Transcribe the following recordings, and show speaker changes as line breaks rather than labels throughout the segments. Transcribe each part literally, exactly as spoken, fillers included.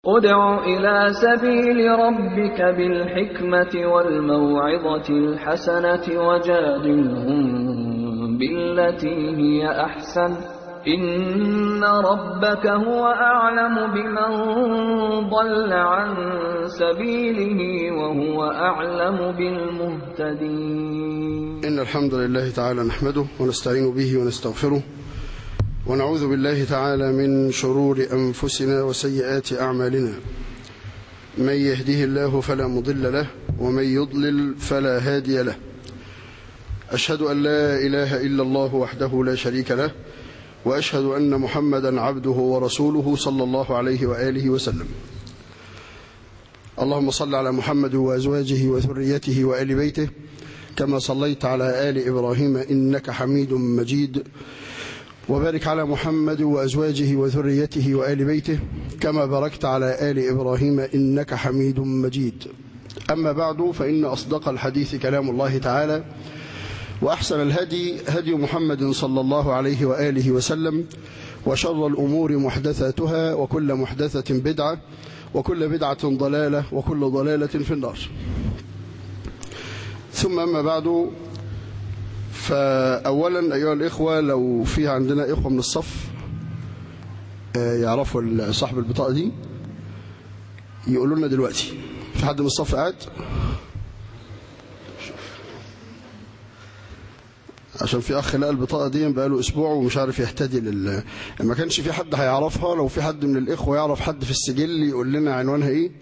ادع إلى سبيل ربك بالحكمة والموعظة الحسنة وجادلهم بالتي هي أحسن إن ربك هو أعلم بمن ضل عن سبيله وهو أعلم بالمهتدين.
إن الحمد لله تعالى نحمده ونستعين به ونستغفره ونعوذ بالله تعالى من شرور أنفسنا وسيئات أعمالنا. من يهده الله فلا مضل له ومن يضلل فلا هادي له. أشهد أن لا إله إلا الله وحده لا شريك له وأشهد أن محمدا عبده ورسوله صلى الله عليه وآله وسلم. اللهم صل على محمد وأزواجه وذريته وآل بيته كما صليت على آل إبراهيم إنك حميد مجيد، وبارك على محمد وأزواجه وذريته وآل بيته كما باركت على آل إبراهيم إنك حميد مجيد. أما بعد، فإن أصدق الحديث كلام الله تعالى، وأحسن الهدي هدي محمد صلى الله عليه وآله وسلم، وشر الأمور محدثاتها وكل محدثة بدعة وكل بدعة ضلالة وكل ضلالة في النار. ثم أما بعد، فأولا أيها الإخوة، لو في عندنا إخوة من الصف يعرفوا صاحب البطاقة دي يقولوا لنا دلوقتي. في حد من الصف قاعد؟ عشان في أخ لقى البطاقة دي بقاله أسبوع ومش عارف يهتدي لل ما كانش في حد هيعرفها. لو في حد من الإخوة يعرف حد في السجل يقول لنا عنوانها إيه.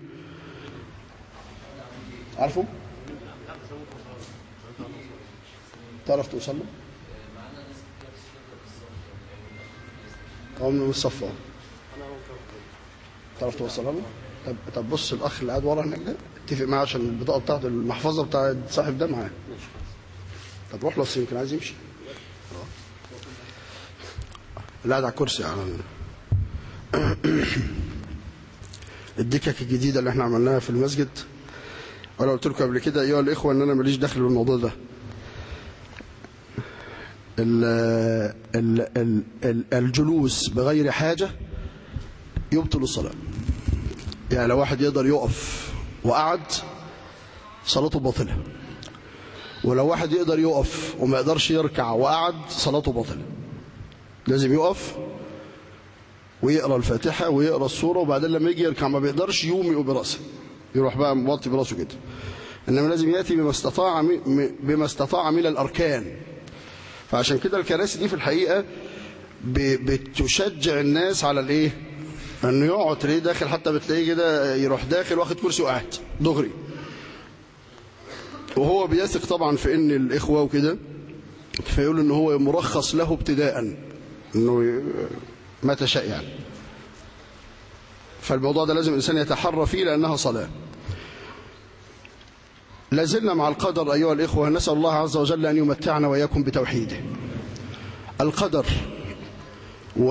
عارفه؟ تعرف توصل له؟ هو من الصف. تعرف توصلها له؟ طب طب بص، الأخ اللي قاعد ورا هناك ده اتفق معاه عشان البطاقة بتاعته المحفظة بتاعت صاحب ده معاه. طب روح له، يمكن عايز يمشي. اللي قاعد على الكرسي على الدكك الجديدة اللي احنا عملناها في المسجد. وانا قلت لكم قبل كده ايها الإخوة ان انا ماليش دخل بالموضوع ده. ال ال ال ال الجلوس بغير حاجة يبطل الصلاة. يعني لو واحد يقدر يقف وقعد صلاته باطلة، ولو واحد يقدر يقف وما يقدرش يركع وقعد صلاته باطلة. لازم يقف ويقرأ الفاتحة ويقرأ السورة، وبعدين لما يجي يركع ما بيقدرش يومي برأسه، يروح بقى موطي برأسه كده. إنما لازم يأتي بما استطاع بما استطاع من الأركان. فعشان كده الكراسي دي في الحقيقة بتشجع الناس على الايه، انه يقعد. تلاقيه داخل، حتى بتلاقيه كده يروح داخل واخد كرسي وقاعد دغري، وهو بيثق طبعا في ان الاخوة وكده، فيقول ان هو مرخص له ابتداء انه ما تشاء يعني. فالموضوع ده لازم الانسان يتحرى فيه لانها صلاة. لازلنا مع القدر أيها الإخوة، نسأل الله عز وجل أن يمتعنا وإياكم بتوحيده. القدر و...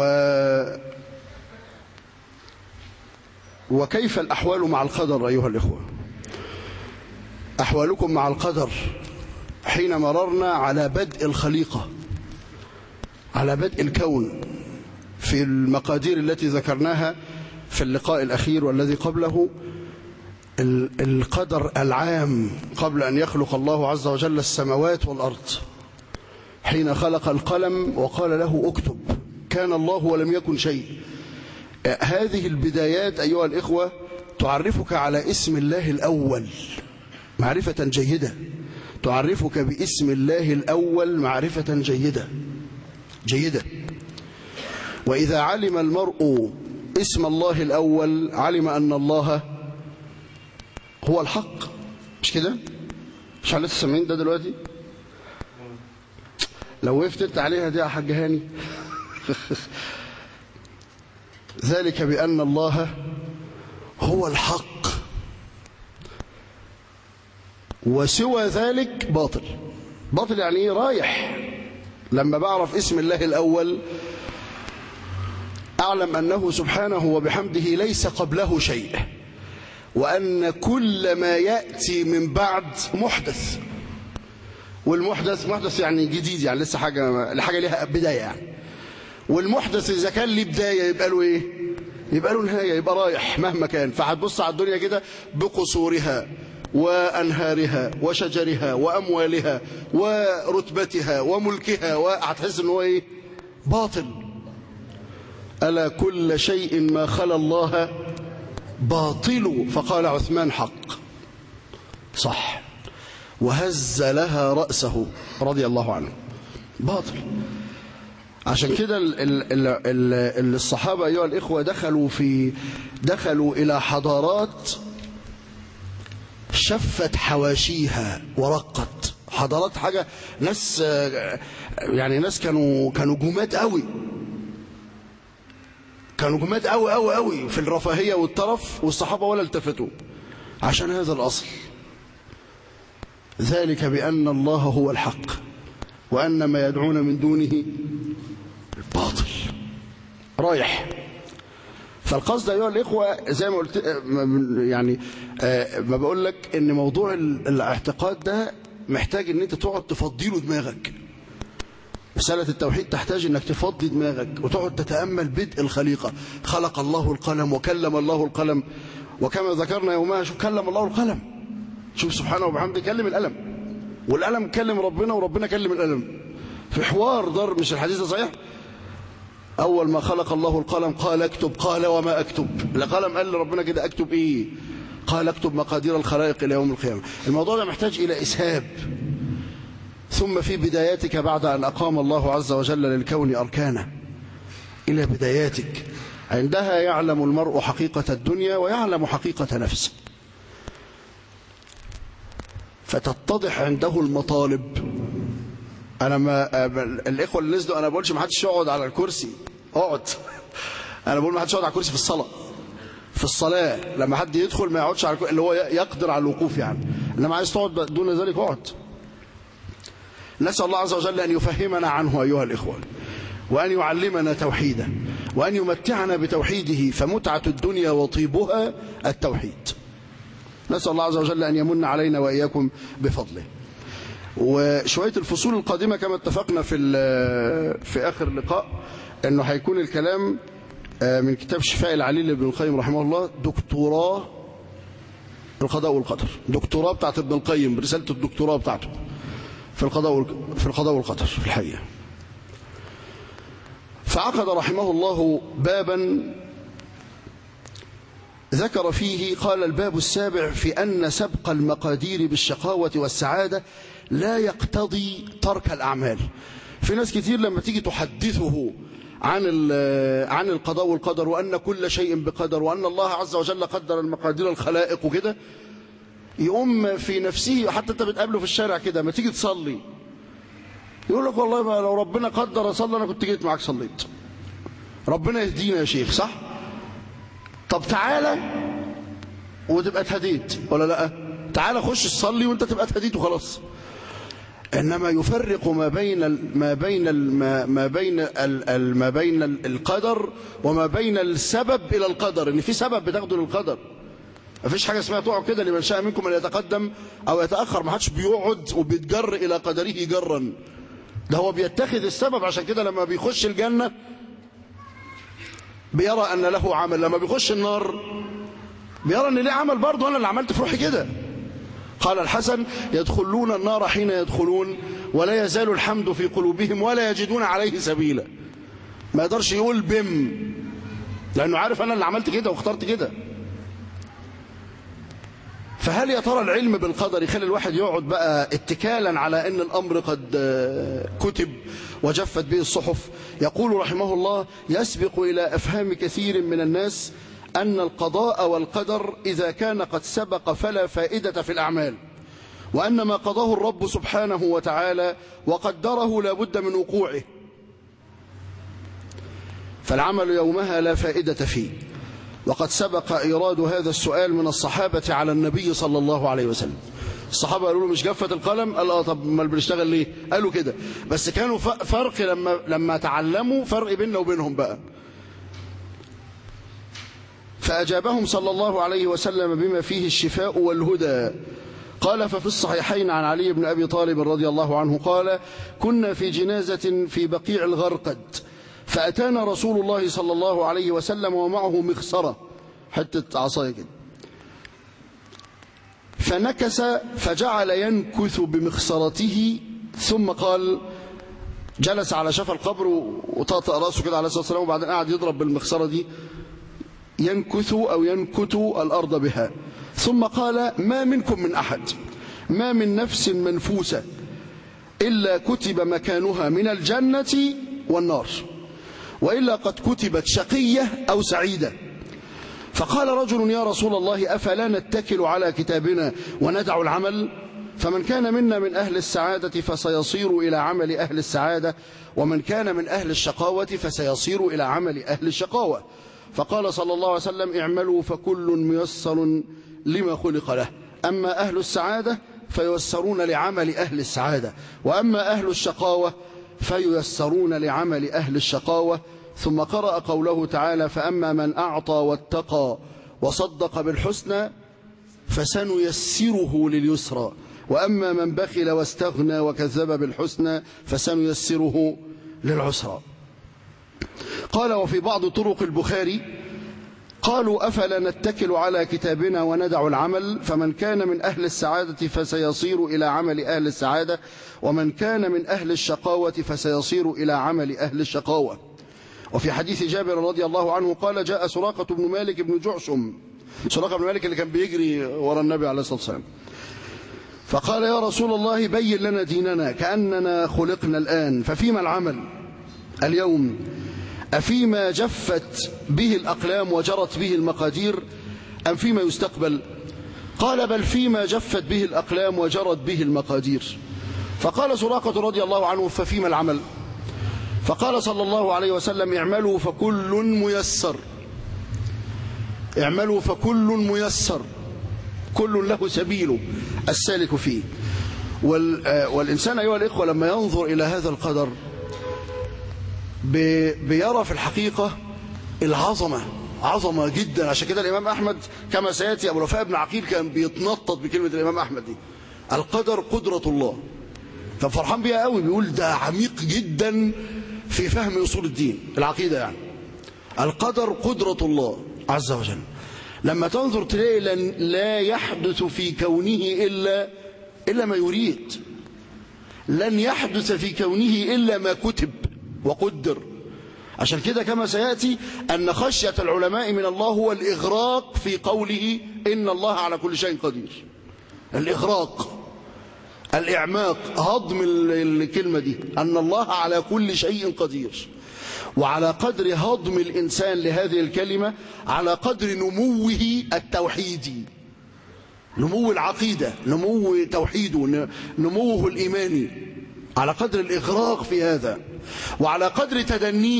وكيف الأحوال مع القدر أيها الإخوة؟ أحوالكم مع القدر حين مررنا على بدء الخليقة، على بدء الكون، في المقادير التي ذكرناها في اللقاء الأخير والذي قبله. القدر العام قبل أن يخلق الله عز وجل السماوات والأرض، حين خلق القلم وقال له اكتب، كان الله ولم يكن شيء. هذه البدايات أيها الإخوة تعرفك على اسم الله الأول معرفة جيدة، تعرفك باسم الله الأول معرفة جيدة جيدة. وإذا علم المرء اسم الله الأول علم أن الله هو الحق. مش كده؟ مش على لسه سامعين ده دلوقتي؟ لو وقفت انت عليها دي يا حاج هاني. ذلك بأن الله هو الحق، وسوى ذلك باطل. باطل يعني ايه؟ رايح. لما بعرف اسم الله الأول أعلم أنه سبحانه وبحمده ليس قبله شيء، وأن كل ما يأتي من بعد محدث. والمحدث محدث يعني جديد، يعني لسه حاجة حاجة لها بداية يعني. والمحدث إذا كان له بداية يبقى له إيه؟ يبقى له نهاية، يبقى رايح مهما كان. فهتبص على الدنيا كده بقصورها وأنهارها وشجرها وأموالها ورتبتها وملكها، وهتحس إن هو إيه؟ باطل. ألا كل شيء ما خلا الله باطل، فقال عثمان حق، صح، وهز لها رأسه رضي الله عنه، باطل. عشان كده الصحابة أيها الإخوة دخلوا في دخلوا إلى حضارات شفت حواشيها ورقت. حضارات حاجة، ناس يعني ناس كانوا كانوا جماد قوي، كانوا جماد قوي قوي قوي في الرفاهية والترف، والصحابة ولا التفتوا عشان هذا الأصل. ذلك بأن الله هو الحق وأن ما يدعون من دونه باطل، رايح. فالقصد أيها الإخوة زي ما قلت يعني ما بقول لك إن موضوع الاعتقاد ده محتاج إن أنت تقعد تفضي له دماغك. مسألة التوحيد تحتاج إنك تفضي دماغك وتقعد تتأمل بدء الخليقة. خلق الله القلم وكلم الله القلم، وكما ذكرنا يومها شوف كلم الله القلم، شوف سبحانه وبحمده كلم القلم، والقلم كلم ربنا وربنا كلم القلم في حوار ضرب. مش الحديث ده صحيح؟ أول ما خلق الله القلم قال اكتب، قال وما أكتب. القلم قال لربنا كده اكتب إيه؟ قال اكتب مقادير الخلائق إلى يوم القيامة. الموضوع ده محتاج إلى إسهاب. ثم في بداياتك بعد أن أقام الله عز وجل للكون أركانه، إلى بداياتك عندها يعلم المرء حقيقة الدنيا ويعلم حقيقة نفسه، فتتضح عنده المطالب. أنا ما الإخوة اللي نزلوا أنا بقولش ما حدش يقعد على الكرسي، اقعد. أنا بقول ما حدش يقعد على الكرسي في الصلاة. في الصلاة لما حد يدخل ما يقعدش على الكرسي، اللي هو يقدر على الوقوف يعني، إنما عايز تقعد دون ذلك اقعد. نسأل الله عز وجل أن يفهمنا عنه أيها الإخوة، وأن يعلمنا توحيده، وأن يمتعنا بتوحيده، فمتعة الدنيا وطيبها التوحيد. نسأل الله عز وجل أن يمن علينا وإياكم بفضله. وشوية الفصول القادمة كما اتفقنا في في آخر لقاء أنه هيكون الكلام من كتاب شفاء العليل لابن القيم رحمه الله، دكتوراه القضاء والقدر، دكتوراه بتاعت ابن القيم برسالة الدكتوراه بتاعته في القضاء في القضاء والقدر في الحقيقة. فعقد رحمه الله بابا ذكر فيه، قال الباب السابع في أن سبق المقادير بالشقاوة والسعادة لا يقتضي ترك الأعمال. في ناس كتير لما تيجي تحدثه عن عن القضاء والقدر وأن كل شيء بقدر وأن الله عز وجل قدر المقادير الخلائق وكده، يقوم في نفسه، حتى انت بتقابله في الشارع كده ما تيجي تصلي يقول لك والله ما لو ربنا قدر اصلي انا كنت جيت معاك صليت. ربنا يهدينا يا شيخ، صح؟ طب تعالى وتبقى اتهديت ولا لا؟ تعالى خش تصلي وانت تبقى اتهديت وخلاص. انما يفرق ما بين ما بين ما بين ما بين القدر وما بين السبب الى القدر، ان في سبب بتاخده للقدر. ما فيش حاجه اسمها تقعد كده لمن شاء منكم ان يتقدم او يتاخر، ما حدش بيقعد وبيتجر الى قدره جرا، ده هو بيتخذ السبب. عشان كده لما بيخش الجنه بيرى ان له عمل، لما بيخش النار بيرى ان ليه عمل برضه، انا اللي عملت في روحي كده. قال الحسن يدخلون النار حين يدخلون ولا يزال الحمد في قلوبهم ولا يجدون عليه سبيلا. ما يقدرش يقول بم، لانه عارف انا اللي عملت كده واخترت كده. فهل يا ترى العلم بالقدر يخلي الواحد يقعد بقى اتكالا على ان الامر قد كتب وجفت به الصحف؟ يقول رحمه الله يسبق الى افهام كثير من الناس ان القضاء والقدر اذا كان قد سبق فلا فائدة في الاعمال، وان ما قضاه الرب سبحانه وتعالى وقدره لا بد من وقوعه، فالعمل يومها لا فائدة فيه. وقد سبق إيراد هذا السؤال من الصحابة على النبي صلى الله عليه وسلم. الصحابة قالوا له مش جفت القلم؟ قال اه. طب ما بنشتغل ليه؟ قالوا كده. بس كانوا فرق لما لما تعلموا، فرق بيننا وبينهم بقى. فأجابهم صلى الله عليه وسلم بما فيه الشفاء والهدى. قال ففي الصحيحين عن علي بن أبي طالب رضي الله عنه قال كنا في جنازة في بقيع الغرقد، فأتانا رسول الله صلى الله عليه وسلم ومعه مخصرة، حتة عصاية كده، فنكس فجعل ينكث بمخصرته، ثم قال، جلس على شفا القبر وطأطأ رأسه كده عليه الصلاة والسلام، وبعدين قعد يضرب بالمخصرة دي ينكث أو ينكت الأرض بها، ثم قال: ما منكم من أحد، ما من نفس منفوسة إلا كتب مكانها من الجنة والنار، وإلا قد كتبت شقية أو سعيدة. فقال رجل: يا رسول الله، أفلا نتكل على كتابنا وندع العمل؟ فمن كان منا من أهل السعادة فسيصير إلى عمل أهل السعادة، ومن كان من أهل الشقاوة فسيصير إلى عمل أهل الشقاوة. فقال صلى الله عليه وسلم: اعملوا فكل ميسر لما خلق له، أما أهل السعادة فييسرون لعمل أهل السعادة، وأما أهل الشقاوة فييسرون لعمل أهل الشقاوة. ثم قرأ قوله تعالى: فأما من أعطى واتقى وصدق بالحسنى فسنيسره لليسرى، وأما من بخل واستغنى وكذب بالحسنى فسنيسره للعسرى. قال: وفي بعض طرق البخاري قالوا: أفلا نتكل على كتابنا وندع العمل؟ فمن كان من أهل السعادة فسيصير إلى عمل أهل السعادة، ومن كان من أهل الشقاوة فسيصير إلى عمل أهل الشقاوة. وفي حديث جابر رضي الله عنه قال: جاء سراقة بن مالك بن جعشم، سراقة بن مالك اللي كان بيجري ورا النبي عليه الصلاة والسلام، فقال: يا رسول الله، بين لنا ديننا كأننا خلقنا الآن، ففيما العمل اليوم؟ أفيما جفت به الأقلام وجرت به المقادير، أم فيما يستقبل؟ قال: بل فيما جفت به الأقلام وجرت به المقادير. فقال سراقة رضي الله عنه: ففيما العمل؟ فقال صلى الله عليه وسلم: اعملوا فكل ميسر، اعملوا فكل ميسر، كل له سبيله السالك فيه. والإنسان أيها الإخوة لما ينظر إلى هذا القدر بيرى في الحقيقة العظمة، عظمة جدا. عشان كده الإمام أحمد كما سيأتي، أبو الوفاء بن عقيل كان بيتنطط بكلمة الإمام أحمد دي: القدر قدرة الله. كان فرحان بيها قوي، بيقول ده عميق جدا في فهم أصول الدين، العقيدة يعني. القدر قدرة الله عز وجل. لما تنظر تلاقي لا يحدث في كونه إلا إلا ما يريد، لن يحدث في كونه إلا ما كتب وقدر. عشان كده كما سيأتي أن خشية العلماء من الله هو الإغراق في قوله إن الله على كل شيء قدير. الإغراق، الإعماق، هضم الكلمة دي، أن الله على كل شيء قدير. وعلى قدر هضم الإنسان لهذه الكلمة على قدر نموه التوحيدي، نمو العقيدة، نمو توحيده، نموه الإيماني، على قدر الإغراق في هذا، وعلى قدر تدنيه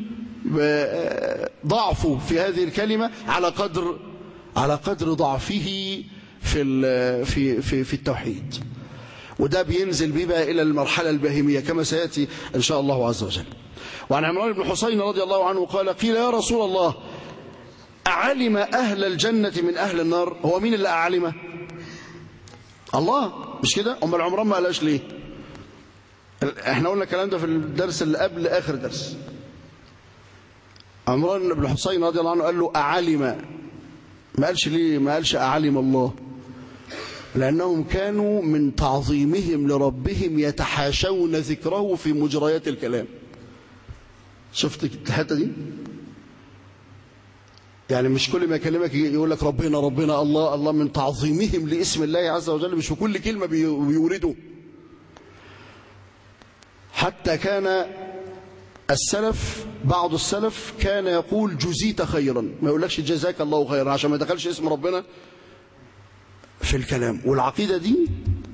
ضعفه في هذه الكلمة على قدر على قدر ضعفه في في في في التوحيد. وده بينزل بيه بقى إلى المرحلة الباهمية كما سيأتي إن شاء الله عز وجل. وعن عمران بن حسين رضي الله عنه قال: قيل يا رسول الله، أعلم أهل الجنة من أهل النار؟ هو مين اللي أعلمه؟ الله، مش كده؟ أم العمران ما قالش ليه؟ احنا قلنا الكلام ده في الدرس اللي قبل آخر درس. عمران بن حسين رضي الله عنه قال له أعلم، ما قالش ليه؟ ما قالش أعلم الله، لأنهم كانوا من تعظيمهم لربهم يتحاشون ذكره في مجريات الكلام. شفت الحته دي؟ يعني مش كل ما يكلمك يقول لك ربنا ربنا الله الله، من تعظيمهم لاسم الله عز وجل مش في كل كلمة بيورده. حتى كان السلف، بعض السلف كان يقول جزيت خيرا، ما يقولكش جزاك الله خيرا عشان ما يدخلش اسم ربنا في الكلام. والعقيدة دي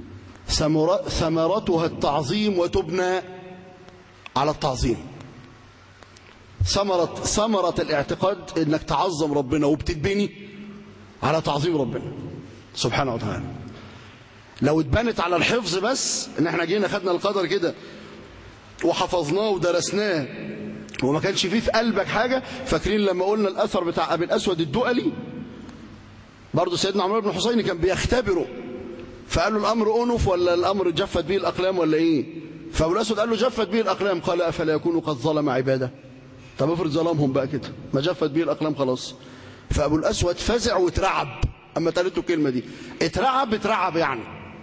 ثمرتها التعظيم وتبنى على التعظيم. ثمرة ثمرة الاعتقاد انك تعظم ربنا، وبتتبني على تعظيم ربنا سبحانه وتعالى. لو اتبنت على الحفظ بس، ان احنا جينا خدنا القدر كده وحفظناه ودرسناه وما كانش فيه في قلبك حاجة، فاكرين لما قلنا الأثر بتاع أبي الأسود الدؤلي؟ برضه سيدنا عمرو بن حسين كان بيختبره، فقال له الأمر أنف ولا الأمر جفت به الأقلام ولا إيه؟ فأبو الأسود قال له جفت به الأقلام، قال أفلا يكون قد ظلم عباده؟ طب افرض ظلمهم بقى كده، ما جفت به الأقلام خلاص. فأبو الأسود فزع واترعب أما تقالته الكلمة دي، اترعب اترعب يعني.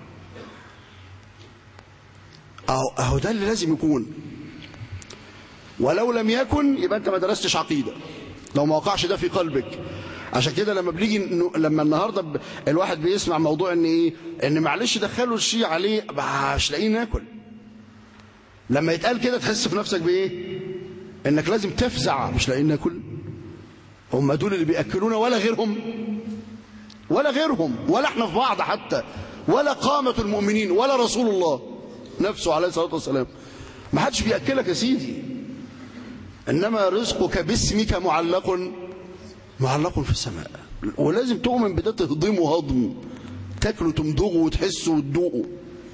أهو, أهو ده اللي لازم يكون. ولو لم يكن يبقى أنت ما درستش عقيدة، لو ما وقعش ده في قلبك. عشان كده لما بنيجي لما النهارده الواحد بيسمع موضوع ان ايه، ان معلش دخلوا الشيعة عليه مش لاقيين ناكل، لما يتقال كده تحس في نفسك بايه؟ انك لازم تفزع، مش لاقيين ناكل. هم دول اللي بياكلونا ولا غيرهم، ولا غيرهم، ولا احنا في بعض حتى، ولا قامة المؤمنين، ولا رسول الله نفسه عليه الصلاة والسلام. ما حدش بياكلك يا سيدي، انما رزقك باسمك معلق معلق في السماء. ولازم تؤمن بده، تهضمه هضم، تاكله تمضغه وتحسه وتدوقه،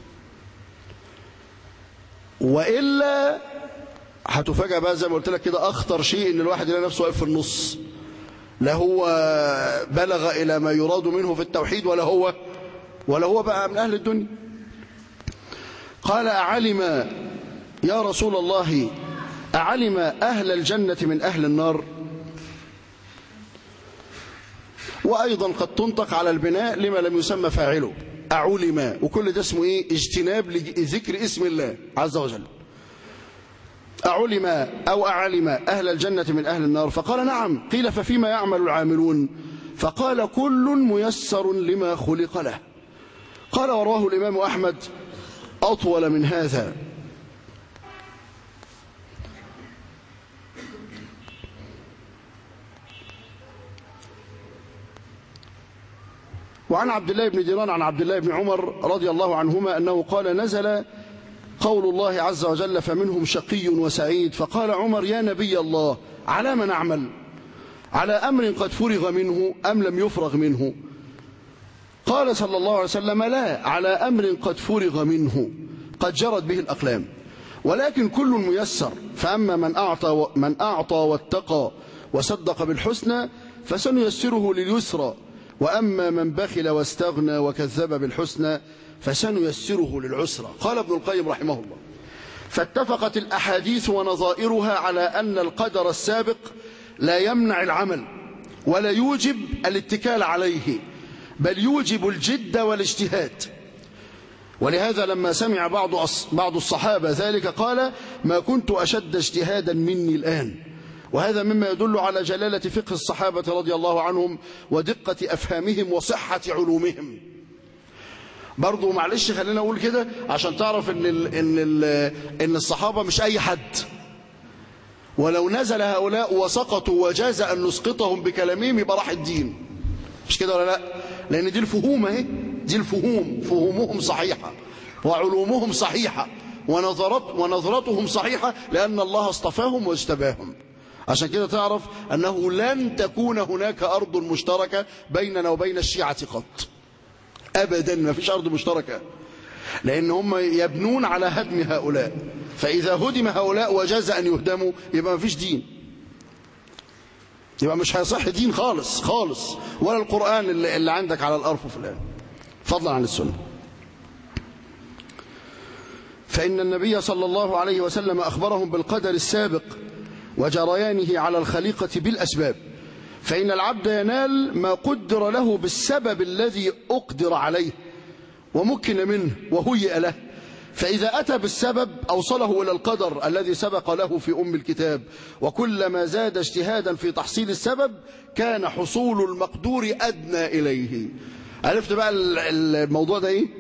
والا هتفاجأ بقى زي ما قلت لك كده. اخطر شيء ان الواحد يلاقي نفسه واقف في النص، لا هو بلغ الى ما يراد منه في التوحيد ولا هو ولا هو بقى من اهل الدنيا. قال أعلم يا رسول الله، أعلم أهل الجنة من أهل النار؟ وأيضا قد تنطق على البناء لما لم يسمى فاعله، أعلم، وكل ده اسمه إيه؟ اجتناب لذكر اسم الله عز وجل. أعلم أو أعلم أهل الجنة من أهل النار؟ فقال نعم. قيل ففيما يعمل العاملون؟ فقال كل ميسر لما خلق له. قال ورواه الإمام أحمد أطول من هذا. وعن عبد الله بن دينار عن عبد الله بن عمر رضي الله عنهما أنه قال نزل قول الله عز وجل فمنهم شقي وسعيد، فقال عمر يا نبي الله على ما نعمل؟ على أمر قد فرغ منه أم لم يفرغ منه؟ قال صلى الله عليه وسلم لا، على أمر قد فرغ منه قد جرت به الأقلام، ولكن كل ميسر. فأما من أعطى, من أعطى واتقى وصدق بالحسنى فسنيسره لليسرى، وأما من بخل واستغنى وكذب بالحسنى فسنيسره للعسرى. قال ابن القيم رحمه الله فاتفقت الأحاديث ونظائرها على أن القدر السابق لا يمنع العمل ولا يوجب الاتكال عليه، بل يوجب الجد والاجتهاد. ولهذا لما سمع بعض بعض الصحابة ذلك قال ما كنت أشد اجتهادا مني الآن. وهذا مما يدل على جلالة فقه الصحابة رضي الله عنهم ودقة أفهامهم وصحة علومهم. برضو معلش خلينا أقول كده عشان تعرف إن, ال إن, ال إن الصحابة مش أي حد، ولو نزل هؤلاء وسقطوا وجاز أن نسقطهم بكلامهم يبقى راح الدين، مش كده ولا لا؟ لأن دي الفهوم اهي، دي الفهوم، فهومهم صحيحة وعلومهم صحيحة ونظرت ونظرتهم صحيحة، لأن الله اصطفاهم واجتباهم. عشان كده تعرف أنه لن تكون هناك أرض مشتركة بيننا وبين الشيعة قط أبدا، ما فيش أرض مشتركة، لأن هم يبنون على هدم هؤلاء، فإذا هدم هؤلاء وجاز أن يهدموا يبقى ما فيش دين، يبقى مش هيصح دين خالص خالص، ولا القرآن اللي, اللي عندك على الأرفف الآن فضلا عن السنة. فإن النبي صلى الله عليه وسلم أخبرهم بالقدر السابق وجريانه على الخليقة بالأسباب، فإن العبد ينال ما قدر له بالسبب الذي أقدر عليه ومكن منه وهيئ له، فإذا أتى بالسبب أوصله إلى القدر الذي سبق له في أم الكتاب، وكلما زاد اجتهادا في تحصيل السبب كان حصول المقدور أدنى إليه. عرفت بقى الموضوع ده إيه؟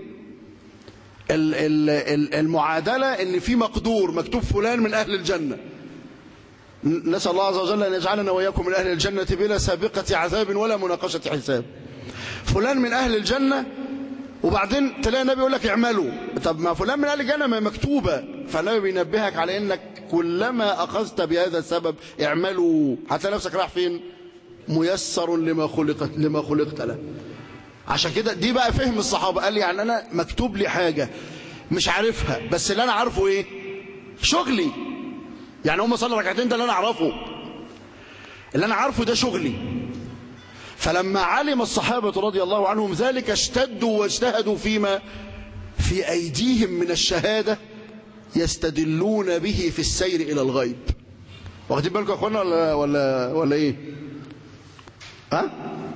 المعادلة إن في مقدور مكتوب فلان من أهل الجنة، نسأل الله عز وجل أن يجعلنا وإياكم من أهل الجنة بلا سابقة عذاب ولا مناقشة حساب. فلان من أهل الجنة، وبعدين تلاقي النبي يقول لك اعملوا، طب ما فلان من أهل الجنة ما مكتوبة، فالنبي بينبهك على إنك كلما أخذت بهذا السبب اعملوا، هتلاقي نفسك رايح فين؟ ميسر لما خلقت لما خلقت له. عشان كده دي بقى فهم الصحابة، قال لي يعني أنا مكتوب لي حاجة مش عارفها، بس اللي أنا عارفه إيه؟ شغلي. يعني هم صلوا ركعتين ده اللي أنا أعرفه، اللي أنا عارفه ده شغلي. فلما علم الصحابة رضي الله عنهم ذلك اشتدوا واجتهدوا فيما في أيديهم من الشهادة يستدلون به في السير إلى الغيب. واخدين بالكم يا اخوانا ولا ولا ولا ايه؟ ها؟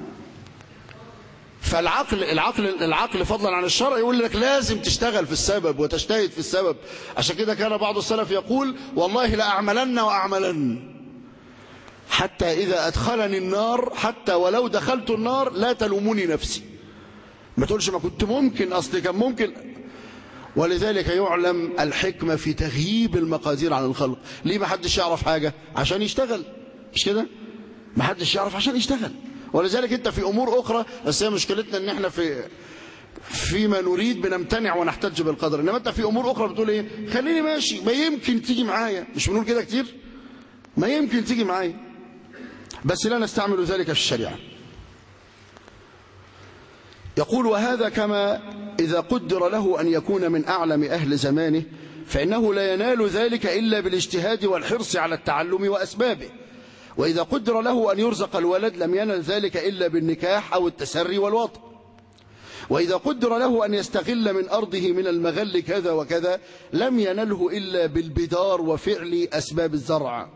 فالعقل العقل العقل فضلا عن الشرع يقول لك لازم تشتغل في السبب وتجتهد في السبب. عشان كده كان بعض السلف يقول والله لأعملن وأعملن حتى إذا أدخلني النار، حتى ولو دخلت النار لا تلوموني نفسي. ما تقولش ما كنت ممكن، أصلي كان ممكن. ولذلك يعلم الحكمة في تغييب المقادير عن الخلق. ليه ما حدش يعرف حاجة؟ عشان يشتغل، مش كده؟ ما حدش يعرف عشان يشتغل. ولذلك انت في امور اخرى، بس هي مشكلتنا ان احنا في فيما نريد بنمتنع ونحتج بالقدر، انما انت في امور اخرى بتقول ايه؟ خليني ماشي، ما يمكن تيجي معايا. مش بنقول كده كتير؟ ما يمكن تيجي معايا، بس لا نستعمل ذلك في الشريعه. يقول وهذا كما اذا قدر له ان يكون من اعلم اهل زمانه فانه لا ينال ذلك الا بالاجتهاد والحرص على التعلم واسبابه، وإذا قدر له أن يرزق الولد لم ينل ذلك إلا بالنكاح أو التسري والوطء، وإذا قدر له أن يستغل من أرضه من المغل كذا وكذا لم ينله إلا بالبدار وفعل أسباب الزرع.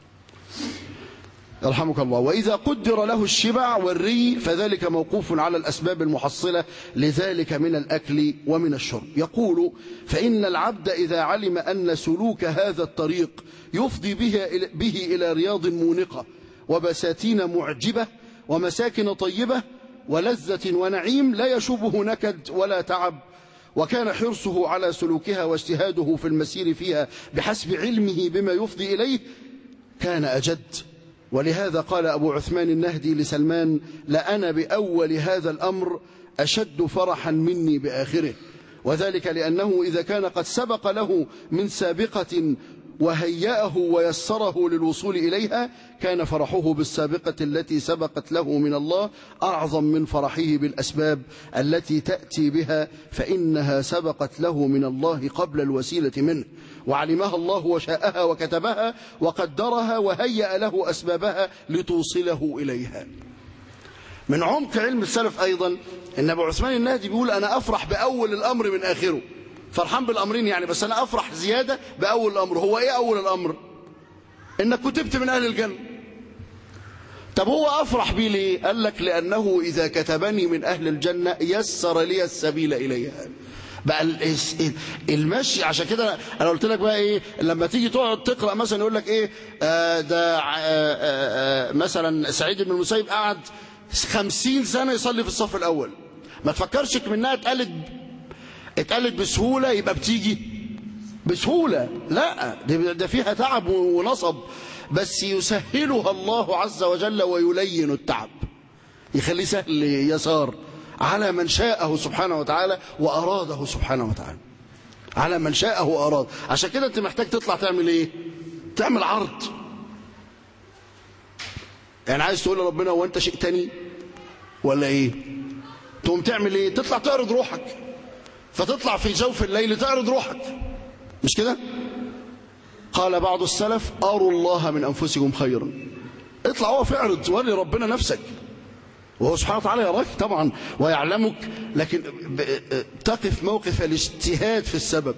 يرحمك الله. وإذا قدر له الشبع والري فذلك موقوف على الأسباب المحصلة لذلك من الأكل ومن الشرب. يقول فإن العبد إذا علم أن سلوك هذا الطريق يفضي به, به إلى رياض مونقة وبساتين معجبة ومساكن طيبة ولذة ونعيم لا يشوبه نكد ولا تعب، وكان حرصه على سلوكها واجتهاده في المسير فيها بحسب علمه بما يفضي إليه كان أجد. ولهذا قال أبو عثمان النهدي لسلمان لأنا بأول هذا الأمر أشد فرحا مني بآخره، وذلك لأنه إذا كان قد سبق له من سابقة وهيأه ويسره للوصول إليها كان فرحه بالسابقة التي سبقت له من الله أعظم من فرحه بالأسباب التي تأتي بها، فإنها سبقت له من الله قبل الوسيلة منه، وعلمها الله وشاءها وكتبها وقدرها وهيأ له أسبابها لتوصله إليها. من عمق علم السلف أيضا إن أبو عثمان النهدي بيقول أنا أفرح بأول الأمر من آخره، فرحان بالأمرين يعني، بس أنا أفرح زيادة بأول الأمر. هو إيه أول الأمر؟ إنك كتبت من أهل الجنة. طب هو أفرح بيه ليه؟ قال لك لأنه إذا كتبني من أهل الجنة يسر لي السبيل إليها. بقى المشي. عشان كده أنا قلت لك بقى إيه، لما تيجي تقعد تقرأ مثلا يقول لك إيه آه ده آه آه مثلا سعيد بن المسيب قعد خمسين سنة يصلي في الصف الأول. ما تفكرش منها اتقالت اتقالت بسهولة يبقى بتيجي بسهولة، لا، ده فيها تعب ونصب، بس يسهلها الله عز وجل ويلين التعب، يخليه سهل يسار على من شاءه سبحانه وتعالى وأراده سبحانه وتعالى، على من شاءه وأراد. عشان كده انت محتاج تطلع تعمل ايه؟ تعمل عرض. يعني عايز تقول لربنا هو انت شئتني ولا ايه؟ تقوم تعمل ايه؟ تطلع تعرض روحك، فتطلع في جوف الليل تعرض روحك، مش كده؟ قال بعض السلف أروا الله من أنفسكم خيرا. اطلع هو في اعرض وري ربنا نفسك، وهو سبحانه وتعالى يراك طبعا ويعلمك، لكن تقف موقف الاجتهاد في السبب.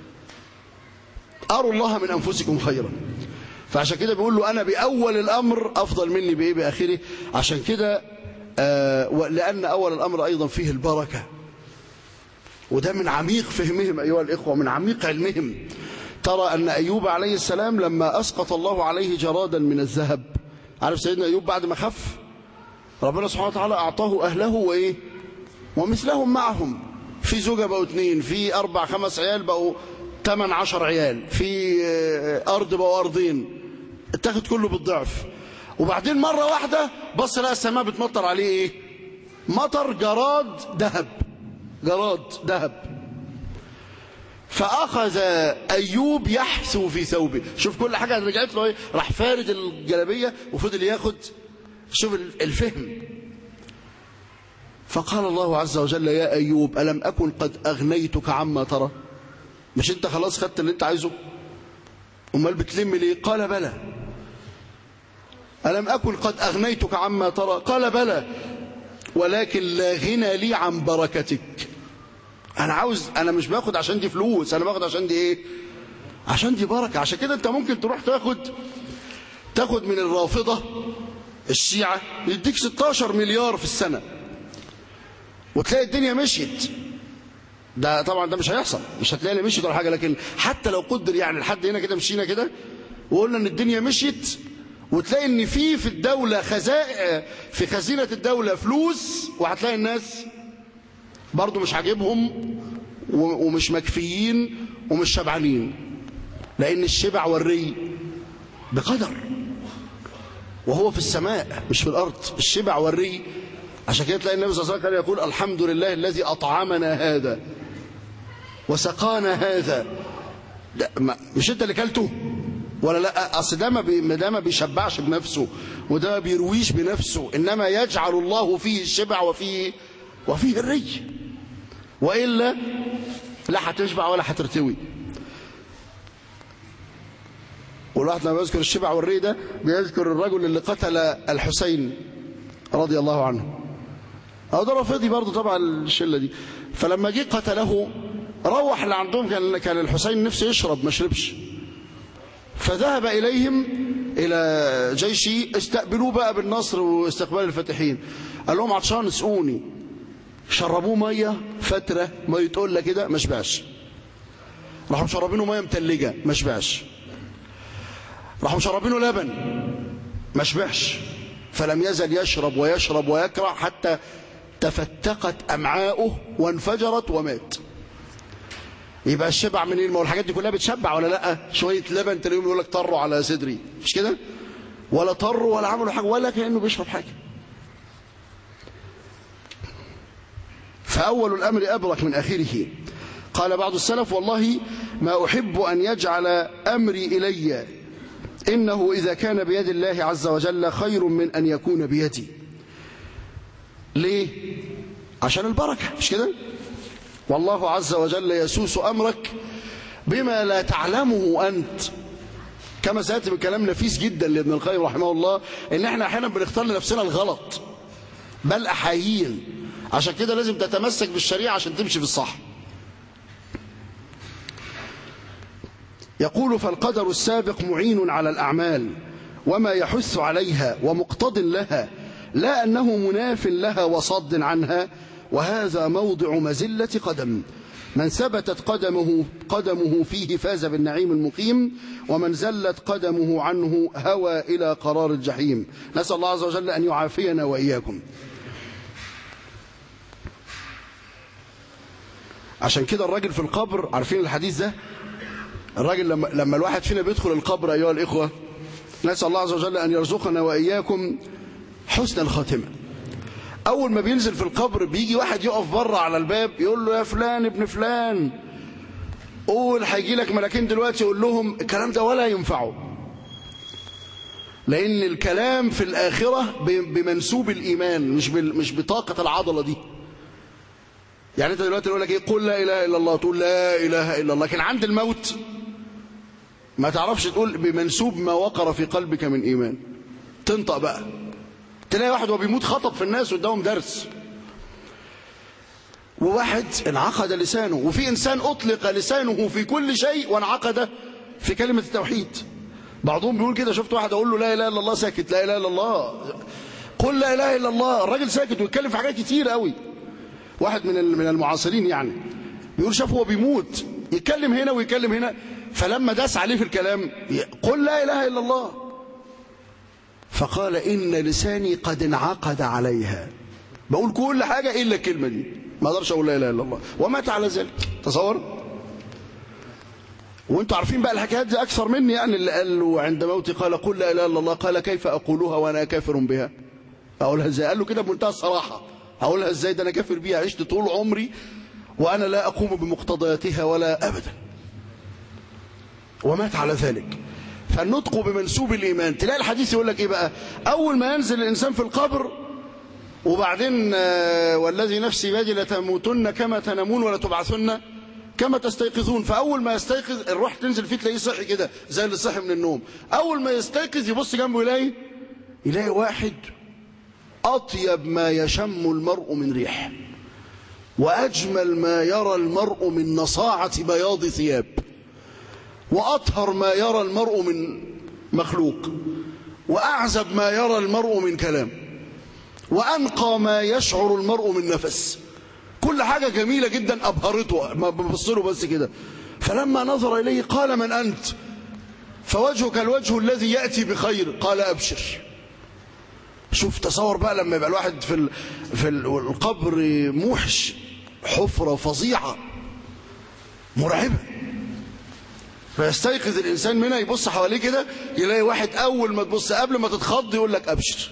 أروا الله من أنفسكم خيرا. فعشان كده بيقول له أنا بأول الأمر أفضل مني بإيه بآخره. عشان كده آه لأن أول الأمر أيضا فيه البركة، وده من عميق فهمهم أيها الإخوة، من عميق علمهم. ترى أن أيوب عليه السلام لما أسقط الله عليه جرادا من الذهب، عارف سيدنا أيوب بعد ما خف ربنا سبحانه وتعالى أعطاه أهله وإيه ومثلهم معهم، في زوجة بقوا اثنين، في أربع خمس عيال بقوا ثمان عشر عيال، في أرض بقوا أرضين، اتاخد كله بالضعف. وبعدين مرة واحدة بص لقى السماء بتمطر عليه إيه؟ مطر جراد ذهب، جراد ذهب. فأخذ أيوب يحثو في ثوبه. شوف كل حاجة رجعت له ايه، راح فارد الجلابية وفضل ياخد. شوف الفهم. فقال الله عز وجل يا أيوب ألم أكن قد أغنيتك عما ترى؟ مش أنت خلاص خدت اللي أنت عايزه؟ أمال بتلم ليه؟ قال بلى. ألم أكن قد أغنيتك عما ترى؟ قال بلى، ولكن لا غنى لي عن بركتك. أنا عاوز، أنا مش باخد عشان دي فلوس، أنا باخد عشان دي إيه؟ عشان دي بركة. عشان كده أنت ممكن تروح تاخد تاخد من الرافضة الشيعة يديك ستاشر مليار في السنة وتلاقي الدنيا مشيت. ده طبعا ده مش هيحصل، مش هتلاقي مشيت ولا حاجة، لكن حتى لو قدر يعني لحد هنا كده مشينا كده وقلنا ان الدنيا مشيت، وتلاقي ان في في الدولة خزائن، في خزينة الدولة فلوس، وهتلاقي الناس برضو مش عاجبهم ومش مكفيين ومش شبعانين، لأن الشبع والري بقدر، وهو في السماء مش في الأرض. الشبع والري، عشان كده تلاقي النبي صلى الله عليه وسلم يقول الحمد لله الذي أطعمنا هذا وسقانا هذا. مش انت اللي كلته ولا لا؟ اصل ده ما ده ما بيشبعش بنفسه وده ما بيرويش بنفسه، انما يجعل الله فيه الشبع وفيه وفيه الري، والا لا هتشبع ولا هترتوي. والواحد لما بيذكر الشبع والري ده بيذكر الرجل اللي قتل الحسين رضي الله عنه، او ده رافضي برضه طبعا الشله دي. فلما جه قتله روح اللي عندهم، كان كان الحسين نفسه يشرب ما شربش، فذهب إليهم إلى جيشه استقبلوه بقى بالنصر واستقبال الفاتحين. قال لهم عطشان اسقوني، شربوه مية فترة مية تقول كده ما شبعش، راحوا شربينه مية متلجة ما شبعش، راحوا شربينه لبن ما شبعش، فلم يزل يشرب ويشرب ويكره حتى تفتقت أمعاؤه وانفجرت ومات. يبقى الشبع منين؟ ما هو الحاجات دي كلها بتشبع ولا لا؟ شويه لبن تلاقيهم يقول لك طروا على صدري، مش كده؟ ولا طروا ولا عملوا حاجه ولا كانه بيشرب حاجه. فاول الامر ابرك من اخره. قال بعض السلف والله ما احب ان يجعل امري الي، انه اذا كان بيد الله عز وجل خير من ان يكون بيدي. ليه؟ عشان البركه، مش كده؟ والله عز وجل يسوس أمرك بما لا تعلمه أنت، كما سيأتي بكلام نفيس جدا لابن القيم رحمه الله، إن احنا أحيانا بنختار لنفسنا الغلط بل أحايين. عشان كده لازم تتمسك بالشريعة عشان تمشي في الصح. يقول فالقدر السابق معين على الأعمال وما يحث عليها ومقتض لها، لا أنه مناف لها وصد عنها، وهذا موضع مزلة قدم. من ثبتت قدمه قدمه فيه فاز بالنعيم المقيم، ومن زلت قدمه عنه هوى إلى قرار الجحيم. نسأل الله عز وجل أن يعافينا وإياكم. عشان كده الراجل في القبر، عارفين الحديث ده؟ الراجل لما, لما الواحد فينا بيدخل القبر أيها الإخوة، نسأل الله عز وجل أن يرزقنا وإياكم حسن الخاتمة. أول ما بينزل في القبر بيجي واحد يقف بره على الباب يقول له يا فلان ابن فلان قول هيجي لك ملاكين دلوقتي، يقول لهم الكلام ده ولا ينفعه، لأن الكلام في الآخرة بمنسوب الإيمان مش مش بطاقة العضلة دي. يعني أنت دلوقتي يقول لك إيه؟ قل لا إله إلا الله، تقول لا إله إلا الله، لكن عند الموت ما تعرفش تقول بمنسوب ما وقر في قلبك من إيمان. تنطق بقى، تلاقي واحد وهو بيموت خطب في الناس قدامهم درس، وواحد انعقد لسانه، وفي إنسان أطلق لسانه في كل شيء وانعقد في كلمة التوحيد. بعضهم بيقول كده، شفت واحد أقول له لا إله إلا الله ساكت، لا إله إلا الله، قل لا إله إلا الله، الراجل ساكت ويتكلم في حاجات كتير قوي. واحد من من المعاصرين يعني بيقول شاف هو بيموت يتكلم هنا ويتكلم هنا، فلما داس عليه في الكلام قل لا إله إلا الله، فقال إن لساني قد انعقد عليها، بقول كل حاجة إلا الكلمة دي، ما أقدرش أقول لا إله إلا الله، ومات على ذلك. تصور. وانتوا عارفين بقى الحكايات دي أكثر مني، يعني اللي قال له عند موتي قال قل لا إله إلا الله، قال كيف أقولها وأنا كافر بها؟ أقولها إزاي؟ قال له كده بمنتهى الصراحة، أقولها إزاي ده أنا كافر بيها، عشت طول عمري وأنا لا أقوم بمقتضياتها ولا أبدا، ومات على ذلك. فالنطق بمنسوب الإيمان. تلاقي الحديث يقول لك إيه بقى؟ أول ما ينزل الإنسان في القبر وبعدين والذي نفسي بيده لتموتن كما تنامون ولا تبعثن كما تستيقظون. فأول ما يستيقظ الروح تنزل فيه تلاقيه صحي كده زي اللي صحي من النوم. أول ما يستيقظ يبص جنبه يلاقي يلاقي واحد أطيب ما يشم المرء من ريح، وأجمل ما يرى المرء من نصاعة بياض ثياب، وأطهر ما يرى المرء من مخلوق. وأعزب ما يرى المرء من كلام، وأنقى ما يشعر المرء من نفس. كل حاجة جميلة جدا أبهرته، ما ببصله بس كده. فلما نظر إليه قال: من أنت؟ فوجهك الوجه الذي يأتي بخير. قال: أبشر. شوف تصور بقى لما يبقى الواحد في ال... في القبر موحش، حفرة فظيعة مرعبة، فيستيقظ الإنسان منها يبص حواليه كده يلاقي واحد أول ما تبص قبل ما تتخض يقول لك: أبشر.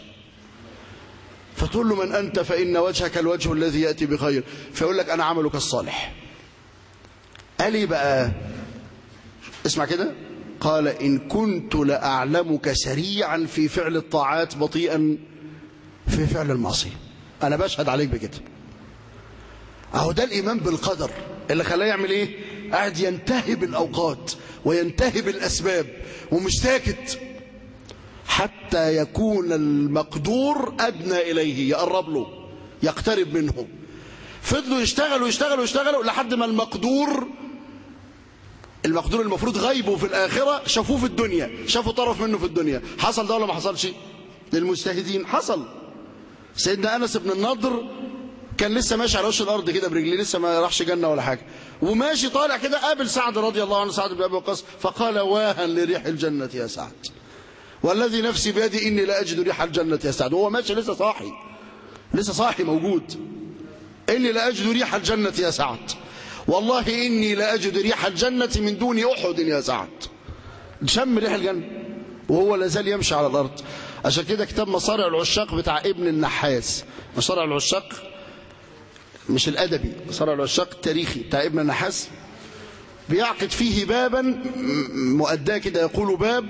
فتقول له: من أنت؟ فإن وجهك الوجه الذي يأتي بخير. فيقول لك: أنا عملك الصالح. قال لي بقى، اسمع كده، قال: إن كنت لأعلمك سريعا في فعل الطاعات بطيئا في فعل المعصية. أنا بشهد عليك بكده. أهو ده الإيمان بالقدر اللي خلاه يعمل إيه؟ قاعد ينتهب الأوقات وينتهب الأسباب ومش ساكت حتى يكون المقدور أدنى إليه، يقرب له، يقترب منه. فضلوا يشتغلوا يشتغلوا يشتغلوا لحد ما المقدور المقدور المفروض غيبه في الآخرة شافوه في الدنيا، شافوا طرف منه في الدنيا. حصل ده ولا ما حصلش؟ للمجتهدين حصل. سيدنا أنس بن النضر كان لسه ماشي على وش الأرض كده برجليه، لسه ما راحش جنة ولا حاجة، وماشي طالع كده قابل سعد رضي الله عنه، سعد بن أبي وقاص، فقال: واها لريح الجنة يا سعد، والذي نفسي بيدي إني لا أجد ريح الجنة يا سعد. وهو ماشي لسه صاحي، لسه صاحي موجود. إني لا أجد ريح الجنة يا سعد، والله إني لا أجد ريح الجنة من دون أحد يا سعد. شم ريح الجنة وهو لازال يمشي على الأرض. عشان كده كتاب مصارع العشاق بتاع ابن النحاس، مصارع العشاق مش الأدبي، مصارع العشاق التاريخي بتاع ابن النحاس، بيعقد فيه بابا مؤداه كده، يقول: باب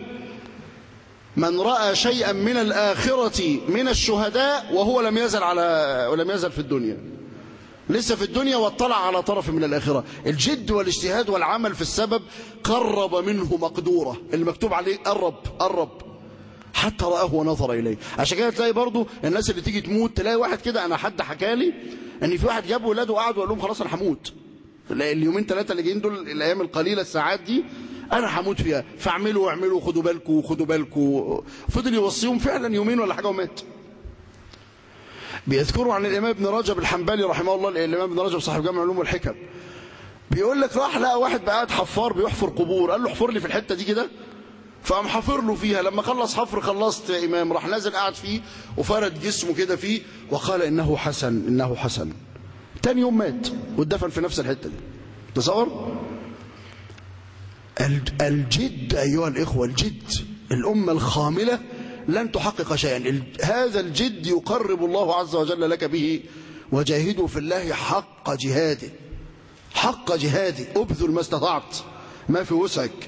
من رأى شيئا من الآخرة من الشهداء وهو لم يزل على ولم يزل في الدنيا، لسه في الدنيا واطلع على طرف من الآخرة. الجد والاجتهاد والعمل في السبب قرب منه مقدوره، اللي مكتوب عليه قرب قرب حتى رآه ونظر إليه. عشان كده تلاقي برضو الناس اللي تيجي تموت، تلاقي واحد كده، أنا حد حكالي ان في واحد جاب ولاده وقعد وقال لهم: خلاص انا هموت اليومين ثلاثه اللي جايين دول، الايام القليله الساعات دي انا هموت فيها، فاعملوا واعملوا، خدوا بالكم خدوا بالكم. فضل يوصيهم فعلا يومين ولا حاجه ومات. بيذكروا عن الامام ابن رجب الحنبلي رحمه الله، الامام ابن رجب صاحب جامع العلوم والحكم، بيقول لك راح لقى واحد قاعد حفار بيحفر قبور، قال له: احفر لي في الحته دي كده، فقام حفر له فيها. لما خلص حفر: خلصت يا امام؟ راح نازل قاعد فيه وفرد جسمه كده فيه وقال: انه حسن انه حسن. تاني يوم مات واتدفن في نفس الحته دي. تصور الجد ايها الاخوه، الجد. الامه الخامله لن تحقق شيئا. هذا الجد يقرب الله عز وجل لك به. وجاهدوا في الله حق جهاده، حق جهاده، ابذل ما استطعت، ما في وسعك.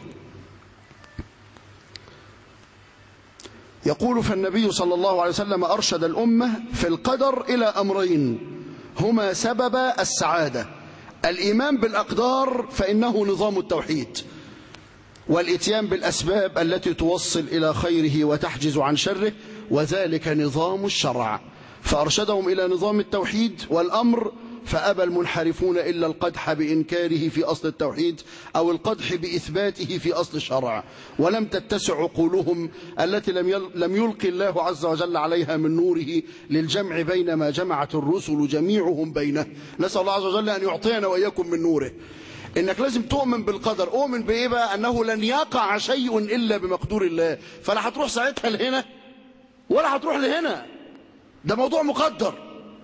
يقول: فالنبي صلى الله عليه وسلم أرشد الأمة في القدر إلى أمرين هما سبب السعادة: الإيمان بالأقدار فإنه نظام التوحيد، والإتيان بالأسباب التي توصل إلى خيره وتحجز عن شره، وذلك نظام الشرع. فأرشدهم إلى نظام التوحيد والأمر، فأبى المنحرفون إلا القدح بإنكاره في أصل التوحيد أو القدح بإثباته في أصل الشرع، ولم تتسع عقولهم التي لم يلقي الله عز وجل عليها من نوره للجمع بين ما جمعت الرسل جميعهم بينه. نسأل الله عز وجل أن يعطينا وإياكم من نوره. إنك لازم تؤمن بالقدر. أؤمن بإيه بقى؟ أنه لن يقع شيء إلا بمقدور الله، فلا هتروح ساعتها لهنا ولا هتروح لهنا، ده موضوع مقدر.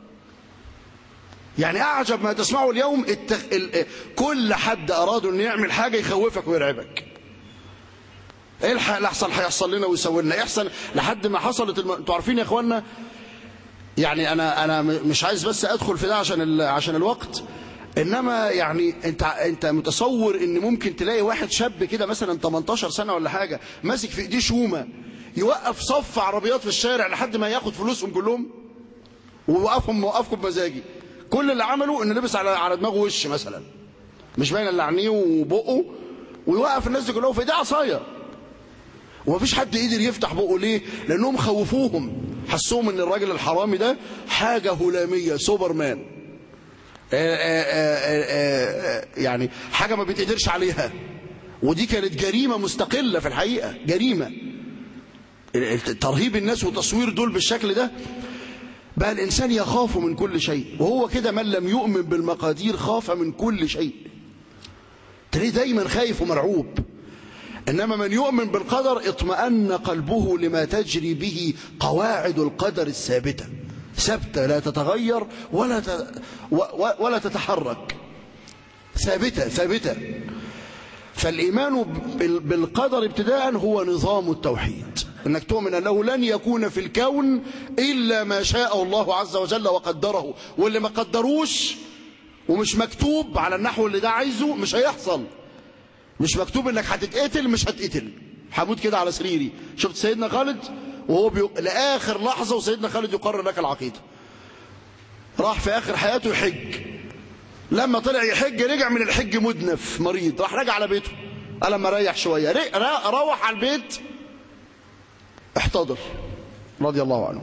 يعني أعجب ما تسمعه اليوم التخ... ال... كل حد أراد أن يعمل حاجة يخوفك ويرعبك. إيه الح... الأحسن هيحصل لنا ويسوي لنا يحصل، لحد ما حصلت الم... أنتوا عارفين يا إخواننا، يعني أنا أنا مش عايز بس أدخل في ده عشان ال... عشان الوقت، إنما يعني أنت أنت متصور إن ممكن تلاقي واحد شاب كده مثلا تمنتاشر سنة ولا حاجة ماسك في إيديه شومة يوقف صف عربيات في الشارع لحد ما ياخد فلوسهم كلهم ووقفهم موقفكم بمزاجي. كل اللي عمله إن لبس على على دماغه وش مثلا مش باين الا عينيه وبقه، ويوقف الناس دي كلهم في ايديه عصايه، ومفيش حد قدر يفتح بقه. ليه؟ لانهم خوفوهم، حسوهم ان الراجل الحرامي ده حاجه هلاميه، سوبرمان، آآ آآ آآ يعني حاجه ما بيتقدرش عليها. ودي كانت جريمه مستقله في الحقيقه، جريمه ترهيب الناس وتصوير دول بالشكل ده، بقى الإنسان يخاف من كل شيء. وهو كده من لم يؤمن بالمقادير خاف من كل شيء، تلاقيه دايما خايف ومرعوب. إنما من يؤمن بالقدر اطمأن قلبه لما تجري به قواعد القدر الثابتة، ثابتة لا تتغير ولا ولا تتحرك، ثابتة ثابتة. فالإيمان بالقدر ابتداء هو نظام التوحيد، انك تؤمن انه لن يكون في الكون الا ما شاء الله عز وجل وقدره، واللي ما قدروش ومش مكتوب على النحو اللي ده عايزه مش هيحصل. مش مكتوب انك هتتقتل مش هتتقتل، هموت كده على سريري. شفت سيدنا خالد وهو بي... لاخر لحظه وسيدنا خالد يقرر لك العقيده، راح في اخر حياته يحج، لما طلع يحج رجع من الحج مدنف مريض، راح رجع على بيته قال لما ريح شويه، روح على البيت احتضر رضي الله عنه،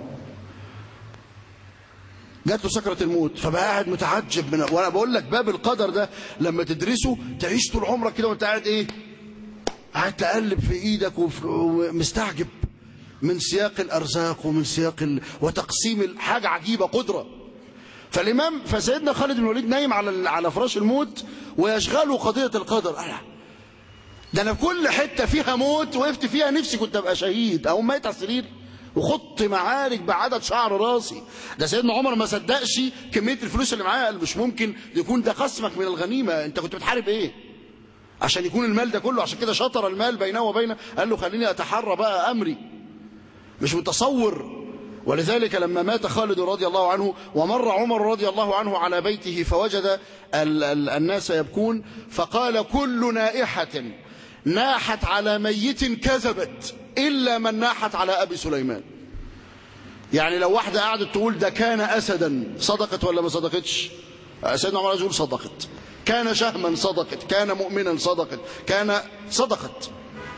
جات له سكرة الموت، فبقى قاعد متعجب من. وانا بقول لك باب القدر ده لما تدرسه تعيش طول عمرك كده وانت قاعد ايه، قاعد تقلب في ايدك ومستعجب من سياق الارزاق ومن سياق ال... وتقسيم الحاجه عجيبه قدره. فالامام فسيدنا خالد بن الوليد نايم على على فراش الموت ويشغله قضيه القدر. أنا ده انا كل حته فيها موت وقفت فيها نفسي كنت ابقى شهيد او ميت على السرير وخضت معارك بعدد شعر راسي. ده سيدنا عمر ما صدقش كميه الفلوس اللي معاه، قال مش ممكن يكون ده قسمك من الغنيمه، انت كنت بتحارب ايه عشان يكون المال ده كله؟ عشان كده شطر المال بينه وبينه، قال له خليني اتحرى بقى امري، مش متصور. ولذلك لما مات خالد رضي الله عنه ومر عمر رضي الله عنه على بيته فوجد ال ال الناس يبكون، فقال كل نائحة ناحت على ميت كذبت إلا من ناحت على أبي سليمان. يعني لو واحدة قعدت تقول ده كان أسدا، صدقت ولا ما صدقتش؟ سيدنا عمر يقول صدقت. كان شهما صدقت، كان مؤمنا صدقت، كان صدقت.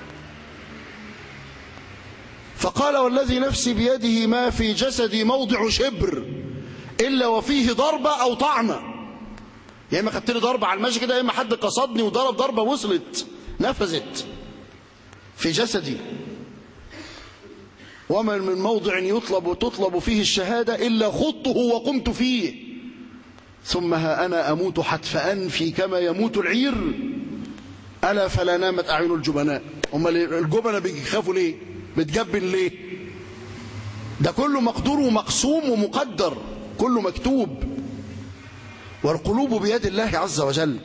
فقال والذي نفسي بيده ما في جسدي موضع شبر إلا وفيه ضربة أو طعنة. يا إما خدت لي ضربة على المشي كده، يا إما حد قصدني وضرب ضربة وصلت نفذت في جسدي. وما من موضع يطلب وتطلب فيه الشهادة إلا خضته وقمت فيه، ثم ها أنا أموت حتف أنفي كما يموت العير، ألا فلا نامت أعين الجبناء. هم الجبناء بيخافوا ليه؟ بتجبن ليه؟ ده كله مقدور ومقسوم ومقدر، كله مكتوب. والقلوب بيد الله عز وجل.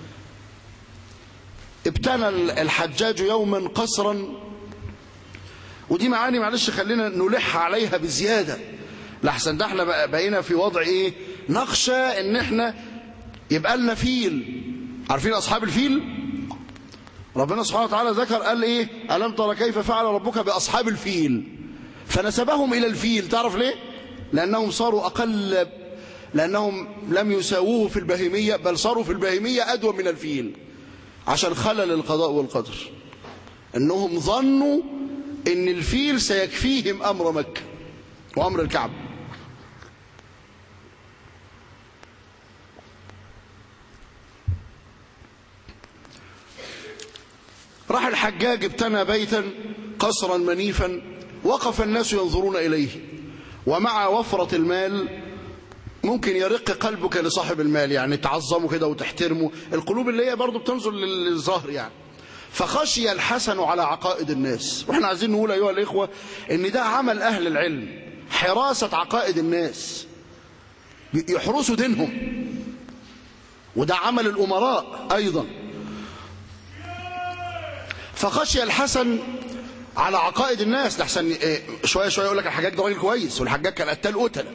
ابتنى الحجاج يوما قصرا، ودي معاني معلش خلينا نلح عليها بزيادة لحسن ده احنا بقينا في وضع ايه، نخشى ان احنا يبقى لنا فيل. عارفين اصحاب الفيل؟ ربنا سبحانه وتعالى ذكر قال ايه، ألم ترى كيف فعل ربك بأصحاب الفيل، فنسبهم إلى الفيل. تعرف ليه؟ لأنهم صاروا أقل، لأنهم لم يساووه في البهيمية، بل صاروا في البهيمية أدوى من الفيل، عشان خلل القضاء والقدر. أنهم ظنوا أن الفيل سيكفيهم أمر مكة وأمر الكعبة. راح الحجاج ابتنى بيتا قصرا منيفا، وقف الناس ينظرون إليه، ومع وفرة المال ممكن يرق قلبك لصاحب المال، يعني تعظمه كده وتحترمه، القلوب اللي هي برضه بتنظر للظهر يعني. فخشي الحسن على عقائد الناس. واحنا عايزين نقول أيها الإخوة إن ده عمل أهل العلم، حراسة عقائد الناس، يحرسوا دينهم، وده عمل الأمراء أيضا. فخشي الحسن على عقائد الناس، لحسن إيه شوية شوية يقول لك الحجاج ده راجل كويس، والحجاج كان قتال قتلة.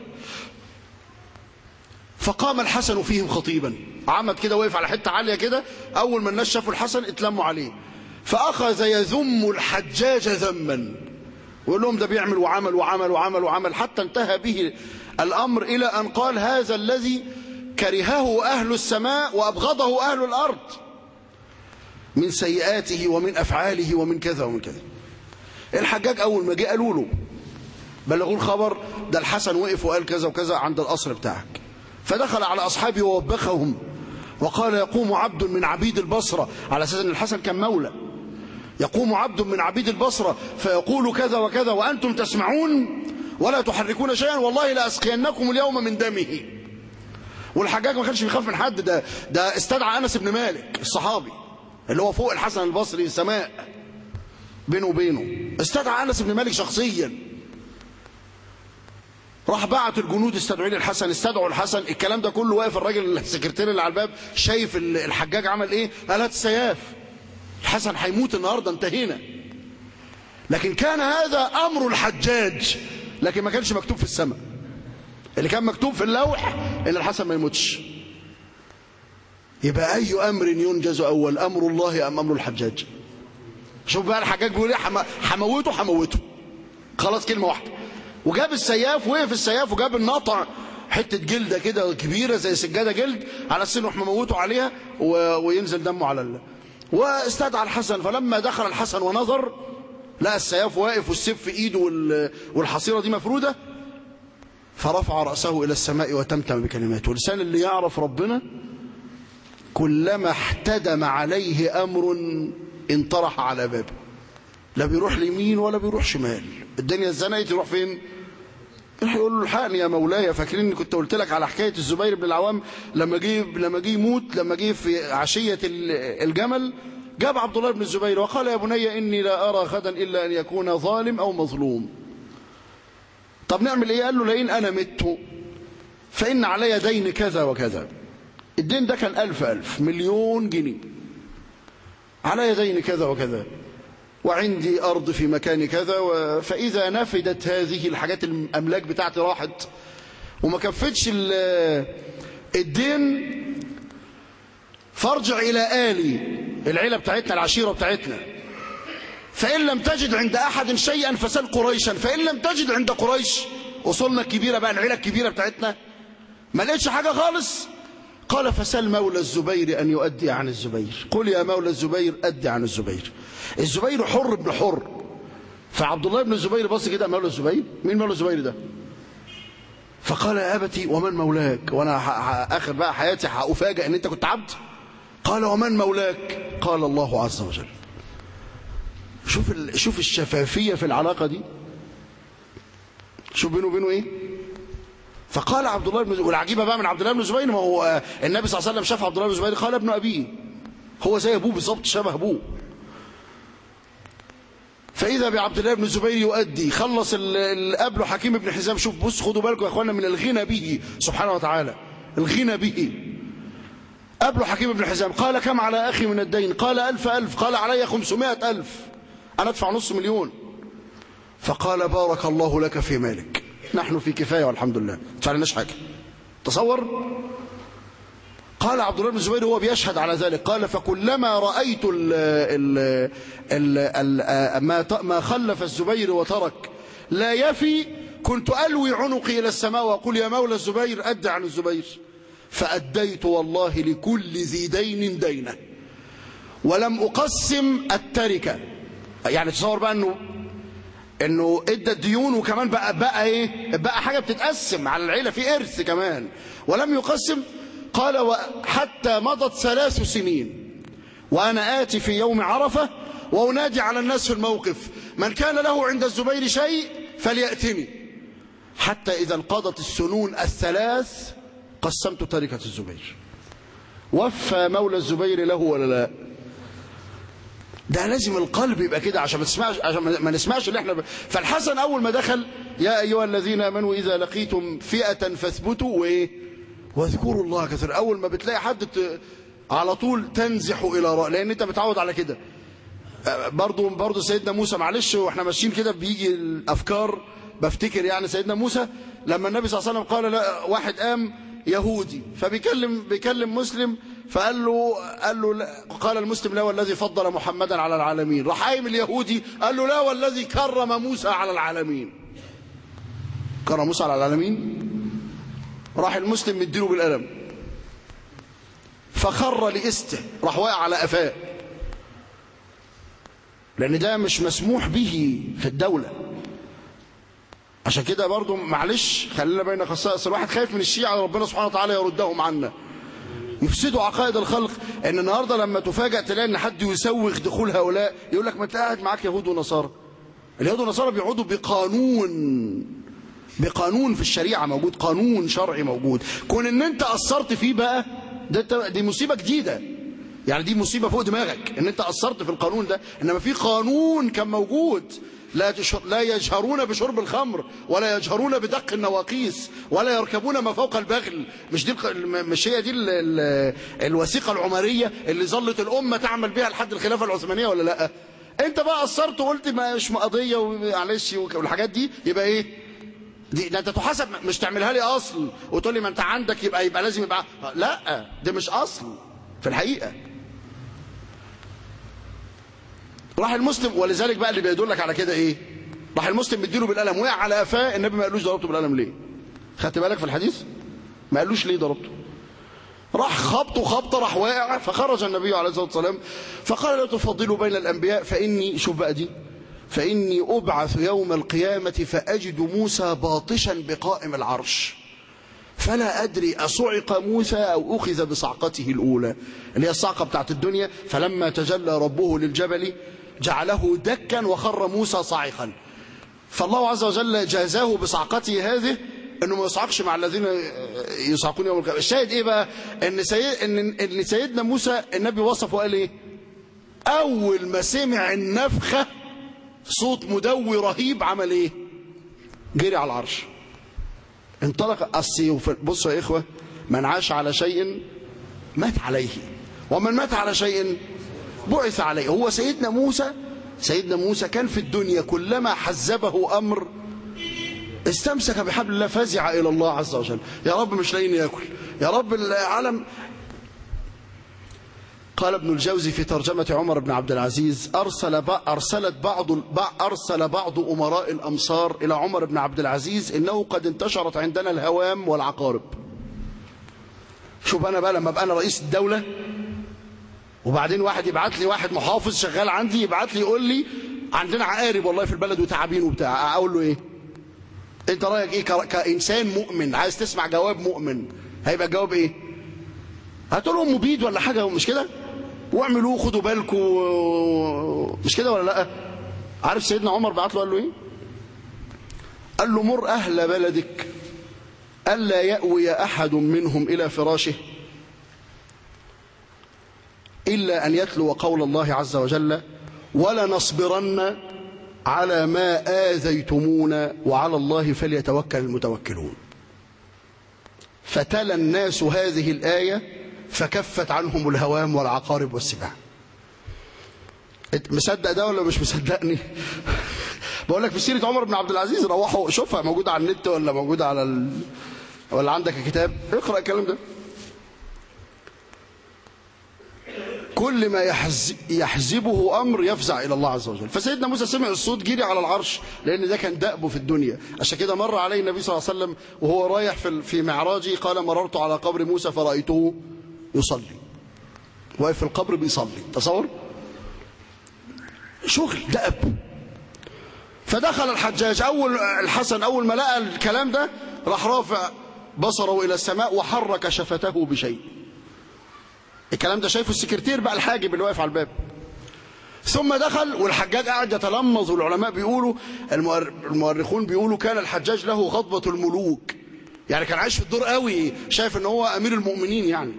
فقام الحسن فيهم خطيبا، عمد كده وقف على حتة عالية كده، أول ما الناس شافوا الحسن اتلموا عليه، فأخذ يذم الحجاج ذما، ويقول لهم ده بيعمل وعمل وعمل وعمل وعمل، حتى انتهى به الأمر إلى أن قال هذا الذي كرهه أهل السماء وأبغضه أهل الأرض من سيئاته ومن أفعاله ومن كذا ومن كذا. الحجاج أول ما جه قالوا له بلغوا الخبر ده الحسن وقف وقال كذا وكذا عند القصر بتاعك. فدخل على أصحابه ووبخهم وقال يقوم عبد من عبيد البصرة، على أساس أن الحسن كان مولى، يقوم عبد من عبيد البصرة فيقول كذا وكذا وأنتم تسمعون ولا تحركون شيئا والله لأسقينكم اليوم من دمه. والحجاج ما كانش بيخاف من حد، ده ده استدعى أنس بن مالك الصحابي اللي هو فوق الحسن البصري سماء بينه وبينه، استدعى أنس بن مالك شخصيا، راح بعت الجنود استدعوا لي الحسن، استدعوا الحسن، الكلام ده كله واقف الراجل السكرتير اللي على الباب شايف الحجاج عمل ايه، قال هات السياف الحسن هيموت النهارده انتهينا. لكن كان هذا امر الحجاج، لكن ما كانش مكتوب في السماء. اللي كان مكتوب في اللوح ان الحسن ما يموتش. يبقى اي امر ينجز اول، امر الله ام امر الحجاج؟ شوف بقى الحجاج بيقول ايه، هموته هموته خلاص كلمه واحده، وجاب السياف، وقف السياف وجاب الناطع حته جلده كده كبيره زي سجاده جلد على السن وراح مموته عليها وينزل دمه على الله. واستدعى الحسن، فلما دخل الحسن ونظر لقى السياف واقف والسيف في ايده والحصيره دي مفروده، فرفع راسه الى السماء وتمتم بكلماته. ولسان اللي يعرف ربنا كلما احتدم عليه امر انطرح على بابه، لا بيروح ليمين ولا بيروح شمال. الدنيا اتزنقت يروح فين؟ يروح يقول له الحقني يا مولاي. فاكرين اني كنت قلت لك على حكايه الزبير بن العوام لما جه لما جه يموت، لما جه في عشيه الجمل جاب عبد الله بن الزبير وقال يا بني اني لا ارى غدا الا ان يكون ظالم او مظلوم. طب نعمل ايه؟ قال له لئن انا مت فان علي دين كذا وكذا. الدين ده كان ألف ألف مليون جنيه، علي دين كذا وكذا، وعندي أرض في مكان كذا، فإذا نفدت هذه الحاجات الأملاك بتاعتي راحت وما كفتش الدين فارجع إلى آلي العيلة بتاعتنا العشيرة بتاعتنا، فإن لم تجد عند أحد شيئا فسل قريشا، فإن لم تجد عند قريش وصلنا الكبيرة بقى العيلة الكبيرة بتاعتنا ما لقيتش حاجة خالص، قال فسل مولى الزبير أن يؤدي عن الزبير، قل يا مولى الزبير أدي عن الزبير. الزبير حر ابن حر، فعبد الله بن الزبير بص كده مولى الزبير، مين مولى الزبير ده؟ فقال يا أبتي ومن مولاك؟ وأنا آخر بقى حياتي هأفاجأ أن أنت كنت عبد. قال ومن مولاك؟ قال الله عز وجل. شوف شوف الشفافية في العلاقة دي، شوف بينه وبينه إيه. فقال عبد الله بن الزبير، والعجيبة بقى من عبد الله بن الزبير، ما هو النبي صلى الله عليه وسلم شاف عبد الله بن الزبير قال ابن أبيه، هو زي أبوه بالظبط، شبه أبوه. فإذا بعبد الله بن الزبير يؤدي، خلص اللي قبله حكيم بن حزام. شوف بص خدوا بالكم يا اخوانا من الغنى به سبحانه وتعالى، الغنى به. قبله حكيم بن حزام قال كم على أخي من الدين؟ قال ألف ألف. قال علي خمسمائة ألف، أنا أدفع نص مليون. فقال بارك الله لك في مالك، نحن في كفاية والحمد لله، ما تدفعناش حاجة. تصور. قال عبد الله بن الزبير وهو بيشهد على ذلك، قال فكلما رأيت ال ال ال ال ما ما خلف الزبير وترك لا يفي كنت ألوي عنقي إلى السماء وأقول يا مولى الزبير أد عن الزبير، فأديت والله لكل ذي دين دينه ولم أقسم التركة. يعني تصور بقى أنه انه ادى الديون وكمان بقى بقى ايه بقى حاجه بتتقسم على العيله في ارث كمان، ولم يقسم. قال حتى مضت ثلاث سنين وانا اتي في يوم عرفه وانادي على الناس في الموقف من كان له عند الزبير شيء فلياتني، حتى اذا انقضت السنون الثلاث قسمت تركه الزبير. وفى مولى الزبير له ولا لا؟ ده لازم القلب يبقى كده عشان ما تسمعش، عشان ما نسمعش اللي احنا ب... فالحسن اول ما دخل يا ايها الذين امنوا اذا لقيتم فئه فاثبتوا وايه واذكروا الله كثيرا. اول ما بتلاقي حد ت... على طول تنزح الى راء، لان انت متعود على كده. برضه برضه سيدنا موسى، معلش واحنا ماشيين كده بيجي الافكار، بفتكر يعني سيدنا موسى لما النبي صلى الله عليه وسلم قال لا واحد قام يهودي فبيكلم بيكلم مسلم فقال له قال له لا، قال المسلم لا والذي فضل محمدا على العالمين. راح قايم اليهودي قال له لا والذي كرم موسى على العالمين. كرم موسى على العالمين. راح المسلم مديله بالقلم فخر لإسته، راح واقع على قفاه، لأن ده مش مسموح به في الدولة. عشان كده برضو معلش خلينا بين خصائص، الواحد خايف من الشيعة ربنا سبحانه وتعالى يردهم عنا. يفسدوا عقائد الخلق. ان النهارده لما تفاجأ تلاقي ان حد يسوغ دخول هؤلاء، يقول لك ما انت قاعد معاك يهود ونصارى. اليهود والنصارى بيقعدوا بقانون، بقانون في الشريعة موجود، قانون شرعي موجود. كون ان انت أثرت فيه بقى ده دي مصيبة جديدة، يعني دي مصيبة فوق دماغك ان انت أثرت في القانون ده. انما في قانون كان موجود، لا لا يجهرون بشرب الخمر ولا يجهرون بدق النواقيس ولا يركبون ما فوق البغل. مش دي مش هي دي ال ال الوثيقة العمرية اللي ظلت الأمة تعمل بها لحد الخلافة العثمانية ولا لا؟ انت بقى قصرت وقلت مش قضية ومعلش والحاجات دي، يبقى ايه دي؟ ده انت تحاسب، مش تعملها لي اصل وتقول لي ما انت عندك يبقى يبقى لازم يبقى، لا ده مش اصل في الحقيقة. راح المسلم، ولذلك بقى اللي بيدلك على كده ايه؟ راح المسلم مديله بالقلم، وقع على قفاه، النبي ما قالوش ضربته بالقلم ليه؟ خدت بالك في الحديث؟ ما قالوش ليه ضربته. راح خبطه خبطه، راح واقع، فخرج النبي عليه الصلاه والسلام فقال لا تفضلوا بين الانبياء فاني، شوف بقى دي، فاني ابعث يوم القيامه فاجد موسى باطشا بقائم العرش فلا ادري اصعق موسى او اخذ بصعقته الاولى، اللي هي الصعقه بتاعت الدنيا. فلما تجلى ربه للجبل جعله دكا وخر موسى صاعقا. فالله عز وجل جازاه بصعقته هذه انه ما يصعقش مع الذين يصعقون يوم القيامه. الشاهد ايه بقى؟ ان سيد ان ان سيدنا موسى النبي وصفه وقال ايه؟ اول ما سمع النفخه صوت مدوي رهيب عمل ايه؟ جري على العرش، انطلق. السيوف. بصوا يا اخوه، من عاش على شيء مات عليه، ومن مات على شيء بعث عليه. هو سيدنا موسى سيدنا موسى كان في الدنيا كلما حزبه امر استمسك بحبل الله، فزع الى الله عز وجل، يا رب مش لاقيين ياكل، يا رب العالم. قال ابن الجوزي في ترجمة عمر بن عبد العزيز: أرسل أرسلت بعض أرسل بعض أمراء الأمصار إلى عمر بن عبد العزيز إنه قد انتشرت عندنا الهوام والعقارب. شوف أنا بقى لما أبقى أنا رئيس الدولة وبعدين واحد يبعت لي، واحد محافظ شغال عندي يبعت لي يقول لي عندنا عقارب والله في البلد وتعابين وبتاع، أقول له إيه؟ أنت رأيك إيه كإنسان مؤمن عايز تسمع جواب مؤمن؟ هيبقى الجواب إيه؟ هتقول لهم مبيد ولا حاجة، مش كده؟ واعملوه خدوا بالكم، مش كده ولا لا؟ عارف سيدنا عمر بعت له قال له ايه؟ قال له: مر اهل بلدك الا يأوي احد منهم الى فراشه الا ان يتلو قول الله عز وجل: ولنصبرن على ما آذيتمونا وعلى الله فليتوكل المتوكلون. فتلا الناس هذه الآية فكفت عنهم الهوام والعقارب والسباع. مصدق ده ولا مش مصدقني؟ بقول لك في سيرة عمر بن عبد العزيز، روحوا شوفها موجودة على النت ولا موجودة على ال... ولا عندك الكتاب، اقرأ الكلام ده. كل ما يحز... يحزبه أمر يفزع إلى الله عز وجل. فسيدنا موسى سمع الصوت جري على العرش، لأن ده كان دأبه في الدنيا. عشان كده مر عليه النبي صلى الله عليه وسلم وهو رايح في في معراجه، قال: مررت على قبر موسى فرأيته يصلي. واقف في القبر بيصلي، تصور شغل دأب. فدخل الحجاج، أول الحسن أول ما لقى الكلام ده راح رافع بصره إلى السماء وحرك شفته بشيء. الكلام ده شايفه السكرتير بقى، الحاجب اللي واقف على الباب. ثم دخل والحجاج قاعد يتلمظ، والعلماء بيقولوا، المؤرخون بيقولوا كان الحجاج له غضبة الملوك، يعني كان عايش في الدور قوي، شايف ان هو امير المؤمنين يعني.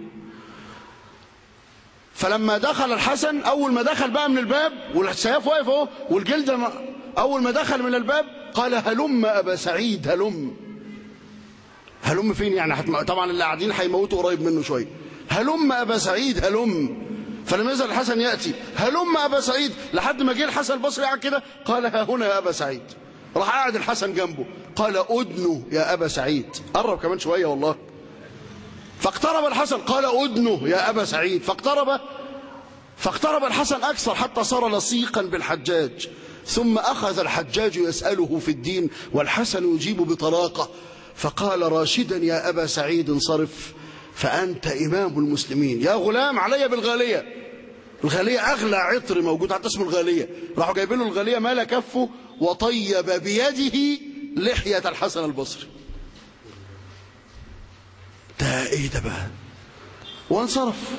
فلما دخل الحسن، اول ما دخل بقى من الباب والسيف واقف اهو والجلد، اول ما دخل من الباب قال: هلم ابا سعيد هلم. هلم فين يعني؟ طبعا اللي قاعدين هيموتوا قريب منه شويه. هلم ابا سعيد هلم. فلم يزل الحسن ياتي: هلم ابا سعيد، لحد ما جه الحسن البصري قاعد كده، قال: ها هنا يا ابا سعيد. راح قاعد الحسن جنبه، قال: ادنو يا ابا سعيد، قرب كمان شويه والله. فاقترب الحسن، قال: ادنو يا ابا سعيد، فاقترب فاقترب الحسن اكثر حتى صار لصيقا بالحجاج. ثم اخذ الحجاج يساله في الدين والحسن يجيب بطلاقه، فقال راشدا: يا ابا سعيد انصرف فأنت إمام المسلمين. يا غلام علي بالغالية. الغالية أغلى عطر موجود، حتى اسمه الغالية. راحوا جايبين له الغالية مال كفه وطيب بيده لحية الحسن البصري. ده إيه ده بقى؟ وانصرف.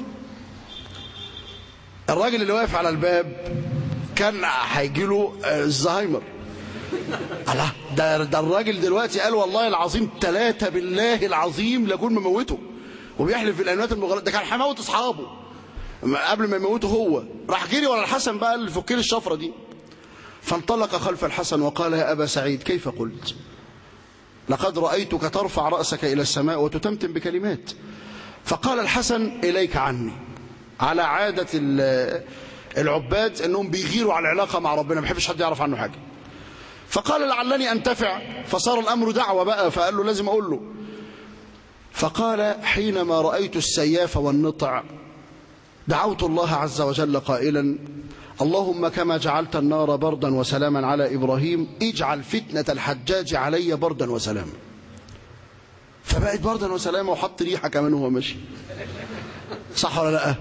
الراجل اللي واقف على الباب كان هيجي له الزهايمر. الله، ده ده الراجل دلوقتي قال والله العظيم ثلاثة بالله العظيم لكون مموته، وبيحلف في الأيمانات المغلظة. ده كان هيموت أصحابه قبل ما يموته هو. راح جري ورا الحسن بقى اللي فك لي الشفرة دي، فانطلق خلف الحسن وقال: يا أبا سعيد كيف قلت؟ لقد رأيتك ترفع رأسك إلى السماء وتتمتم بكلمات. فقال الحسن: إليك عني. على عادة العباد أنهم بيغيروا على العلاقة مع ربنا، ما بيحبش حد يعرف عنه حاجة. فقال: لعلني أنتفع. فصار الأمر دعوة بقى، فقال له لازم أقول له. فقال: حينما رأيت السياف والنطع دعوت الله عز وجل قائلا: اللهم كما جعلت النار بردا وسلاما على إبراهيم اجعل فتنة الحجاج علي بردا وسلاما. فبقت بردا وسلاما، وحط ريحة كمان وهو ماشي. صح ولا لا؟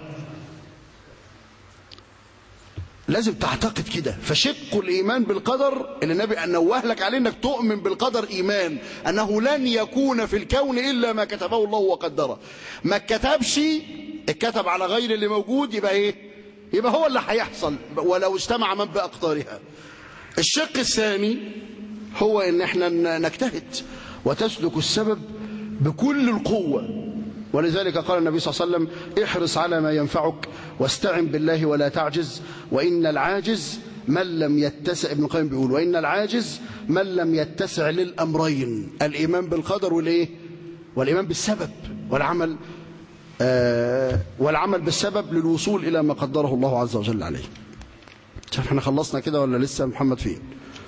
لازم تعتقد كده. فشق الإيمان بالقدر اللي النبي نوه لك عليه انك تؤمن بالقدر إيمان أنه لن يكون في الكون إلا ما كتبه الله وقدره. ما كتبش، اتكتب على غير اللي موجود، يبقى ايه؟ يبقى هو اللي هيحصل ولو اجتمع من بأقطارها. الشق الثاني هو ان احنا نجتهد وتسلك السبب بكل القوة. ولذلك قال النبي صلى الله عليه وسلم: احرص على ما ينفعك واستعن بالله ولا تعجز، وإن العاجز من لم يتسع. ابن القيم بيقول: وإن العاجز من لم يتسع للأمرين، الإيمان بالقدر والإيه؟ والإيمان بالسبب، والعمل آه والعمل بالسبب للوصول إلى ما قدره الله عز وجل عليه. شوف احنا خلصنا كده ولا لسه؟ محمد فين؟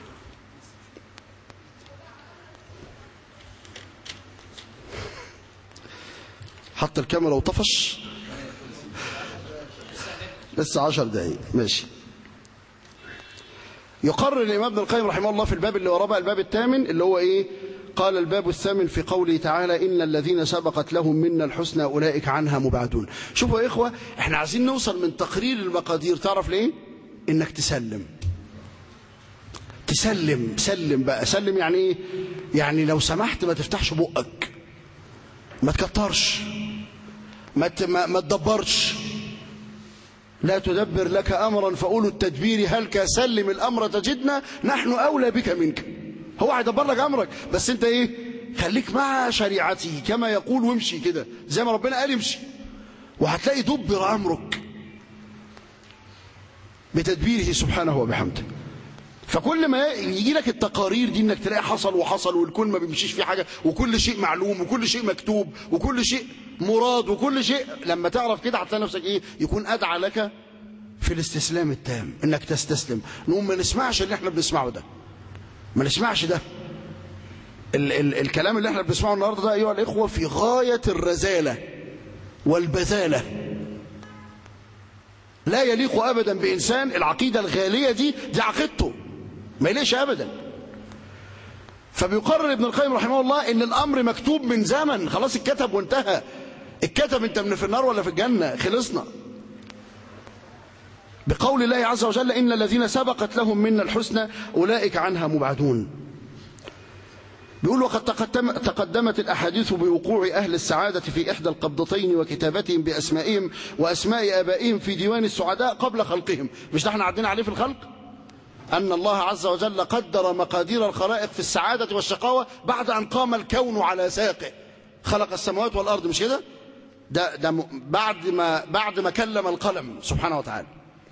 حط الكاميرا وطفش. لسه عشر دقايق ماشي. يقرر الإمام ابن القيم رحمه الله في الباب اللي وراه بقى، الباب الثامن اللي هو ايه؟ قال: الباب الثامن في قوله تعالى: إن الذين سبقت لهم منا الحسنى أولئك عنها مبعدون. شوفوا يا إخوة، احنا عايزين نوصل من تقرير المقادير، تعرف ليه؟ إنك تسلم. تسلم سلم بقى. سلم يعني ايه؟ يعني لو سمحت ما تفتحش بقك، ما تكترش، ما ما تدبرش. لا تدبر لك أمرا فأولو التدبير هلك سلم الأمر تجدنا نحن أولى بك منك. هو هيدبر لك أمرك، بس أنت إيه؟ خليك مع شريعته كما يقول، وامشي كده زي ما ربنا قال امشي، وهتلاقي دبر أمرك بتدبيره سبحانه وبحمده. فكل ما يجي لك التقارير دي انك تلاقي حصل وحصل، والكل ما بيمشيش في حاجة، وكل شيء معلوم، وكل شيء مكتوب، وكل شيء مراد، وكل شيء، لما تعرف كده هتلاقي نفسك ايه؟ يكون ادعى لك في الاستسلام التام، انك تستسلم. نقوم ما نسمعش اللي احنا بنسمعه ده، ما نسمعش ده. ال ال الكلام اللي احنا بنسمعه النهارده ده ايها الاخوه في غاية الرذالة والبذالة. لا يليق ابدا بانسان العقيدة الغالية دي، دي عقيدته ما يليش ابدا. فبيقرر ابن القيم رحمه الله ان الامر مكتوب من زمن، خلاص اتكتب وانتهى. اتكتب انت من في النار ولا في الجنة، خلصنا. بقول الله عز وجل: إن الذين سبقت لهم منا الحسنى أولئك عنها مبعدون. بيقول: وقد تقدمت الأحاديث بوقوع أهل السعادة في إحدى القبضتين وكتابتهم بأسمائهم وأسماء آبائهم في ديوان السعداء قبل خلقهم. مش ده احنا عدينا عليه في الخلق؟ أن الله عز وجل قدر مقادير الخلائق في السعادة والشقاوة بعد أن قام الكون على ساقه، خلق السماوات والأرض، مش كده؟ ده ده بعد ما بعد ما كلم القلم سبحانه وتعالى.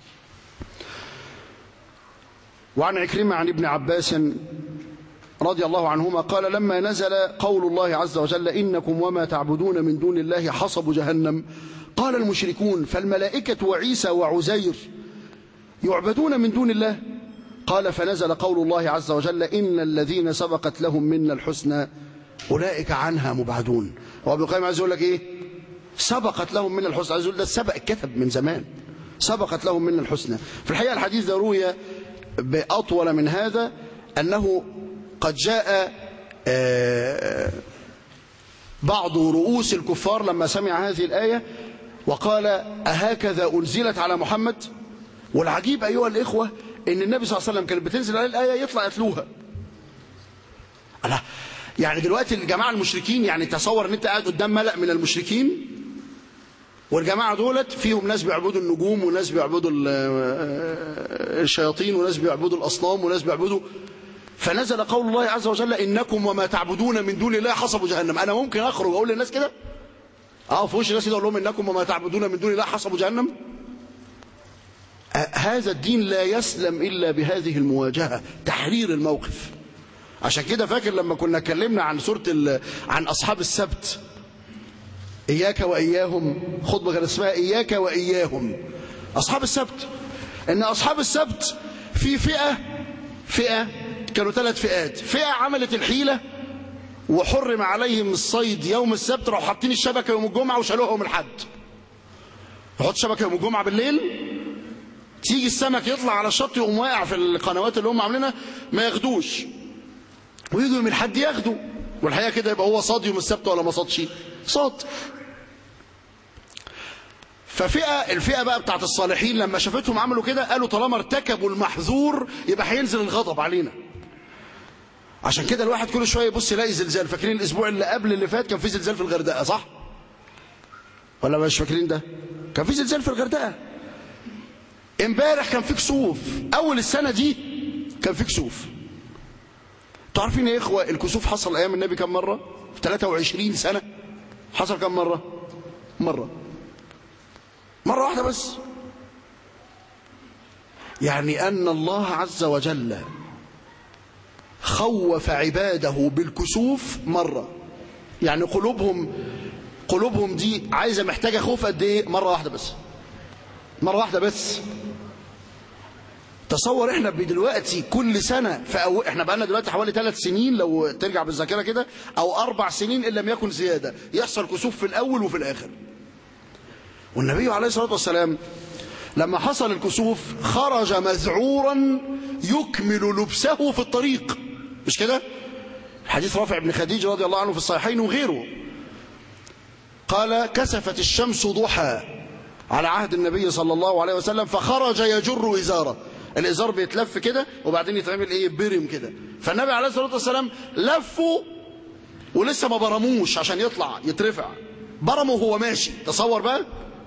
وعن عكرمة عن ابن عباس رضي الله عنهما قال: لما نزل قول الله عز وجل: إنكم وما تعبدون من دون الله حصب جهنم، قال المشركون: فالملائكة وعيسى وعزير يعبدون من دون الله؟ قال: فنزل قول الله عز وجل: إن الذين سبقت لهم منا الحسنى أولئك عنها مبعدون. هو ابن القيم عايز يقول لك إيه؟ سبقت لهم منا الحسنى، عايز يقول ده السبق اتكتب من زمان، سبقت لهم منا الحسنى. في الحقيقة الحديث ده روي بأطول من هذا، أنه قد جاء بعض رؤوس الكفار لما سمع هذه الآية وقال: أهكذا أنزلت على محمد؟ والعجيب أيها الإخوة إن النبي صلى الله عليه وسلم كانت بتنزل عليه الآية يطلع يتلوها. يعني دلوقتي الجماعة المشركين، يعني تصور أن أنت قاعد قدام ملأ من المشركين والجماعة دولت فيهم ناس بيعبدوا النجوم وناس بيعبدوا الشياطين وناس بيعبدوا الأصنام وناس بيعبدوا. فنزل قول الله عز وجل إنكم وما تعبدون من دون الله حصب جهنم. أنا ممكن أخرج وأقول للناس كده اه في وش الناس كده اقول لهم إنكم وما تعبدون من دون الله حصب جهنم؟ هذا الدين لا يسلم إلا بهذه المواجهة، تحرير الموقف. عشان كده فاكر لما كنا اتكلمنا عن سورة عن أصحاب السبت، إياك وإياهم، خطبة كان اسمها إياك وإياهم أصحاب السبت. إن أصحاب السبت في فئة فئة كانوا ثلاث فئات. فئة عملت الحيلة وحرم عليهم الصيد يوم السبت، راحوا حاطين الشبكة يوم الجمعة وشالوها يوم الحد. يحط شبكة يوم الجمعة بالليل، تيجي السمك يطلع على الشط يقوم واقع في القنوات اللي هم عاملينها ما ياخدوش، ويجوا يوم الحد ياخدوا. والحقيقة كده يبقى هو صاد يوم السبت ولا ما صادش؟ صاد. ففئة الفئة بقى بتاعت الصالحين لما شافتهم عملوا كده قالوا طالما ارتكبوا المحظور يبقى هينزل الغضب علينا. عشان كده الواحد كل شويه يبص يلاقي زلزال. فاكرين الاسبوع اللي قبل اللي فات كان في زلزال في الغردقه صح؟ ولا مش فاكرين ده؟ كان في زلزال في الغردقه. امبارح كان في كسوف. اول السنه دي كان في كسوف. انتوا عارفين يا اخوه الكسوف حصل ايام النبي كم مره؟ في ثلاثة وعشرين سنه حصل كم مره؟ مره مره واحده بس. يعني ان الله عز وجل خوف عباده بالكسوف مرة. يعني قلوبهم قلوبهم دي عايزة محتاجة خوف قد ايه؟ مرة واحدة بس. مرة واحدة بس. تصور احنا بدلوقتي كل سنة في أو... احنا بقالنا دلوقتي حوالي ثلاث سنين لو ترجع بالذاكرة كده او اربع سنين ان لم يكن زيادة يحصل كسوف في الاول وفي الاخر. والنبي عليه الصلاة والسلام لما حصل الكسوف خرج مذعورا يكمل لبسه في الطريق، مش كده؟ حديث رافع بن خديج رضي الله عنه في الصحيحين وغيره قال كسفت الشمس ضحى على عهد النبي صلى الله عليه وسلم فخرج يجر إزاره. الإزار بيتلف كده وبعدين يتعمل ايه؟ برم كده. فالنبي عليه الصلاة والسلام لفه ولسه ما برموش عشان يطلع يترفع، برمه وهو ماشي. تصور بقى.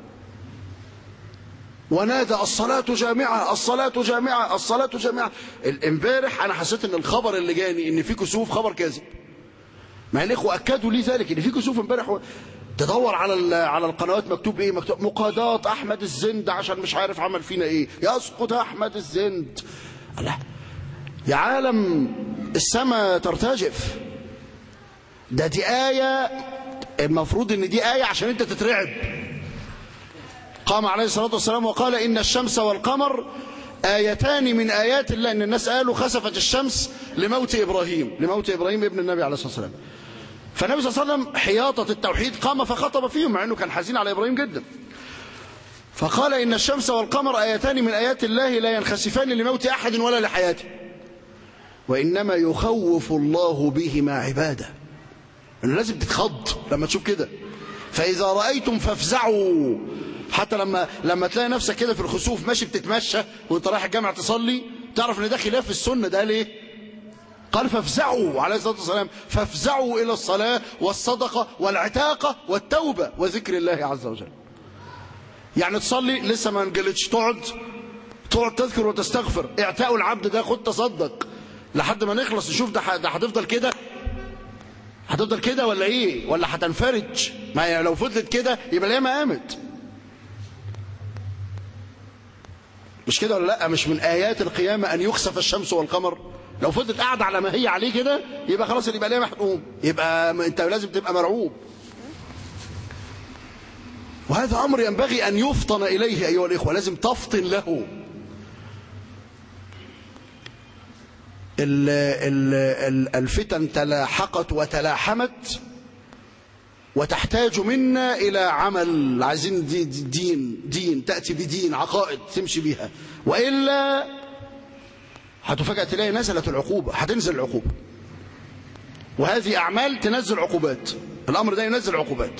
ونادى الصلاة جامعة الصلاة جامعة الصلاة جامعة. امبارح أنا حسيت إن الخبر اللي جاني إن في كسوف خبر كاذب. مع الإخوة أكدوا لي ذلك إن في كسوف امبارح و... تدور على على القنوات مكتوب إيه؟ مكتوب مقاضاة أحمد الزند عشان مش عارف عمل فينا إيه، يسقط أحمد الزند. لا يا عالم السماء ترتجف. ده دي آية المفروض إن دي آية عشان أنت تترعب. قام عليه الصلاة والسلام وقال إن الشمس والقمر آيتان من آيات الله. إن الناس قالوا خسفت الشمس لموت إبراهيم لموت إبراهيم ابن النبي عليه الصلاة والسلام. فالنبي صلى الله عليه وسلم حياطة التوحيد قام فخطب فيهم مع أنه كان حزين على إبراهيم جدا. فقال إن الشمس والقمر آيتان من آيات الله لا ينخسفان لموت أحد ولا لحياته وإنما يخوف الله بهما عباده. إنه لازم تتخض لما تشوف كده. فإذا رأيتم فافزعوا. حتى لما لما تلاقي نفسك كده في الخسوف ماشي بتتمشى وانت رايح الجامع تصلي تعرف ان ده خلاف السنه. ده ليه؟ قال فافزعوا عليه الصلاه والسلام فافزعوا الى الصلاه والصدقه والعتاقه والتوبه وذكر الله عز وجل. يعني تصلي لسه ما انجلتش تقعد تقعد تذكر وتستغفر. اعتاء العبد ده خد تصدق لحد ما نخلص نشوف ده ده هتفضل كده هتفضل كده ولا ايه؟ ولا هتنفرج؟ ما لو فضلت كده يبقى ليه ما قامت. مش كده ولا لا؟ مش من آيات القيامة أن يخسف الشمس والقمر. لو فضلت قاعدة على ما هي عليه كده يبقى خلاص يبقى ليه محكوم، يبقى أنت لازم تبقى مرعوب. وهذا أمر ينبغي أن يفطن إليه أيها الإخوة، لازم تفطن له. الفتن تلاحقت وتلاحمت وتحتاج منا إلى عمل. عايزين دي دين دين تأتي بدين عقائد تمشي بيها، وإلا هتفاجأ تلاقي نزلت العقوبة، هتنزل العقوبة. وهذه أعمال تنزل عقوبات. الأمر ده ينزل عقوبات.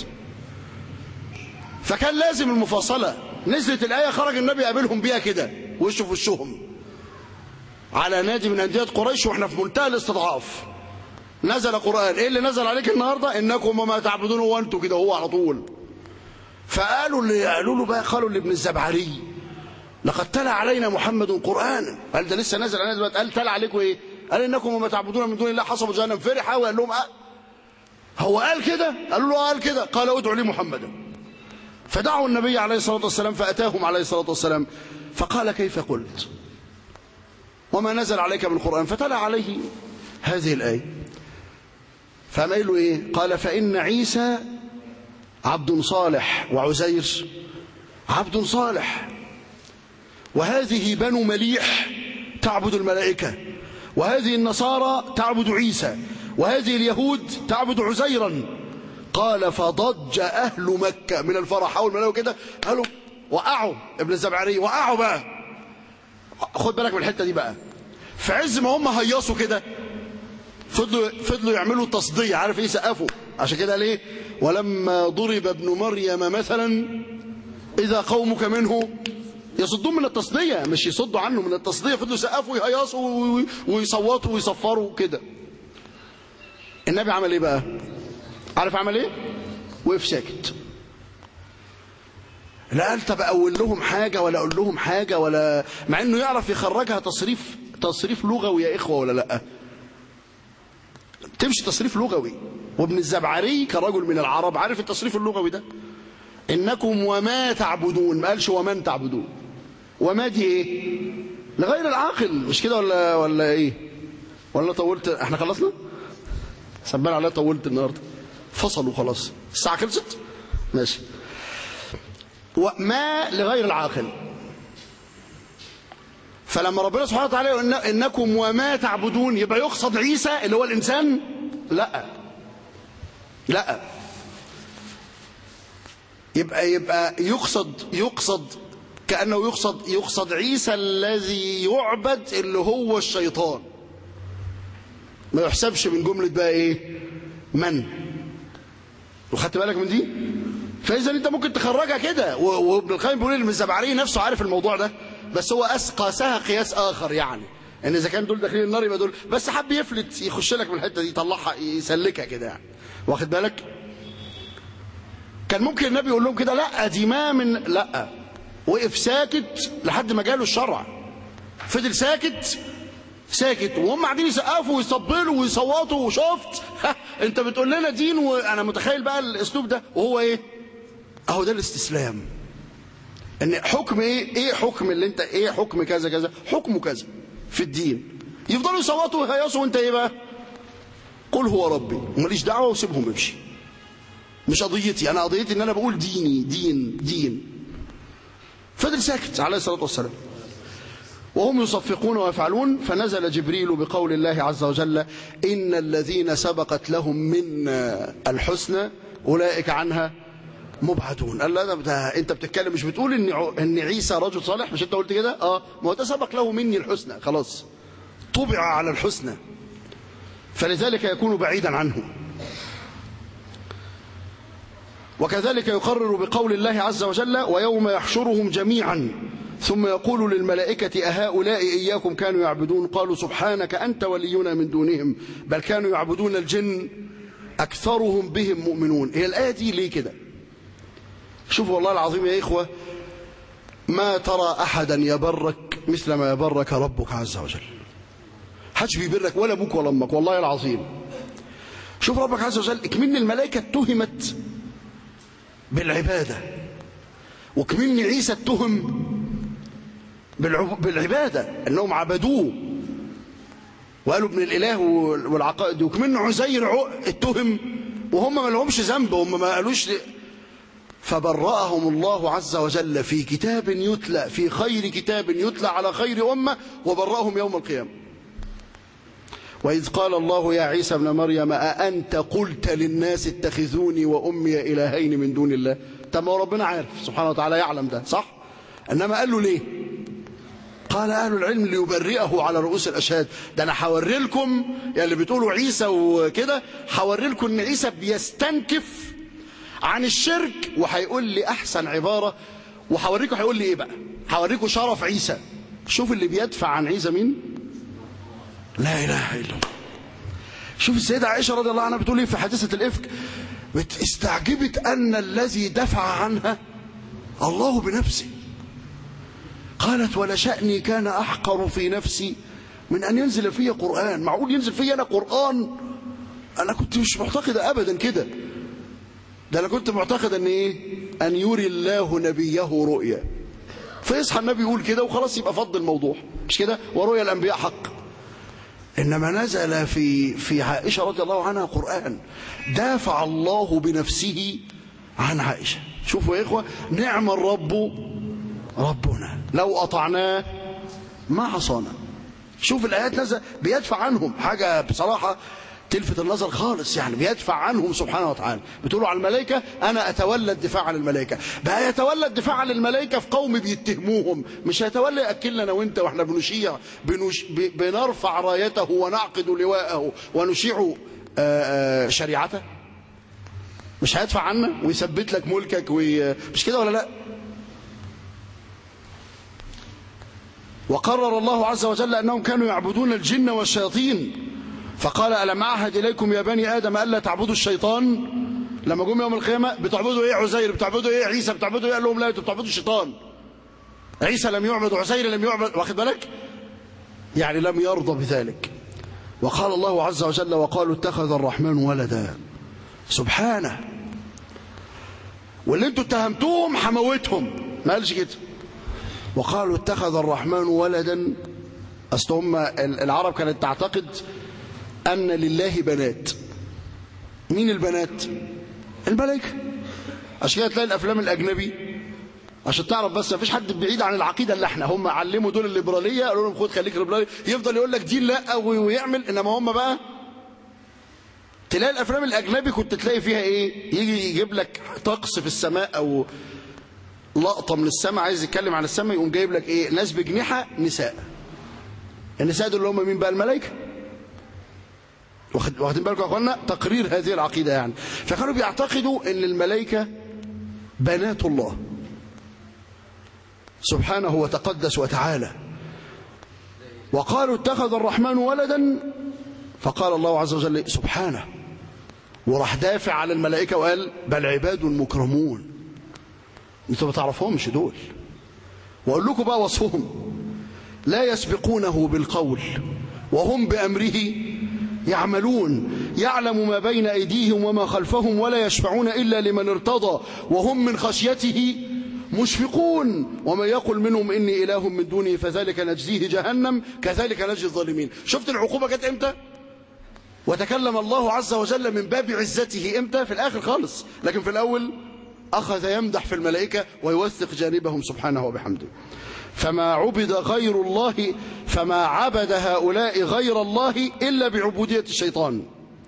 فكان لازم المفاصلة. نزلت الآية خرج النبي قابلهم بيها كده وشه في وشهم على نادي من أندية قريش وإحنا في منتهى الاستضعاف. نزل قرآن. إيه اللي نزل عليك النهاردة؟ إنكم وما تعبدون وأنتم كده هو على طول. فقالوا اللي قالوا له بقى، قالوا لابن الزبعري لقد تلا علينا محمد قرآنا. قال ده لسه نازل علينا دلوقتي. قال تلا عليكم ايه؟ قال انكم وما تعبدون من دون الله حصبوا جهنم. فرح وقال لهم أه هو قال كده؟ قالوا له قال كده. قال ادعوا لي محمدا. فدعوا النبي عليه الصلاة والسلام فأتاهم عليه الصلاة والسلام فقال كيف قلت وما نزل عليك من القرآن؟ فتلا عليه هذه الآية. فقام قال له ايه؟ قال فإن عيسى عبد صالح وعزير عبد صالح، وهذه بنو مليح تعبد الملائكة، وهذه النصارى تعبد عيسى، وهذه اليهود تعبد عزيرا. قال فضج أهل مكة من الفرح. حاول ملاقوا كده قالوا وقعوا ابن الزبعري، وقعوا بقى. خد بالك من الحتة دي بقى. في عز ما هم هيصوا كده فضلوا فضلوا يعملوا تصدية. عارف ايه؟ سقفوا. عشان كده ليه؟ ولما ضرب ابن مريم مثلا إذا قومك منه يصدون من التصدية، مش يصدوا عنه، من التصدية. فضلوا يسقفوا ويهيصوا ويصوتوا ويصفروا كده. النبي عمل ايه بقى؟ عارف عمل ايه؟ وقف ساكت. لا قال طب اقول لهم حاجة ولا اقول لهم حاجة ولا، مع انه يعرف يخرجها تصريف تصريف لغوي يا اخوة ولا لا؟ تمشي تصريف لغوي. وابن الزبعري كرجل من العرب عارف التصريف اللغوي ده. انكم وما تعبدون، ما قالش ومن تعبدون. وما دي ايه؟ لغير العاقل، مش كده ولا ولا ايه؟ ولا طولت؟ احنا خلصنا؟ سبان عليا طولت النهارده. فصلوا خلاص، الساعه خلصت. ماشي. وما لغير العاقل. فلما ربنا سبحانه وتعالى يقول انكم وما تعبدون يبقى يقصد عيسى اللي هو الانسان؟ لا لا، يبقى يبقى يقصد يقصد كأنه يقصد يقصد عيسى الذي يعبد اللي هو الشيطان. ما يحسبش من جملة بقى ايه؟ من. وخدت بالك من دي؟ فإذا انت ممكن تخرجها كده. وابن القيم بيقول ان الزبعري نفسه عارف الموضوع ده، بس هو قاسها قياس آخر، يعني ان اذا كان دول داخلين النار يبقى دول، بس حب يفلت يخش لك من الحته دي يطلعها يسلكها كده يعني. واخد بالك؟ كان ممكن النبي يقول لهم كده لا دي ما من، لا، وقف ساكت لحد ما جاله الشرع. فضل ساكت ساكت وهم قاعدين يسقفوا ويصبلوا ويصوتوا. وشفت انت بتقول لنا دين، وانا متخيل بقى الاسلوب ده. وهو ايه؟ اهو ده الاستسلام. ان حكم ايه؟ ايه حكم اللي انت ايه حكم كذا كذا؟ حكمه كذا في الدين. يفضلوا يصوتوا ويهيصوا وانت ايه بقى؟ قل هو ربي وماليش دعوه وسيبهم يمشي. مش قضيتي انا، قضيتي ان انا بقول ديني دين دين. فضل ساكت عليه الصلاه والسلام. وهم يصفقون ويفعلون. فنزل جبريل بقول الله عز وجل ان الذين سبقت لهم منا الحسنى اولئك عنها مبعدون. قال لا ده انت بتتكلم، مش بتقول ان ان عيسى رجل صالح؟ مش انت قلت كده؟ اه ما هو ده سبق له مني الحسنى، خلاص طبع على الحسنى، فلذلك يكون بعيدا عنه. وكذلك يقرر بقول الله عز وجل ويوم يحشرهم جميعا ثم يقول للملائكة أهؤلاء إياكم كانوا يعبدون قالوا سبحانك أنت ولينا من دونهم بل كانوا يعبدون الجن أكثرهم بهم مؤمنون. هي الآية دي ليه كده؟ شوفوا والله العظيم يا إخوة، ما ترى أحدا يبرك مثل ما يبرك ربك عز وجل. حدش بيبرك ولا أبوك ولا أمك والله العظيم. شوف ربك عز وجل اكمن الملائكة اتهمت بالعبادة، وكمن عيسى اتهم بالعبادة أنهم عبدوه وقالوا ابن الإله والعقائد، وكمن عزير اتهم وهم ما لهمش ذنب، هم ما قالوش. فبرأهم الله عز وجل في كتاب يتلى، في خير كتاب يتلى على خير أمة، وبرأهم يوم القيامة. وإذ قال الله يا عيسى ابن مريم أأنت قلت للناس اتخذوني وأمي إلهين من دون الله؟ طب ما ربنا عارف سبحانه وتعالى يعلم ده صح؟ إنما قال له ليه؟ قال أهل العلم ليبرئه على رؤوس الأشهاد. ده أنا حوري لكم يا اللي بتقولوا عيسى وكده، حوري لكم إن عيسى بيستنكف عن الشرك، وهيقول لي أحسن عبارة، وحوريكم هيقول لي إيه بقى؟ حوريكم شرف عيسى. شوف اللي بيدفع عن عيسى مين؟ لا إله إلا الله. شوف السيدة عائشة رضي الله عنها بتقول إيه في حادثة الإفك؟ استعجبت أن الذي دفع عنها الله بنفسه. قالت ولشأني كان أحقر في نفسي من أن ينزل في قرآن. معقول ينزل في أنا قرآن؟ أنا كنت مش معتقد أبدا كده، ده أنا كنت معتقد أن إيه؟ أن يري الله نبيه رؤيا، فيصحى النبي يقول كده وخلاص يبقى فض الموضوع، مش كده؟ ورؤيا الأنبياء حق. إنما نزل في في عائشة رضي الله عنها قرآن، دافع الله بنفسه عن عائشة. شوفوا يا إخوة، نعم الرب ربنا لو أطعناه ما عصانا. شوف الآيات نزل بيدفع عنهم، حاجة بصراحة تلفت النظر خالص، يعني بيدفع عنهم سبحانه وتعالى. بتقولوا على الملائكة أنا أتولى الدفاع عن الملائكة، بقى يتولى الدفاع عن الملائكة في قوم بيتهموهم، مش هيتولى يأكلنا أنا وإنت وإحنا بنشيع بنش بنرفع رايته ونعقد لواءه ونشيع شريعته؟ مش هيدفع عنا ويثبت لك ملكك مش كده ولا لا؟ وقرر الله عز وجل أنهم كانوا يعبدون الجن والشياطين، فقال ألم أعهد إليكم يا بني آدم ألا تعبدوا الشيطان؟ لما جم يوم القيامة بتعبدوا إيه عزير، بتعبدوا إيه عيسى، بتعبدوا إيه؟ قال لهم لا، أنتوا بتعبدوا الشيطان. عيسى لم يعبد وعزير لم يعبد، واخد بالك؟ يعني لم يرضى بذلك. وقال الله عز وجل وقالوا اتخذ الرحمن ولدا. سبحانه. واللي انتوا اتهمتوهم حموتهم، ما قالش كده. وقالوا اتخذ الرحمن ولدا. أصل هم العرب كانت تعتقد أن لله بنات. مين البنات؟ الملائكة. عشان كده تلاقي الأفلام الأجنبي، عشان تعرف بس ما فيش حد بعيد عن العقيدة اللي احنا، هم علموا دول الليبرالية، قالوا لهم خد خليك ليبرالي، يفضل يقول لك دين لا ويعمل. إنما هم بقى تلاقي الأفلام الأجنبي كنت تلاقي فيها إيه؟ يجي يجيب لك طقس في السماء أو لقطة من السماء، عايز يتكلم عن السماء، يقوم جايب لك إيه؟ ناس بجنحة نساء. النساء دول اللي هم مين بقى؟ الملائكة. واخدين بالكم يا اخوانا؟ تقرير هذه العقيدة يعني. فكانوا بيعتقدوا ان الملائكة بنات الله سبحانه وتقدس وتعالى. وقالوا اتخذ الرحمن ولدا، فقال الله عز وجل سبحانه، وراح دافع على الملائكة وقال بل عباد مكرمون. انتوا ما تعرفهمش دول، واقول لكم بقى وصفهم: لا يسبقونه بالقول وهم بأمره يعملون، يعلم ما بين أيديهم وما خلفهم، ولا يشفعون إلا لمن ارتضى، وهم من خشيته مشفقون، ومن يقل منهم إني إله من دونه فذلك نجزيه جهنم كذلك نجزي الظالمين. شفت العقوبة كانت إمتى؟ وتكلم الله عز وجل من باب عزته إمتى؟ في الآخر خالص، لكن في الأول أخذ يمدح في الملائكة ويوثق جانبهم سبحانه وبحمده. فما عبد غير الله، فما عبد هؤلاء غير الله إلا بعبودية الشيطان.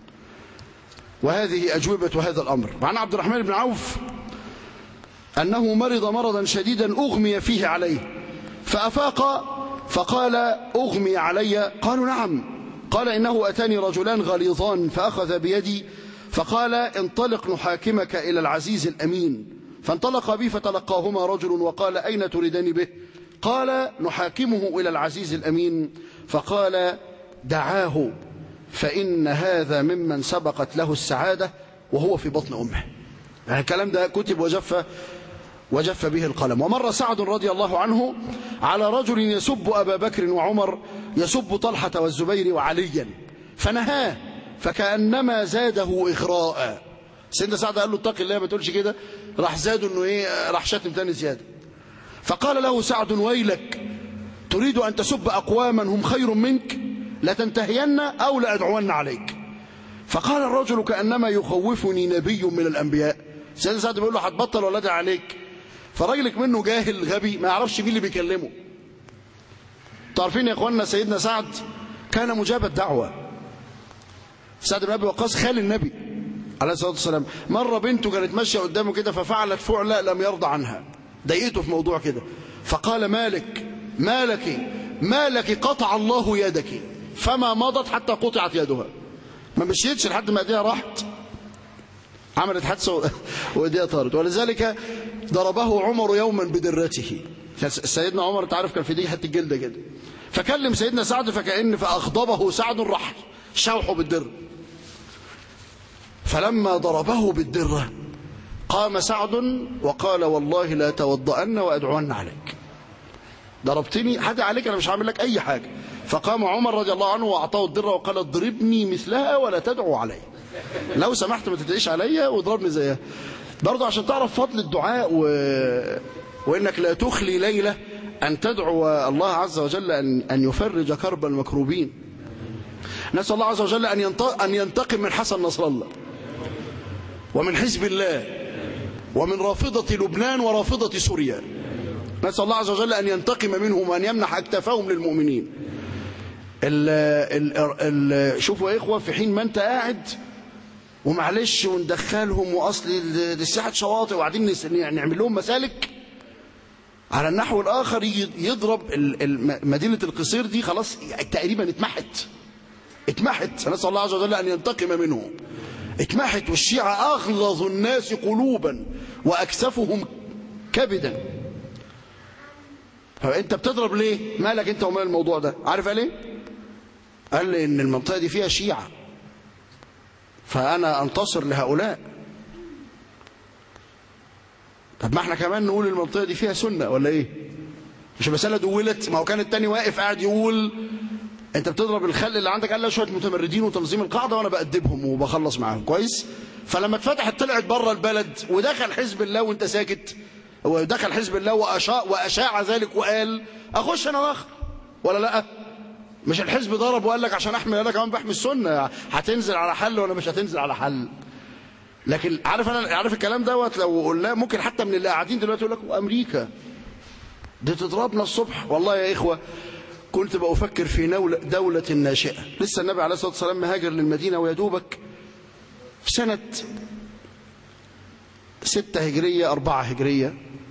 وهذه أجوبة هذا الأمر. وعن عبد الرحمن بن عوف أنه مرض مرضا شديدا أغمي فيه عليه، فأفاق فقال أغمي علي؟ قالوا نعم. قال إنه أتاني رجلان غليظان فأخذ بيدي فقال انطلق نحاكمك إلى العزيز الأمين. فانطلق بي فتلقاهما رجل وقال أين تريدني به؟ قال نحاكمه إلى العزيز الأمين. فقال دعاه فإن هذا ممن سبقت له السعادة وهو في بطن أمه. يعني الكلام ده كتب وجف وجف به القلم. ومر سعد رضي الله عنه على رجل يسب أبا بكر وعمر، يسب طلحة والزبير وعليا، فنهاه فكأنما زاده إغراء. سيدنا سعد قال له اتق الله ما تقولش كده، راح زاده انه ايه، راح شتم تاني زياده. فقال له سعد ويلك، تريد أن تسب أقواما هم خير منك؟ لتنتهين أو لأدعون عليك. فقال الرجل كأنما يخوفني نبي من الأنبياء. سيدنا سعد بيقول له هتبطل ولا أدعي عليك؟ فراجلك منه جاهل غبي ما يعرفش مين اللي بيكلمه. تعرفين يا اخوانا سيدنا سعد كان مجاب الدعوة. سعد بن أبي وقاص خال النبي عليه الصلاة والسلام، مرة بنته كانت ماشية قدامه كده ففعلت فعلة لم يرضى عنها، ضايقته في موضوع كده، فقال مالك مالك مالك قطع الله يدك، فما مضت حتى قطعت يدها. ما مشيتش لحد ما ايديها راحت، عملت حادثة وايديها طارت. ولذلك ضربه عمر يوما بدرته. سيدنا عمر انت عارف كان في دي حته جلده كده، فكلم سيدنا سعد فكأن فأغضبه سعد راح شوحه بالدر. فلما ضربه بالدرة قام سعد وقال والله لا توضأن وأدعون عليك، ضربتني حد عليك، أنا مش هعمل لك أي حاجة. فقام عمر رضي الله عنه وأعطاه الدرة وقال اضربني مثلها ولا تدعو علي، لو سمحت ما تدعيش عليا واضربني زيها. برضه عشان تعرف فضل الدعاء و... وإنك لا تخلي ليلة أن تدعو الله عز وجل أن, أن يفرج كرب المكروبين. نسأل الله عز وجل أن, ينت... أن ينتقم من حسن نصر الله ومن حزب الله ومن رافضة لبنان ورافضة سوريا. نسأل الله عز وجل أن ينتقم منهم وأن يمنح أكتافهم للمؤمنين. ال ال ال شوفوا يا إخوة، في حين ما أنت قاعد ومعلش وندخلهم وأصل دي ساحة شواطئ وقاعدين نعمل لهم مسالك، على النحو الآخر يضرب مدينة القصير دي خلاص تقريبا اتمحت اتمحت. نسأل الله عز وجل أن ينتقم منهم. اتمحت، والشيعة أغلظ الناس قلوبا وأكثفهم كبدا. فأنت بتضرب ليه؟ مالك أنت ومال الموضوع ده؟ عارف قال ايه؟ قال لي إن المنطقة دي فيها شيعة فأنا أنتصر لهؤلاء. طب ما احنا كمان نقول المنطقة دي فيها سنة ولا ايه؟ مش مسألة دولت، ما هو كان التاني واقف قاعد يقول انت بتضرب الخل اللي عندك، قال له شوية متمردين وتنظيم القاعدة وانا بأدبهم وبخلص معاهم كويس. فلما اتفتحت طلعت بره البلد ودخل حزب الله وانت ساكت، ودخل حزب الله وأشاع, وأشاع ذلك وقال اخش انا داخل ولا لا؟ مش الحزب ضرب وقال لك عشان احمي، انا كمان بحمي السنة، هتنزل على حل ولا مش هتنزل على حل؟ لكن عارف انا عارف الكلام دوت لو قلناه ممكن حتى من اللي قاعدين دلوقتي يقول لك امريكا دي تضربنا الصبح. والله يا اخوه كنت بفكر في دولة, دولة ناشئة، لسه النبي عليه الصلاة والسلام مهاجر للمدينة ويدوبك في سنة ستة هجرية أربعة هجرية.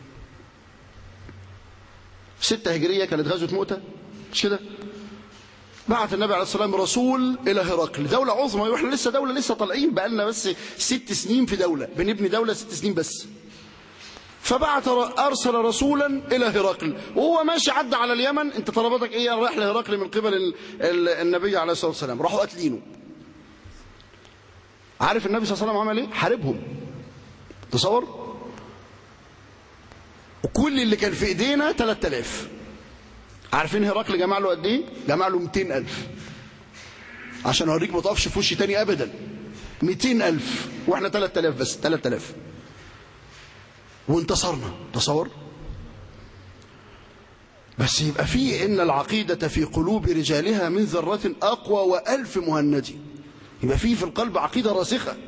في ستة هجرية كانت غزوة مؤتة مش كده؟ بعت النبي عليه الصلاة والسلام رسول إلى هرقل، دولة عظمى، واحنا لسه دولة لسه طالعين بقالنا بس ست سنين في دولة، بنبني دولة ست سنين بس. فبعت أرسل رسولا إلى هرقل وهو ماشي عدى على اليمن، أنت طلباتك إيه؟ رايح لهرقل من قبل ال ال النبي عليه الصلاة والسلام. راحوا قاتلينه. عارف النبي صلى الله عليه وسلم عمل إيه؟ حاربهم. تصور؟ وكل اللي كان في إيدينا ثلاثة آلاف. عارفين هرقل جمع له قد ايه؟ جمع له مئتين ألف. عشان اوريك ما تقفش في وشي تاني ابدا. مئتين ألف واحنا ثلاثة آلاف بس، ثلاثة آلاف. وانتصرنا، تصور؟ بس يبقى في ان العقيدة في قلوب رجالها من ذرة اقوى والف مهندي. يبقى في في القلب عقيدة راسخة.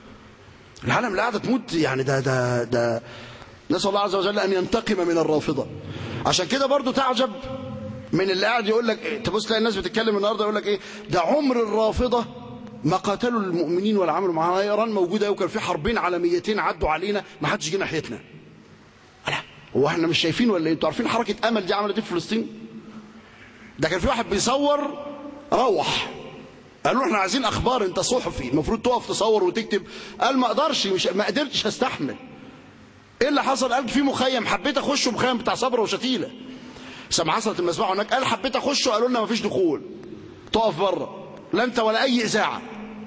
العالم اللي قاعدة تموت يعني ده ده ده نسأل الله عز وجل ان ينتقم من الرافضة. عشان كده برضو تعجب من اللي قاعد يقول لك إيه؟ تبص تلاقي الناس بتتكلم النهارده يقول لك ايه ده عمر الرافضه ما قاتلوا المؤمنين ولا عملوا معاها. ايران موجوده وكان في حربين عالميتين عدوا علينا ما حدش جه ناحيتنا. لا هو احنا مش شايفين ولا ايه؟ انتوا عارفين حركه امل دي عملت ايه في فلسطين؟ ده كان في واحد بيصور روح قالوا له احنا عايزين اخبار، انت صحفي المفروض تقف تصور وتكتب. قال ما اقدرش، مش ما قدرتش استحمل. ايه اللي حصل؟ قال في مخيم حبيت اخشه، مخيم بتاع صبرا وشتيله. سمع حصلت المسبحه هناك، قال حبيت اخشه قالوا لنا مفيش دخول، تقف بره لا انت ولا اي اذاعه.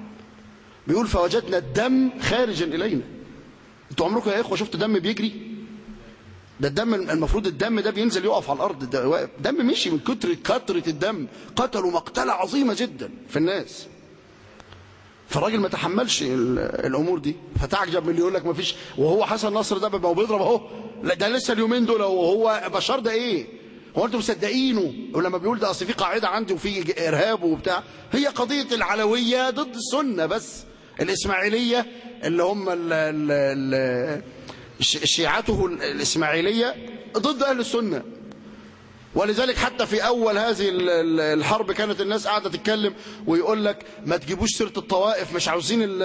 بيقول فوجدنا الدم خارجا الينا. انتوا عمركم يا اخوه شفت دم بيجري؟ ده الدم المفروض الدم ده بينزل يقف على الارض، ده دم مشي من كتر كتره الدم. قتلوا مقتله عظيمه جدا في الناس. فالراجل ما تحملش الامور دي. فتعجب من اللي يقول لك مفيش، وهو حسن نصر ده ما هو بيضرب اهو، لا ده لسه اليومين دول وهو بشار. ده ايه؟ هو انتم مصدقينه؟ ولما بيقول ده اصل في قاعده عندي وفي ارهاب وبتاع، هي قضيه العلويه ضد السنه بس. الاسماعيليه اللي هم ال ال ال شيعته الاسماعيليه ضد اهل السنه. ولذلك حتى في اول هذه الحرب كانت الناس قاعده تتكلم ويقول لك ما تجيبوش سيره الطوائف، مش عاوزين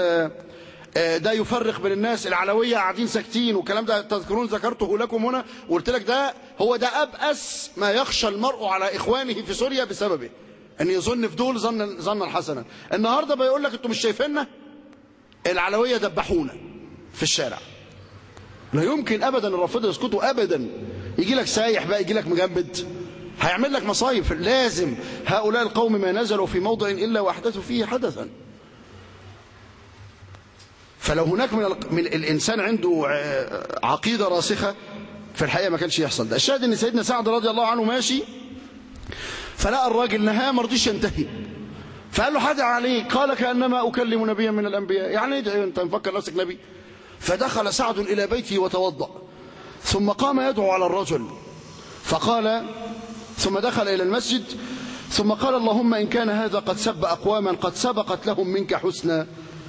ده يفرق بين الناس. العلويه قاعدين ساكتين والكلام ده تذكرون ذكرته لكم هنا وقلت لك ده هو ده ابأس ما يخشى المرء على اخوانه في سوريا بسببه، ان يظن في دول ظنا ظنا حسنا. النهارده بيقول لك انتوا مش شايفيننا؟ العلويه دبحونا في الشارع. لا يمكن ابدا الرافضه يسكتوا ابدا. يجي لك سايح بقى، يجي لك مجمد، هيعمل لك مصايب. لازم هؤلاء القوم ما نزلوا في موضع الا واحدثوا فيه حدثا. فلو هناك من, من الإنسان عنده عقيدة راسخة في الحقيقة ما كانش يحصل ده. الشاهد ان سيدنا سعد رضي الله عنه ماشي فلقى الراجل نهاه ما رضيش ينتهي، فقال له حاجة عليك، قال كأنما أكلم نبيا من الأنبياء، يعني ايه انت مفكر نفسك نبي؟ فدخل سعد إلى بيته وتوضأ، ثم قام يدعو على الرجل، فقال ثم دخل إلى المسجد ثم قال اللهم إن كان هذا قد سب أقواما قد سبقت لهم منك حسنا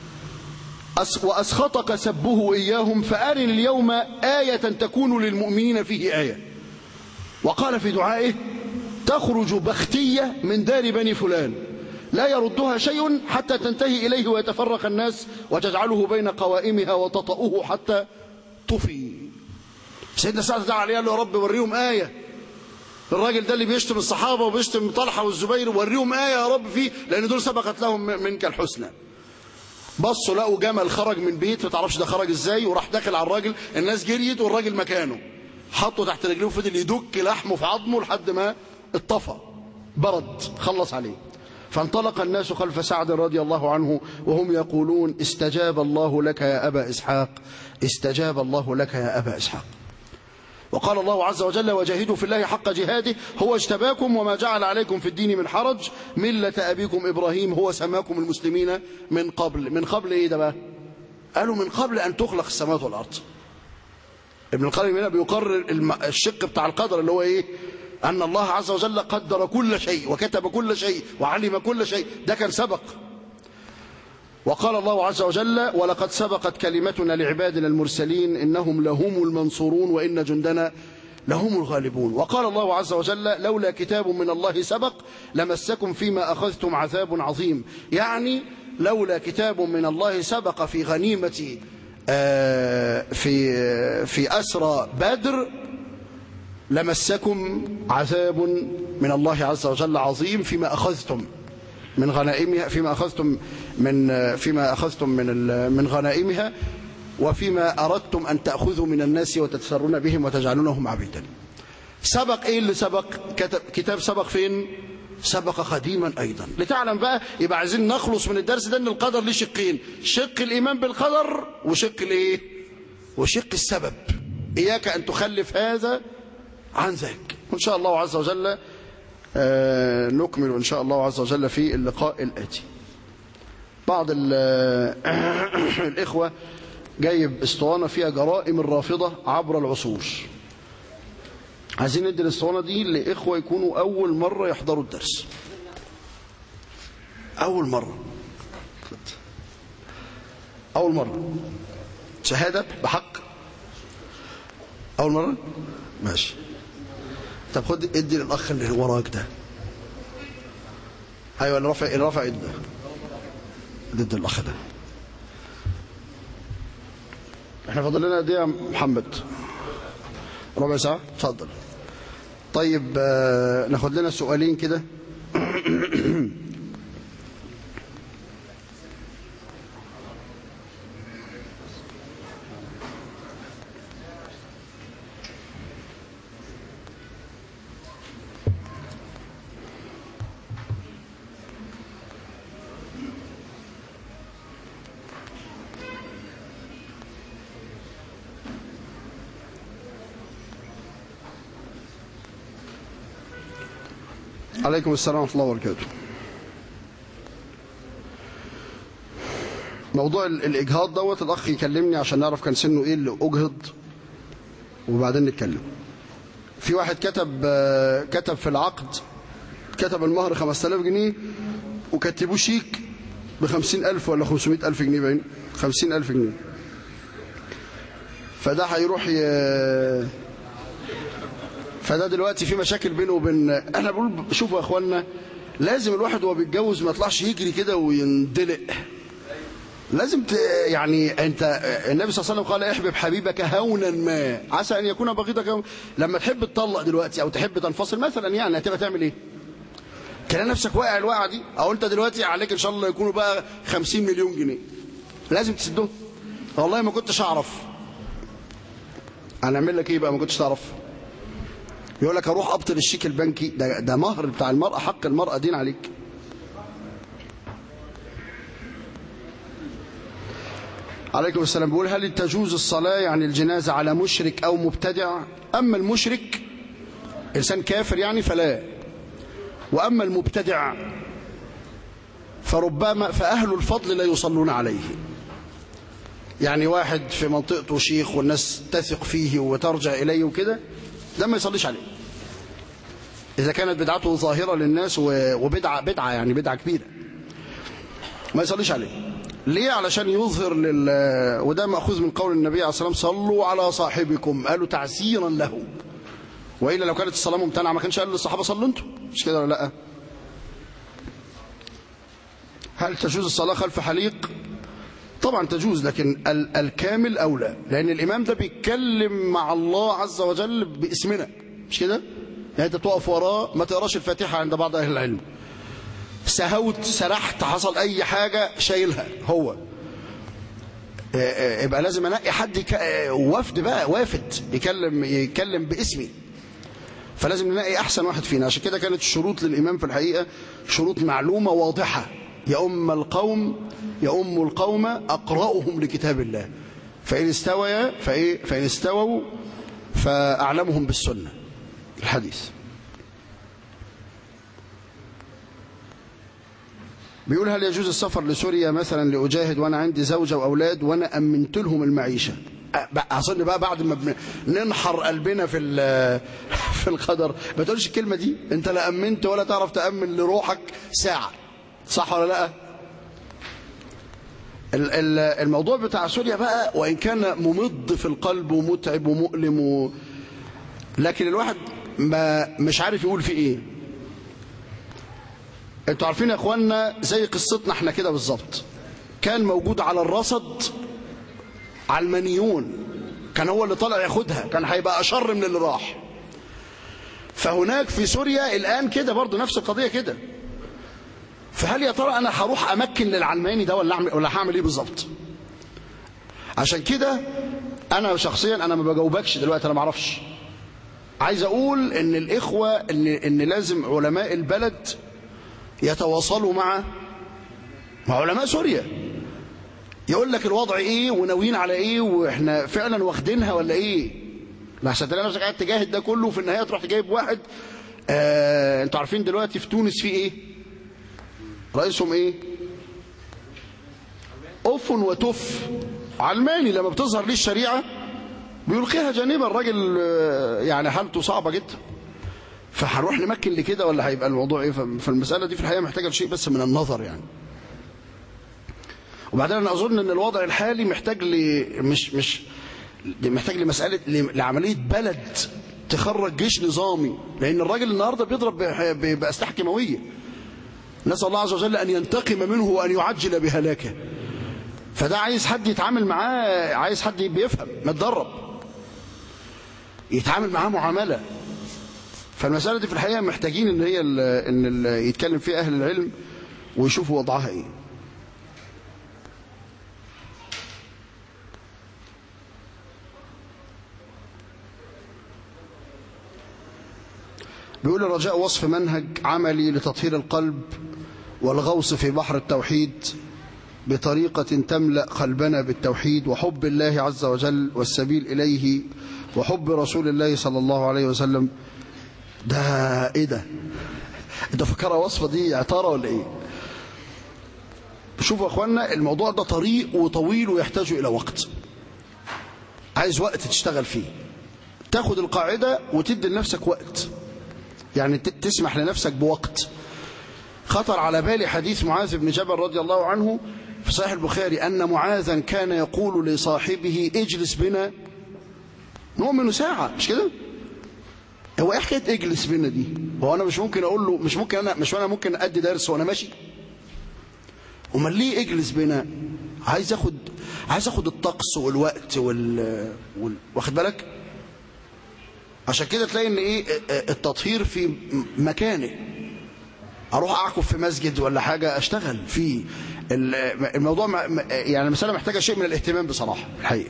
وأسخطك سبه إياهم فأرني اليوم آية تكون للمؤمنين فيه آية. وقال في دعائه تخرج بختية من دار بني فلان لا يردها شيء حتى تنتهي إليه ويتفرق الناس وتجعله بين قوائمها وتطأه حتى طفي. سيدنا سعد دعا عليه قال له يا رب وريهم آية، الراجل ده اللي بيشتم الصحابة وبيشتم طلحة والزبير وريهم آية يا رب فيه، لأن دول سبقت لهم منك الحسنى. بصوا لقوا جمل خرج من بيت ما تعرفش ده خرج ازاي، وراح داخل على الراجل، الناس جريت والراجل مكانه حطه تحت رجليه وفضل يدك لحمه في عظمه لحد ما اتطفى برد خلص عليه. فانطلق الناس خلف سعد رضي الله عنه وهم يقولون استجاب الله لك يا أبا إسحاق، استجاب الله لك يا أبا إسحاق. وقال الله عز وجل وجاهدوا في الله حق جهاده هو اجتباكم وما جعل عليكم في الدين من حرج ملة أبيكم إبراهيم هو سماكم المسلمين من قبل. من قبل إيه ده بقى؟ قالوا من قبل أن تخلق السماوات والأرض. ابن القيم هنا بيقرر الشق بتاع القدر اللي هو إيه؟ أن الله عز وجل قدر كل شيء وكتب كل شيء وعلم كل شيء، ده كان سبق. وقال الله عز وجل ولقد سبقت كلمتنا لعبادنا المرسلين إنهم لهم المنصورون وإن جندنا لهم الغالبون. وقال الله عز وجل لولا كتاب من الله سبق لمسكم فيما أخذتم عذاب عظيم، يعني لولا كتاب من الله سبق في غنيمة في في أسرى بدر لمسكم عذاب من الله عز وجل عظيم فيما أخذتم من غنائمها، فيما أخذتم من فيما أخذتم من من غنائمها وفيما أردتم أن تأخذوا من الناس وتتسرون بهم وتجعلونهم عبيدا. سبق إيه اللي سبق؟ كتاب سبق فين؟ سبق قديما أيضا. لتعلم بقى يبقى عايزين نخلص من الدرس ده ان القدر ليه شقين، شق الإيمان بالقدر وشق الإيه؟ وشق السبب. إياك أن تخلف هذا عن ذاك. وإن شاء الله عز وجل آه نكمل إن شاء الله عز وجل في اللقاء الآتي. بعض الإخوة جايب اسطوانة فيها جرائم الرافضة عبر العصور. عايزين ندي الاسطوانة دي لإخوة يكونوا أول مرة يحضروا الدرس، أول مرة أول مرة شهادة بحق أول مرة ماشي. طب خد ادي للأخ اللي وراك ده. أيوة اللي رافع اللي رافع ايده ده ضد الأخ ده. احنا فاضل لنا قد ايه يا محمد؟ ربع ساعة؟ اتفضل. طيب آه ناخد لنا سؤالين كده. عليكم السلام ورحمة الله وبركاته. موضوع الإجهاض دوت الأخ يكلمني عشان نعرف كان سنه إيه اللي أجهض وبعدين نتكلم. في واحد كتب كتب في العقد كتب المهر خمسة آلاف جنيه وكتبوه شيك بخمسين ألف ولا خمسمائة ألف جنيه باين خمسين ألف جنيه. فده هيروح ي... فده دلوقتي في مشاكل بينه وبين. احنا بقول شوفوا يا اخوانا لازم الواحد وهو بيتجوز ما يطلعش يجري كده ويندلق. لازم ت... يعني انت النبي صلى الله عليه وسلم قال احبب حبيبك هونا ما عسى ان يكون بغيضك هون. لما تحب تطلق دلوقتي او تحب تنفصل مثلا يعني هتبقى تعمل ايه؟ تلاقي نفسك واقع الوقعه دي، او انت دلوقتي عليك ان شاء الله يكونوا بقى خمسين مليون جنيه لازم تسدهم. والله ما كنتش اعرف. هنعمل لك ايه بقى ما كنتش تعرف؟ يقول لك اروح ابطل الشيك البنكي ده, ده مهر بتاع المرأة، حق المرأة دين عليك. عليكم السلام. بيقول هل تجوز الصلاة يعني الجنازة على مشرك أو مبتدع؟ أما المشرك إنسان كافر يعني فلا، وأما المبتدع فربما فأهل الفضل لا يصلون عليه. يعني واحد في منطقته شيخ والناس تثق فيه وترجع إليه وكده، ده ما يصليش عليه إذا كانت بدعته ظاهرة للناس، وبدعة بدعة يعني بدعة كبيرة، ما يصليش عليه. ليه؟ علشان يظهر لل وده مأخوذ من قول النبي عليه الصلاة والسلام صلوا على صاحبكم، قالوا تعزيرا له، وإلا لو كانت الصلاة ممتنعة ما كانش قال للصحابة صلوا انتم، مش كده ولا لا؟ هل تجوز الصلاة خلف حليق؟ طبعا تجوز، لكن ال الكامل أولى، لأن الإمام ده بيتكلم مع الله عز وجل باسمنا، مش كده؟ يعني أنت تقف وراه ما تقراش الفاتحة عند بعض أهل العلم، سهوت سرحت حصل أي حاجة شايلها هو، يبقى لازم أنقي حد وفد بقى وافد يكلم يتكلم باسمي، فلازم نلاقي أحسن واحد فينا. عشان كده كانت الشروط للإمام في الحقيقة شروط معلومة واضحة، يؤم القوم يؤم القوم أقرأهم لكتاب الله، فإن استوى فإيه فإن استووا فأعلمهم بالسنة الحديث. بيقول هل يجوز السفر لسوريا مثلا لأجاهد وأنا عندي زوجة وأولاد وأنا أمنت لهم المعيشة؟ أظن بقى بعد ما ننحر قلبنا في في القدر ما تقولش الكلمة دي، أنت لا أمنت ولا تعرف تأمن لروحك ساعة، صح ولا لا؟ الموضوع بتاع سوريا بقى وإن كان ممض في القلب ومتعب ومؤلم و... لكن الواحد ما مش عارف يقول فيه إيه. انتوا عارفين يا اخوانا زي قصتنا احنا كده بالظبط، كان موجود على الرصد علمانيون، كان هو اللي طالع ياخدها، كان هيبقى اشر من اللي راح. فهناك في سوريا الان كده برضو نفس القضيه كده. فهل يا ترى انا هروح امكن للعلماني ده ولا اعمل ولا هعمل ايه بالظبط؟ عشان كده انا شخصيا انا ما بجاوبكش دلوقتي، انا ما اعرفش. عايز اقول ان الاخوه ان ان لازم علماء البلد يتواصلوا مع مع علماء سوريا، يقول لك الوضع ايه وناويين على ايه واحنا فعلا واخدينها ولا ايه. لحسن تلاقي نفسك قاعد تجاهد ده كله وفي النهايه تروح تجايب واحد. آه انتوا عارفين دلوقتي في تونس في ايه؟ رئيسهم ايه؟ أف وتف علماني، لما بتظهر ليه الشريعه بيلقيها جانبا. الراجل يعني حالته صعبه جدا. فهنروح نمكن لكده ولا هيبقى الموضوع ايه؟ فالمساله دي في الحقيقه محتاجه شيء بس من النظر يعني. وبعدين انا اظن ان الوضع الحالي محتاج ل مش مش محتاج لمساله لعمليه بلد تخرج جيش نظامي، لان الراجل النهارده بيضرب باسلحه كيماويه. نسال الله عز وجل ان ينتقم منه وان يعجل بهلاكه. فده عايز حد يتعامل معاه، عايز حد بيفهم متدرب يتعامل معاه معامله. فالمسألة دي في الحقيقة محتاجين ان هي ال ان ال يتكلم فيها أهل العلم ويشوفوا وضعها ايه. بيقول الرجاء وصف منهج عملي لتطهير القلب والغوص في بحر التوحيد بطريقة تملأ قلبنا بالتوحيد وحب الله عز وجل والسبيل إليه وحب رسول الله صلى الله عليه وسلم. ده ايه ده؟ انت فكرها وصفه دي عطاره ولا ايه؟ شوفوا يا اخوانا الموضوع ده طريق وطويل ويحتاج الى وقت، عايز وقت تشتغل فيه، تاخد القاعده وتدي لنفسك وقت، يعني تسمح لنفسك بوقت. خطر على بالي حديث معاذ بن جبل رضي الله عنه في صحيح البخاري ان معاذا كان يقول لصاحبه اجلس بنا نؤمن ساعه، مش كده؟ هو ايه حكايه اجلس بينا دي؟ هو انا مش ممكن اقول له مش ممكن انا مش انا ممكن ادي درس وانا ماشي؟ امال ليه اجلس بينا؟ عايز اخد عايز اخد الطقس والوقت وال, وال... واخد بالك؟ عشان كده تلاقي ان ايه التطهير في مكانه. اروح اعكف في مسجد ولا حاجه اشتغل فيه. الموضوع يعني المساله محتاجه شيء من الاهتمام بصراحه الحقيقه.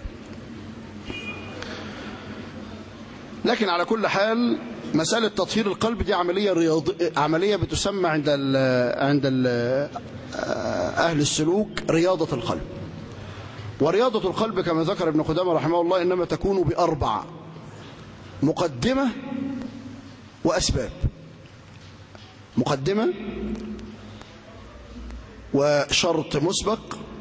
لكن على كل حال مسألة تطهير القلب دي عملية رياض... عملية بتسمى عند ال... عند ال... أهل السلوك رياضة القلب. ورياضة القلب كما ذكر ابن قدامة رحمه الله إنما تكون بأربع: مقدمة وأسباب. مقدمة وشرط مسبق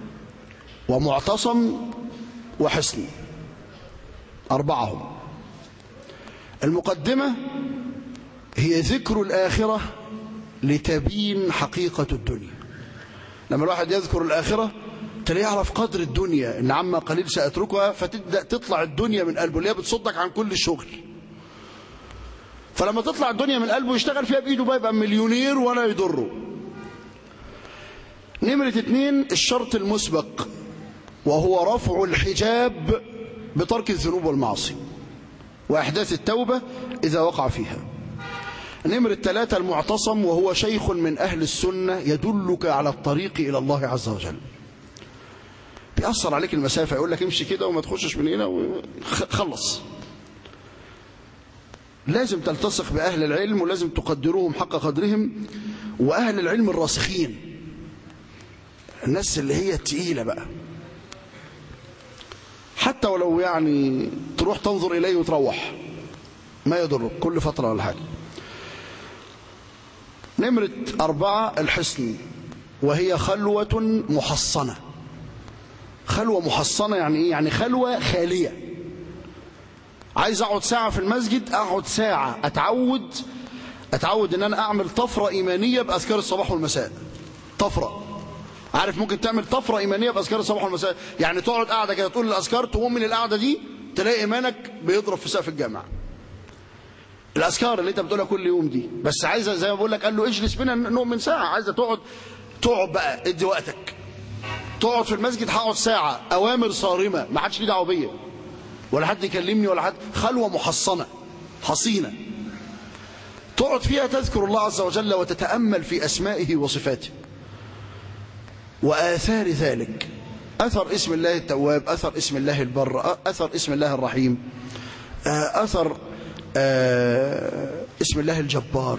ومعتصم وحسن، أربعهم. المقدمة هي ذكر الآخرة لتبين حقيقة الدنيا. لما الواحد يذكر الآخرة تلاقيه يعرف قدر الدنيا، إن عما قليل سأتركها، فتبدأ تطلع الدنيا من قلبه اللي هي بتصدك عن كل الشغل. فلما تطلع الدنيا من قلبه يشتغل فيها بإيده بقى يبقى مليونير ولا يضره. نمرة اتنين الشرط المسبق، وهو رفع الحجاب بترك الذنوب والمعاصي وإحداث التوبة إذا وقع فيها. نمرة ثلاثة المعتصم، وهو شيخ من أهل السنة يدلك على الطريق إلى الله عز وجل. بيأثر عليك المسافة، يقول لك امشي كده وما تخشش من هنا وخلص. لازم تلتصق بأهل العلم ولازم تقدروهم حق قدرهم، وأهل العلم الراسخين، الناس اللي هي التقيلة بقى، حتى ولو يعني تروح تنظر إليه وتروح ما يضرك كل فترة ولا حاجة. نمرة أربعة الحصن، وهي خلوة محصنة. خلوة محصنة يعني إيه؟ يعني خلوة خالية. عايز أقعد ساعة في المسجد، أقعد ساعة أتعود أتعود إن أنا أعمل طفرة إيمانية بأذكار الصباح والمساء. طفرة، عارف ممكن تعمل طفرة إيمانية بأذكار الصباح والمساء، يعني تقعد قاعدة كده تقول الأذكار، تقوم من القعدة دي تلاقي إيمانك بيضرب في سقف الجامعة. الأذكار اللي أنت بتقولها كل يوم دي، بس عايزة زي ما بقول لك، قال له اجلس بنا نؤمن ساعة، عايزة تقعد تقعد بقى، ادي وقتك. تقعد في المسجد هقعد ساعة، أوامر صارمة، ما حدش ليه دعوة بيا ولا حد يكلمني ولا حد، خلوة محصنة حصينة تقعد فيها تذكر الله عز وجل وتتأمل في أسمائه وصفاته وآثار ذلك. أثر اسم الله التواب، أثر اسم الله البر، أثر اسم الله الرحيم، أثر اسم الله الجبار.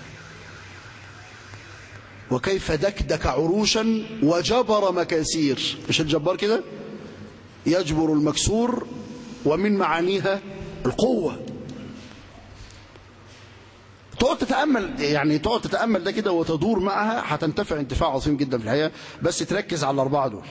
وكيف دكدك عروشا وجبر مكاسير، مش الجبار كده يجبر المكسور، ومن معانيها القوة. تقعد تتأمل، يعني تقعد تتأمل ده كده وتدور معها، هتنتفع انتفاع عظيم جدا في الحياة. بس تركز على الأربعة دول: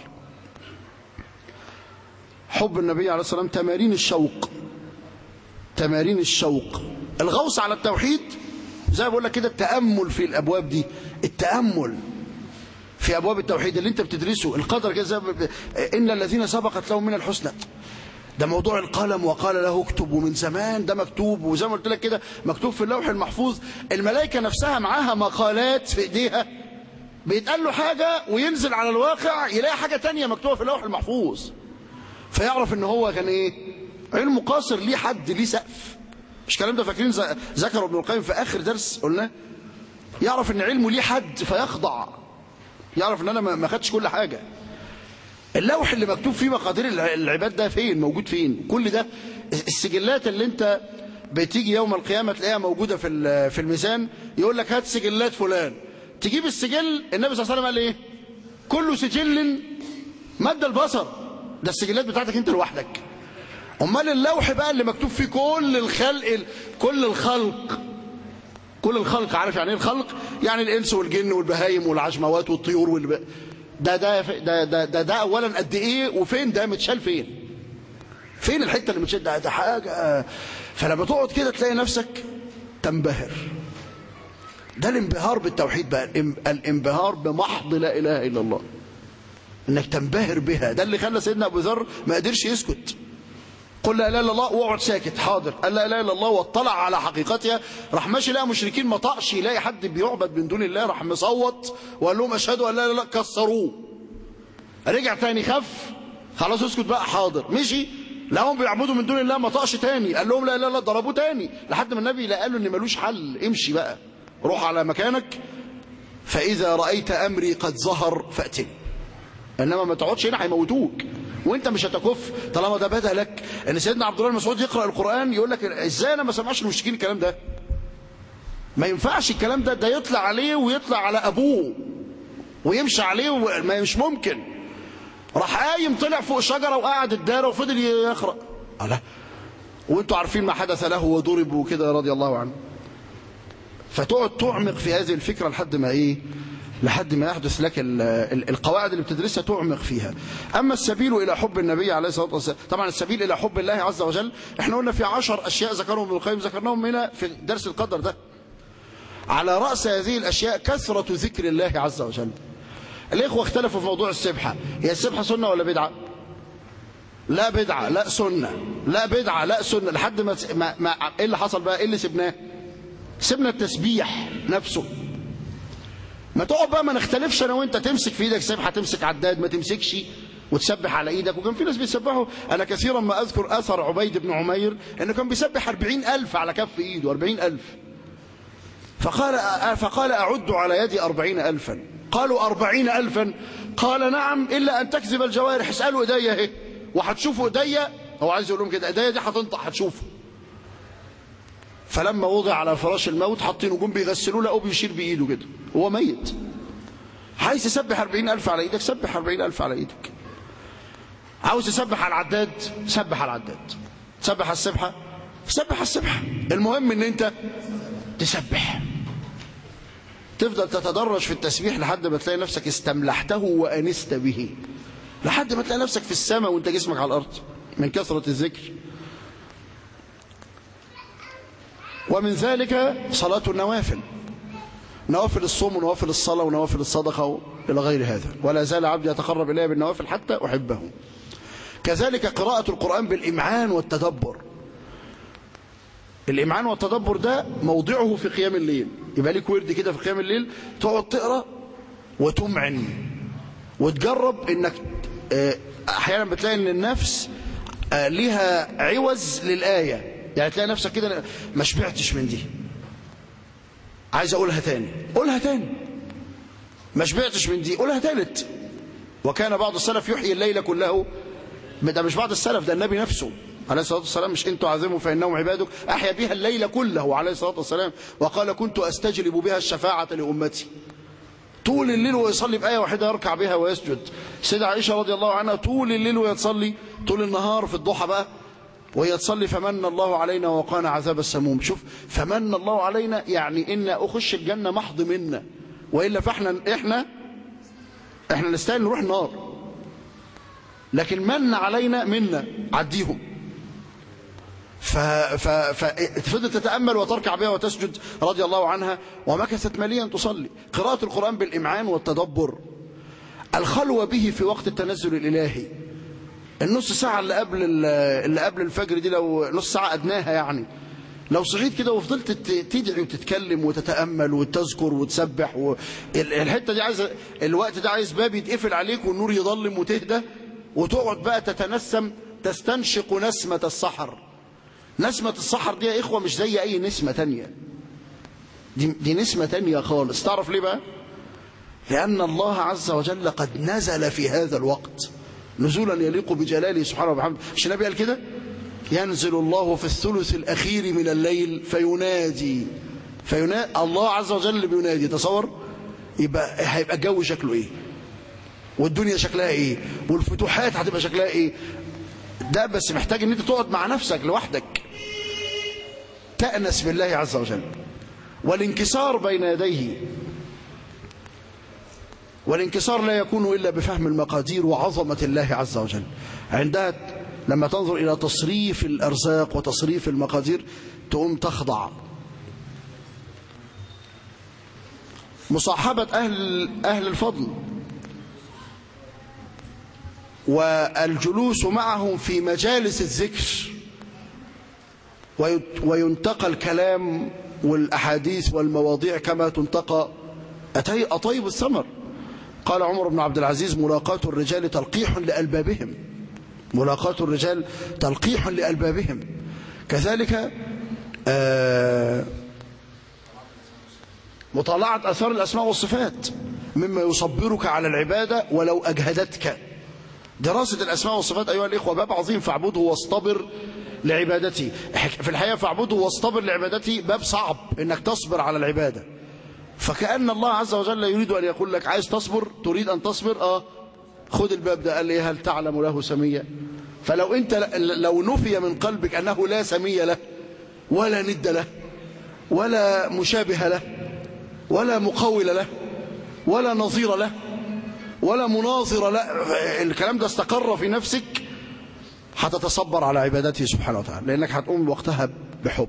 حب النبي عليه الصلاة والسلام، تمارين الشوق، تمارين الشوق، الغوص على التوحيد، زي ما بقول لك كده التأمل في الأبواب دي، التأمل في أبواب التوحيد اللي أنت بتدرسه، القدر كده، إن الذين سبقت لهم من الحسنى، ده موضوع القلم وقال له اكتب، ومن زمان ده مكتوب، وزي ما قلت لك كده مكتوب في اللوح المحفوظ. الملائكة نفسها معاها مقالات في ايديها، بيتقال له حاجة وينزل على الواقع يلاقي حاجة تانية مكتوبة في اللوح المحفوظ، فيعرف ان هو كان ايه، علم قاصر، ليه حد، ليه سقف. مش الكلام ده فاكرين ذكر ابن القيم في اخر درس قلنا، يعرف ان علمه ليه حد فيخضع، يعرف ان انا ما خدتش كل حاجة. اللوح اللي مكتوب فيه مقادير العباد ده فين، موجود فين؟ كل ده السجلات اللي انت بتيجي يوم القيامة تلاقيها موجودة في في الميزان، يقول لك هات سجلات فلان، تجيب السجل، النبي صلى الله عليه وسلم قال ايه؟ كل سجل مد البصر، ده السجلات بتاعتك انت لوحدك. امال اللوح بقى اللي مكتوب فيه كل الخلق، كل الخلق، كل الخلق، عارف يعني ايه الخلق؟ يعني الانس والجن والبهايم والعجموات والطيور والب... ده ده ده ده ده, ده اولا قد ايه، وفين ده متشال، فين فين الحته اللي متشال ده, ده حاجه. فلما تقعد كده تلاقي نفسك تنبهر. ده الانبهار بالتوحيد بقى، الانبهار بمحض لا اله الا الله، انك تنبهر بها. ده اللي خلى سيدنا ابو ذر ما قدرش يسكت. قل لا اله الا الله واقعد ساكت، حاضر، قال لا اله الا الله واطلع على حقيقتها، راح ماشي لقى مشركين، ما طقش يلاقي حد بيعبد من دون الله، راح مصوت وقال لهم اشهد ان لا اله الا الله، كسروه. رجع تاني خف، خلاص اسكت بقى، حاضر، مشي لقاهم بيعبدوا من دون الله، ما طقش تاني، قال لهم لا اله الا الله، ضربوه تاني لحد ما النبي قال له ان ملوش حل، امشي بقى، روح على مكانك، فاذا رايت امري قد ظهر فاتني، انما ما تقعدش هنا هيموتوك وانت مش هتكف. طالما ده بدا لك ان سيدنا عبد الله بن مسعود يقرا القران، يقول لك ازاي انا ما سمعش المشركين الكلام ده؟ ما ينفعش الكلام ده، ده يطلع عليه ويطلع على ابوه ويمشي عليه، وما مش ممكن. راح قايم طلع فوق شجرة وقعد الدارة وفضل يقرأ. الله، وانتوا عارفين ما حدث له وضرب وكده رضي الله عنه. فتقعد تعمق في هذه الفكرة لحد ما ايه لحد ما يحدث لك القواعد اللي بتدرسها تعمق فيها. أما السبيل إلى حب النبي عليه الصلاة والسلام، طبعا السبيل إلى حب الله عز وجل احنا قلنا في عشر أشياء ذكرهم ابن القيم، ذكرناهم هنا في درس القدر ده. على رأس هذه الأشياء كثرة ذكر الله عز وجل. الإخوة اختلفوا في موضوع السبحة، هي السبحة سنة ولا بدعة؟ لا بدعة، لا سنة، لا بدعة، لا سنة، لحد ما ما, ما ايه اللي حصل بقى؟ ايه اللي سبناه؟ سبنا التسبيح نفسه. ما تقعد بقى ما نختلفش انا وانت، تمسك في ايدك سبحة، تمسك عداد، ما تمسكش وتسبح على ايدك. وكان في ناس بيسبحوا، انا كثيرا ما اذكر اثر عبيد بن عمير انه كان بيسبح أربعين ألف على كف ايده، أربعين ألف. فقال فقال اعد على يدي أربعين ألفا. قالوا أربعين ألفا؟ قال نعم، الا ان تكذب الجوارح. اسالوا ايديا اهي وهتشوفوا ايديا. هو عايز يقول لهم كده، ايديا دي هتنطق هتشوفوا. فلما وضع على فراش الموت حاطين نجوم بيغسلوه، لقوه بيشير بايده كده هو ميت. عايز تسبح أربعين ألف على ايدك، سبح أربعين ألف على ايدك. عاوز تسبح على العداد، سبح على العداد. تسبح على السبحه، سبح على السبحه. المهم ان انت تسبح، تفضل تتدرج في التسبيح لحد ما تلاقي نفسك استملحته وانست به، لحد ما تلاقي نفسك في السماء وانت جسمك على الارض من كثرة الذكر. ومن ذلك صلاة النوافل، نوافل الصوم ونوافل الصلاة ونوافل الصدقة إلى غير هذا. ولا زال عبدي يتقرب إلي بالنوافل حتى أحبه. كذلك قراءة القرآن بالإمعان والتدبر. الإمعان والتدبر ده موضعه في قيام الليل. يبقى ليك ورد كده في قيام الليل تقعد تقرأ وتمعن وتجرب إنك أحيانا بتلاقي إن النفس لها عوز للآية، يعني تلاقي نفسك كده ما شبعتش من دي، عايز أقولها تاني، قولها تاني. ما شبعتش من دي، قولها تالت. وكان بعض السلف يحيي الليل كله. ده مش بعض السلف، ده النبي نفسه عليه الصلاة والسلام، مش انتوا عظموا فإنهم عبادك، أحيا بها الليل كله عليه الصلاة والسلام. وقال كنت أستجلب بها الشفاعة لأمتي. طول الليل ويصلي بآية واحدة يركع بها ويسجد. سيدة عائشة رضي الله عنها طول الليل ويتصلي، طول النهار في الضحى بقى وهي تصلي فمن الله علينا ووقانا عذاب السموم. شوف، فمن الله علينا يعني إن أخش الجنة محض منا، وإلا فإحنا إحنا إحنا نستاهل نروح النار، لكن من علينا منا عديهم. ففضلت تتأمل وتركع بها وتسجد رضي الله عنها، ومكثت مليا تصلي. قراءة القرآن بالإمعان والتدبر. الخلوة به في وقت التنزل الإلهي. النص ساعة اللي قبل اللي قبل الفجر دي، لو نص ساعة أدناها يعني، لو صحيت كده وفضلت تدعي وتتكلم وتتأمل وتذكر وتسبح و... الحتة دي عايز، الوقت ده عايز باب يتقفل عليك والنور يضلم وتهدى وتقعد بقى تتنسم، تستنشق نسمة السحر. نسمة السحر دي يا إخوة مش زي أي نسمة تانية، دي, دي نسمة تانية خالص. تعرف ليه بقى؟ لأن الله عز وجل قد نزل في هذا الوقت نزولا يليق بجلاله سبحانه وبحمده. مش النبي قال كده؟ ينزل الله في الثلث الأخير من الليل فينادي فينادي الله عز وجل بينادي. تصور يبقى هيبقى الجو شكله ايه، والدنيا شكلها ايه، والفتوحات هتبقى شكلها ايه. ده بس محتاج ان انت تقعد مع نفسك لوحدك تأنس بالله عز وجل. والانكسار بين يديه، والانكسار لا يكون إلا بفهم المقادير وعظمة الله عز وجل. عندها لما تنظر إلى تصريف الأرزاق وتصريف المقادير تقوم تخضع. مصاحبة أهل, أهل الفضل والجلوس معهم في مجالس الذكر، وينتقى الكلام والأحاديث والمواضيع كما تنتقى أطيب الثمر. قال عمر بن عبد العزيز: ملاقاة الرجال تلقيح لألبابهم. ملاقاة الرجال تلقيح لألبابهم. كذلك مطالعة أثار الأسماء والصفات مما يصبرك على العبادة ولو أجهدتك. دراسة الأسماء والصفات أيها الإخوة باب عظيم. فاعبده واصطبر لعبادتي. في الحقيقة فاعبده واصطبر لعبادتي باب صعب إنك تصبر على العبادة. فكأن الله عز وجل يريد أن يقول لك: عايز تصبر، تريد أن تصبر، آه خد الباب ده. قال لي هل تعلم له سمية؟ فلو انت لو نفي من قلبك انه لا سمي له ولا ند له ولا مشابه له ولا مقول له ولا نظير له ولا مناظر له، الكلام ده استقر في نفسك، هتتصبر على عبادته سبحانه وتعالى، لأنك هتقوم وقتها بحب.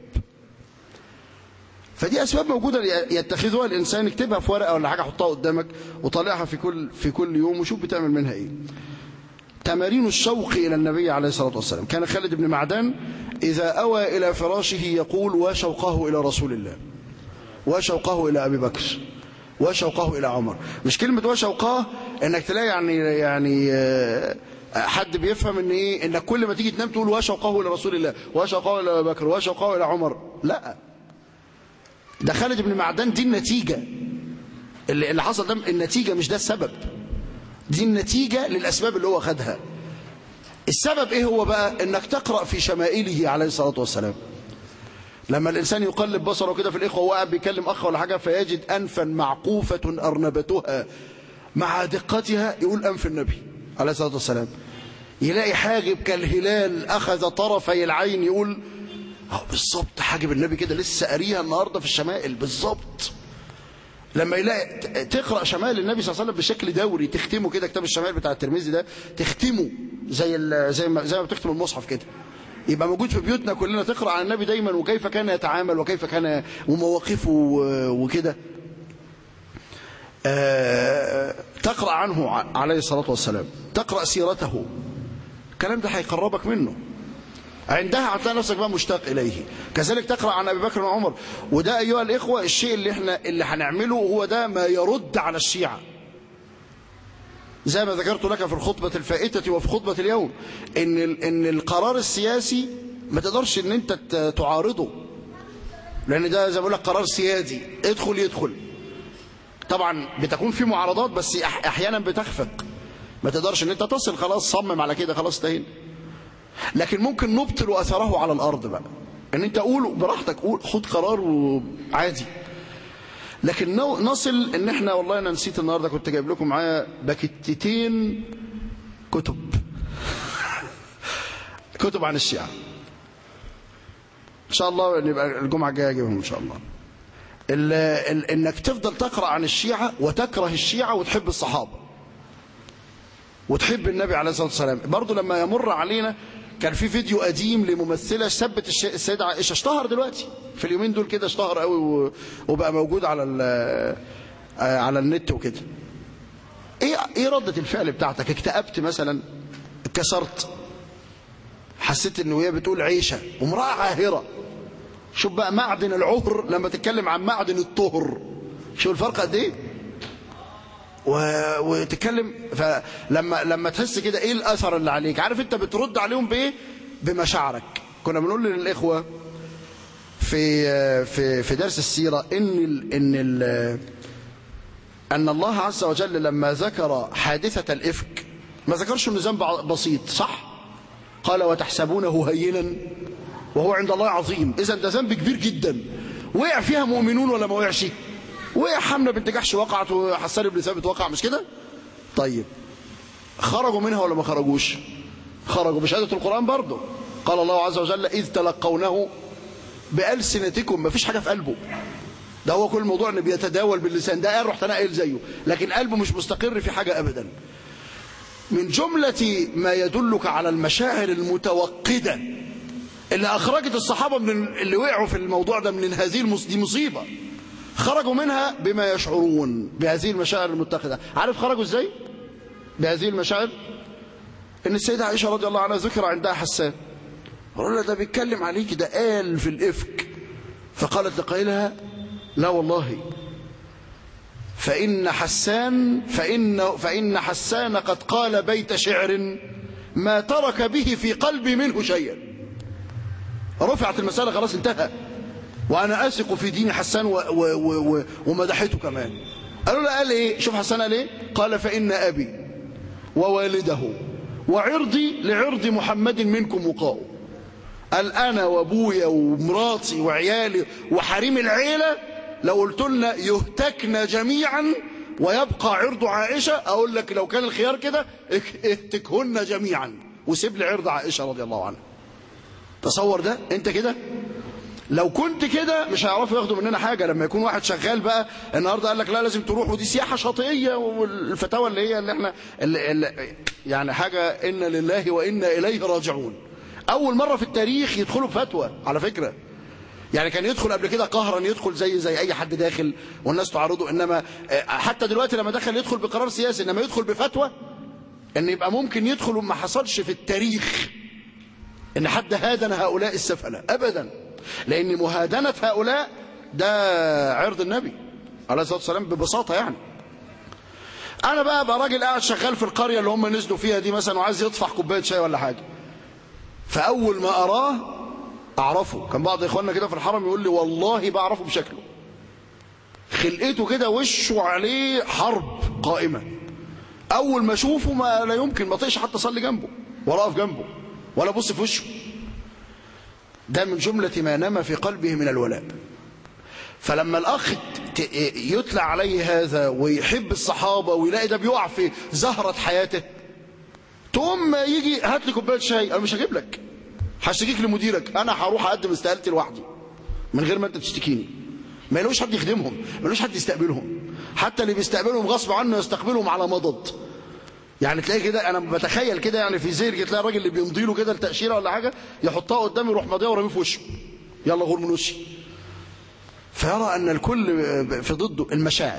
فدي أسباب موجودة يتخذها الإنسان. اكتبها في ورقة ولا حاجة، حطها قدامك وطالعها في كل في كل يوم وشوف بتعمل منها إيه. تمارين الشوق إلى النبي عليه الصلاة والسلام. كان خالد بن معدان إذا أوى إلى فراشه يقول وشوقه إلى رسول الله، وشوقه إلى أبي بكر، وشوقه إلى عمر. مش كلمة وشوقه إنك تلاقي يعني يعني حد بيفهم إن إيه، إنك كل ما تيجي تنام تقول وشوقه إلى رسول الله، وشوقه إلى أبي بكر، وشوقه إلى عمر. لا، ده خالد بن معدان دي النتيجة اللي, اللي حصل، ده النتيجة مش ده السبب، دي النتيجة للأسباب اللي هو خدها. السبب إيه هو بقى؟ إنك تقرأ في شمائله عليه الصلاة والسلام. لما الإنسان يقلب بصره كده في الإخوة وقاعد بيكلم أخ ولا حاجة فيجد أنفا معقوفة أرنبتها مع دقتها، يقول أنف النبي عليه الصلاة والسلام. يلاقي حاجب كالهلال أخذ طرفي العين، يقول أهو بالظبط حاجب النبي كده، لسه قاريها النهاردة في الشمائل بالظبط. لما يلاقي تقرأ شمائل النبي صلى الله عليه وسلم بشكل دوري، تختمه كده، كتاب الشمائل بتاع الترمذي ده تختمه زي زي ما زي ما بتختم المصحف كده، يبقى موجود في بيوتنا كلنا، تقرأ عن النبي دايما وكيف كان يتعامل وكيف كان ومواقفه وكده. أه تقرأ عنه عليه الصلاة والسلام، تقرأ سيرته، الكلام ده هيقربك منه. عندها هتلاقي نفسك بقى مشتاق إليه. كذلك تقرأ عن أبي بكر وعمر. وده أيها الإخوة الشيء اللي احنا اللي هنعمله هو ده ما يرد على الشيعة، زي ما ذكرت لك في الخطبة الفائتة وفي خطبة اليوم، إن إن القرار السياسي ما تقدرش إن أنت تعارضه، لأن ده زي ما بقول لك قرار سيادي، ادخل يدخل. طبعا بتكون في معارضات بس أحيانا بتخفق، ما تقدرش إن أنت تصل خلاص صمم على كده خلاص تهين. لكن ممكن نبطل أثره على الأرض بقى، إن أنت قول براحتك، قول خد قرار عادي. لكن نصل ان احنا، والله انا نسيت النهارده كنت جايب لكم معايا باكيتين كتب كتب عن الشيعة، ان شاء الله نبقى الجمعه الجايه اجيبهم ان شاء الله. ال ال انك تفضل تقرا عن الشيعة وتكره الشيعة وتحب الصحابه وتحب النبي عليه الصلاه والسلام. برضه لما يمر علينا كان في فيديو قديم لممثله سبت السيده عائشه، اشتهر دلوقتي في اليومين دول كده، اشتهر قوي وبقى موجود على على النت وكده. ايه ايه ردة الفعل بتاعتك؟ اكتئبت مثلا؟ اتكسرت؟ حسيت ان وهي بتقول عيشه وامراه عاهره؟ شوف بقى معدن العهر لما تتكلم عن معدن الطهر، شوف الفرق قد ايه. وتتكلم، فلما لما تحس كده ايه الاثر اللي عليك، عارف انت بترد عليهم بايه؟ بمشاعرك. كنا بنقول للاخوه في في في درس السيره ان ال ان ال ان الله عز وجل لما ذكر حادثه الافك ما ذكرش انه ذنب بسيط، صح؟ قال وتحسبونه هينا وهو عند الله عظيم. اذا ده ذنب كبير جدا، وقع فيها مؤمنون ولا ما وقعش؟ وقع. حمله بنت جحش وقعت، وحسان بن ثابت وقع، مش كده؟ طيب خرجوا منها ولا ما خرجوش؟ خرجوا بشهاده القران برضه. قال الله عز وجل اذ تلقونه بألسنتكم، ما فيش حاجه في قلبه، ده هو كل الموضوع انه بيتداول باللسان، ده قال رحت انا قايل زيه، لكن قلبه مش مستقر في حاجه ابدا. من جمله ما يدلك على المشاعر المتوقده اللي اخرجت الصحابه من اللي وقعوا في الموضوع ده من هذه المص... دي مصيبه، خرجوا منها بما يشعرون بهذه المشاعر المتقدة. عارف خرجوا ازاي بهذه المشاعر؟ ان السيدة عائشة رضي الله عنها ذكر عندها حسان، قالوا لها ده بيتكلم عليك، ده قال في الإفك، فقالت لقائلها لا والله فإن حسان فإن فإن حسان قد قال بيت شعر ما ترك به في قلبي منه شيئا. رفعت المسألة خلاص انتهى، وأنا أثق في دين حسان و و و ومدحته كمان. قالوا له قال إيه؟ شوف حسان قال إيه؟ قال فإن أبي ووالده وعرضي لعرض محمد منكم وقاء. قال أنا وأبويا ومراتي وعيالي وحريم العيلة لو قلت لنا يهتكنا جميعا ويبقى عرض عائشة، أقول لك لو كان الخيار كده اهتكهن جميعا وسيب لي عرض عائشة رضي الله عنها. تصور ده انت كده، لو كنت كده مش هيعرفوا ياخدوا مننا حاجة. لما يكون واحد شغال بقى النهاردة قال لك لا لازم تروح ودي سياحة شاطئية، والفتاوى اللي هي اللي احنا اللي اللي يعني حاجة إن لله وإنا إليه راجعون. أول مرة في التاريخ يدخلوا بفتوى على فكرة، يعني كان يدخل قبل كده قهرا، يدخل زي زي أي حد داخل والناس تعارضه، إنما حتى دلوقتي لما دخل يدخل بقرار سياسي، إنما يدخل بفتوى إن يبقى ممكن يدخل. وما حصلش في التاريخ إن حد هادن هؤلاء السفلة أبدا، لأن مهادنة هؤلاء ده عرض النبي عليه الصلاة والسلام ببساطة. يعني أنا بقى أبقى راجل قاعد شغال في القرية اللي هم نزلوا فيها دي مثلا، وعايز يطفح كوباية شاي ولا حاجة، فأول ما أراه أعرفه. كان بعض إخواننا كده في الحرم يقول لي والله بعرفه بشكله، خلقته كده وشه عليه حرب قائمة، أول ما أشوفه ما لا يمكن ما طيش حتى أصلي جنبه ولا أقف جنبه ولا أبص في وشه. ده من جملة ما نما في قلبه من الولاء. فلما الأخ يتلى عليه هذا ويحب الصحابة ويلاقي ده بيقع في زهرة حياته، تقوم يجي هات لي كوباية شاي، أنا مش هجيب لك، هشتكيك لمديرك، أنا هروح أقدم استقالتي لوحدي من غير ما أنت تشتكيني. ما يلاقوش حد يخدمهم، ما يلاقوش حد يستقبلهم، حتى اللي بيستقبلهم غصب عنه يستقبلهم على مضض. يعني تلاقي كده، انا بتخيل كده يعني في زير، تلاقي الراجل اللي بيمضي له كده التاشيره ولا حاجه يحطها قدامه يروح ماضيها ورميه في وشه، يلا غور من وشي. فيرى ان الكل في ضده المشاعر.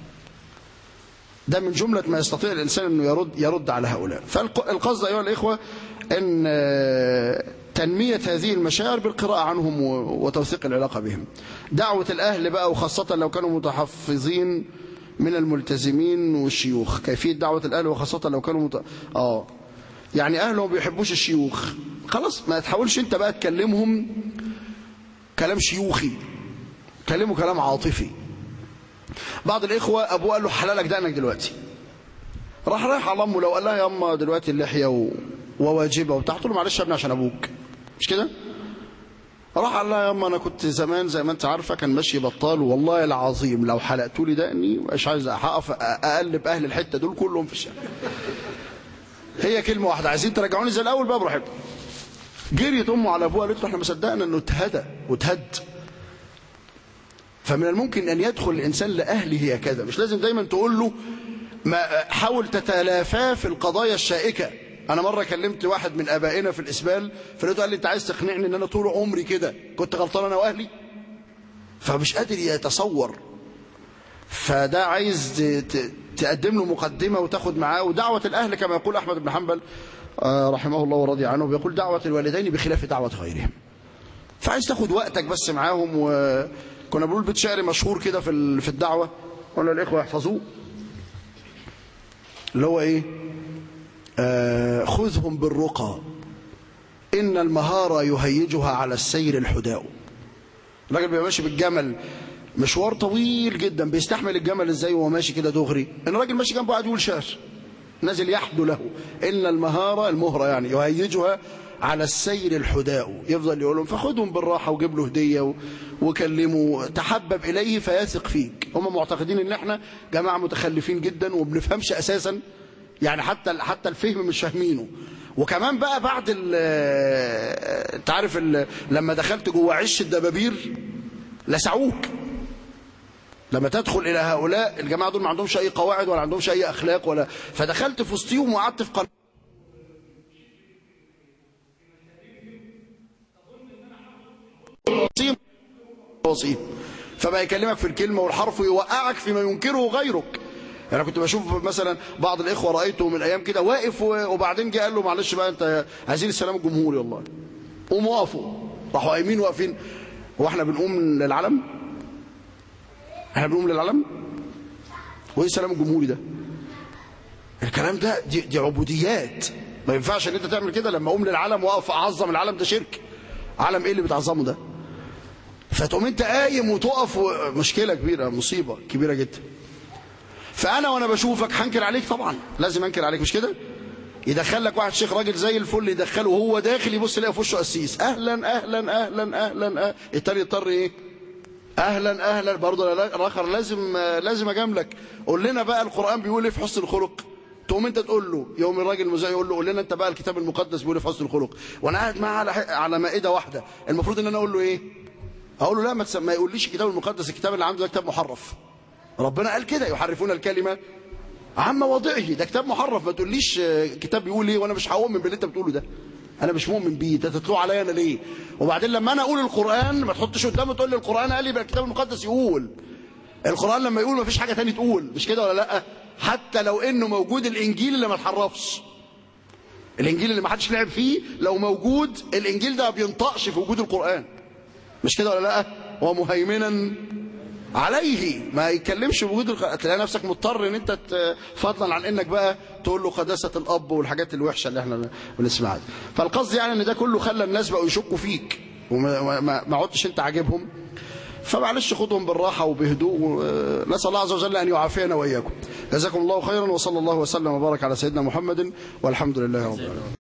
ده من جمله ما يستطيع الانسان انه يرد يرد على هؤلاء. فالقصد ايها الاخوه ان تنميه هذه المشاعر بالقراءه عنهم وتوثيق العلاقه بهم. دعوه الاهل بقى، وخاصه لو كانوا متحفظين من الملتزمين والشيوخ. كيفية دعوة الأهل وخاصة لو كانوا مت... آه يعني أهلهم ما بيحبوش الشيوخ، خلاص ما تحاولش أنت بقى تكلمهم كلام شيوخي، كلمه كلام عاطفي. بعض الإخوة أبوه قال له حلالك دقنك دلوقتي، راح رايح على أمه، لو قال لها يا أما دلوقتي اللحية و... وواجبة وبتاع، تقول له معلش يا ابني عشان أبوك، مش كده؟ راح قال لها يا اما انا كنت زمان زي ما انت عارفه كان ماشي بطال، والله العظيم لو حلقتوا لي دقني مش عايز هقف اقلب اهل الحته دول كلهم في الشارع. هي كلمه واحده، عايزين ترجعوني زي الاول بقى براحتكم. جريت امه على ابوها قالت له احنا ما صدقنا انه اتهدى واتهد. فمن الممكن ان يدخل الانسان لاهله هكذا، مش لازم دايما تقول له، ما حاول تتلافاه في القضايا الشائكه. أنا مرة كلمت واحد من أبائنا في الإسبال، فلقيته قال لي أنت عايز تقنعني إن أنا طول عمري كده كنت غلطان أنا وأهلي؟ فمش قادر يتصور. فده عايز تقدم له مقدمة وتاخد معاه. ودعوة الأهل كما يقول أحمد بن حنبل رحمه الله ورضي عنه، بيقول دعوة الوالدين بخلاف دعوة غيرهم. فعايز تاخد وقتك بس معاهم. وكنا بنقول بيت شعر مشهور كده في الدعوة، قلنا الإخوة يحفظوه، اللي هو إيه؟ آه خذهم بالرقى إن المهارة يهيجها على السير الحداء. الراجل بيبقى ماشي بالجمل مشوار طويل جدا، بيستحمل الجمل ازاي وهو ماشي كده دغري؟ ان الراجل ماشي جنبه قاعد يقول شعر نازل يحدو له، إن المهارة المهرة يعني يهيجها على السير الحداء. يفضل يقول لهم فخذهم بالراحة وجيب له هدية وكلمه، تحبب إليه فيثق فيك. هم معتقدين ان احنا جماعة متخلفين جدا وبنفهمش أساسا، يعني حتى حتى الفهم مش فاهمينه. وكمان بقى بعد انت عارف لما دخلت جوه عش الدبابير لسعوك. لما تدخل الى هؤلاء الجماعه دول ما عندهمش اي قواعد ولا عندهمش اي اخلاق ولا، فدخلت في وسطهم وقعدت في قلب وصيم، فبقى يكلمك في الكلمه والحرف ويوقعك فيما ينكره غيرك. يعني كنت بشوف مثلا بعض الإخوة رأيته من أيام كده واقف، وبعدين جه قال له معلش بقى أنت عايزين السلام الجمهوري والله، قوموا وقفوا، راحوا قايمين واقفين. هو احنا بنقوم للعلم؟ احنا بنقوم للعلم؟ وايه السلام الجمهوري ده؟ الكلام ده دي, دي عبوديات، ما ينفعش ان انت تعمل كده. لما اقوم للعلم واقف اعظم العلم، ده شرك. علم ايه اللي بتعظمه ده؟ فتقوم انت قايم وتقف، مشكلة كبيرة، مصيبة كبيرة جدا. فأنا وأنا بشوفك هنكر عليك طبعا، لازم أنكر عليك، مش كده؟ يدخل لك واحد شيخ راجل زي الفل، يدخله وهو داخل يبص يلاقي في وشه قسيس، أهلا أهلا أهلا أهلا أهلا. التاني يضطر إيه؟ اهلا اهلا برضه الاخر لازم لازم اجاملك. قول لنا بقى القرآن بيقول ايه في حسن الخلق. تقوم انت تقول له يوم الراجل المذيع يقول له قول لنا انت بقى الكتاب المقدس بيقول ايه في حسن الخلق، وانا قاعد معاه على على مائده واحده، المفروض ان انا اقول له ايه؟ اقول له لا ما, ما يقوليش الكتاب المقدس، الكتاب اللي عنده ده كتاب محرف. ربنا قال كده يحرفون الكلمه عن مواضعه، ده كتاب محرف. ما تقوليش كتاب بيقول ايه وانا مش هؤمن باللي انت بتقوله ده، انا مش مؤمن بيه، ده تتلوه عليا انا ليه؟ وبعدين لما انا اقول القرآن ما تحطش قدامه تقول لي القرآن قال يبقى الكتاب المقدس يقول. القرآن لما يقول ما فيش حاجه ثانيه تقول، مش كده ولا لا؟ حتى لو انه موجود الانجيل اللي ما اتحرفش، الانجيل اللي ما حدش لعب فيه لو موجود، الانجيل ده ما بينطقش في وجود القرآن، مش كده ولا لا؟ هو مهيمنا عليه ما يتكلمش بوجود الق... تلاقي نفسك مضطر ان انت ت... فضلا عن انك بقى تقول له قداسه الاب والحاجات الوحشه اللي احنا بنسمعها. فالقصد يعني ان ده كله خلى الناس بقوا يشكوا فيك وما ما, ما عدتش انت عاجبهم، فمعلش خدهم بالراحه وبهدوء. نسال الله عز وجل ان يعافينا واياكم. جزاكم الله خيرا، وصلى الله وسلم وبارك على سيدنا محمد، والحمد لله رب العالمين.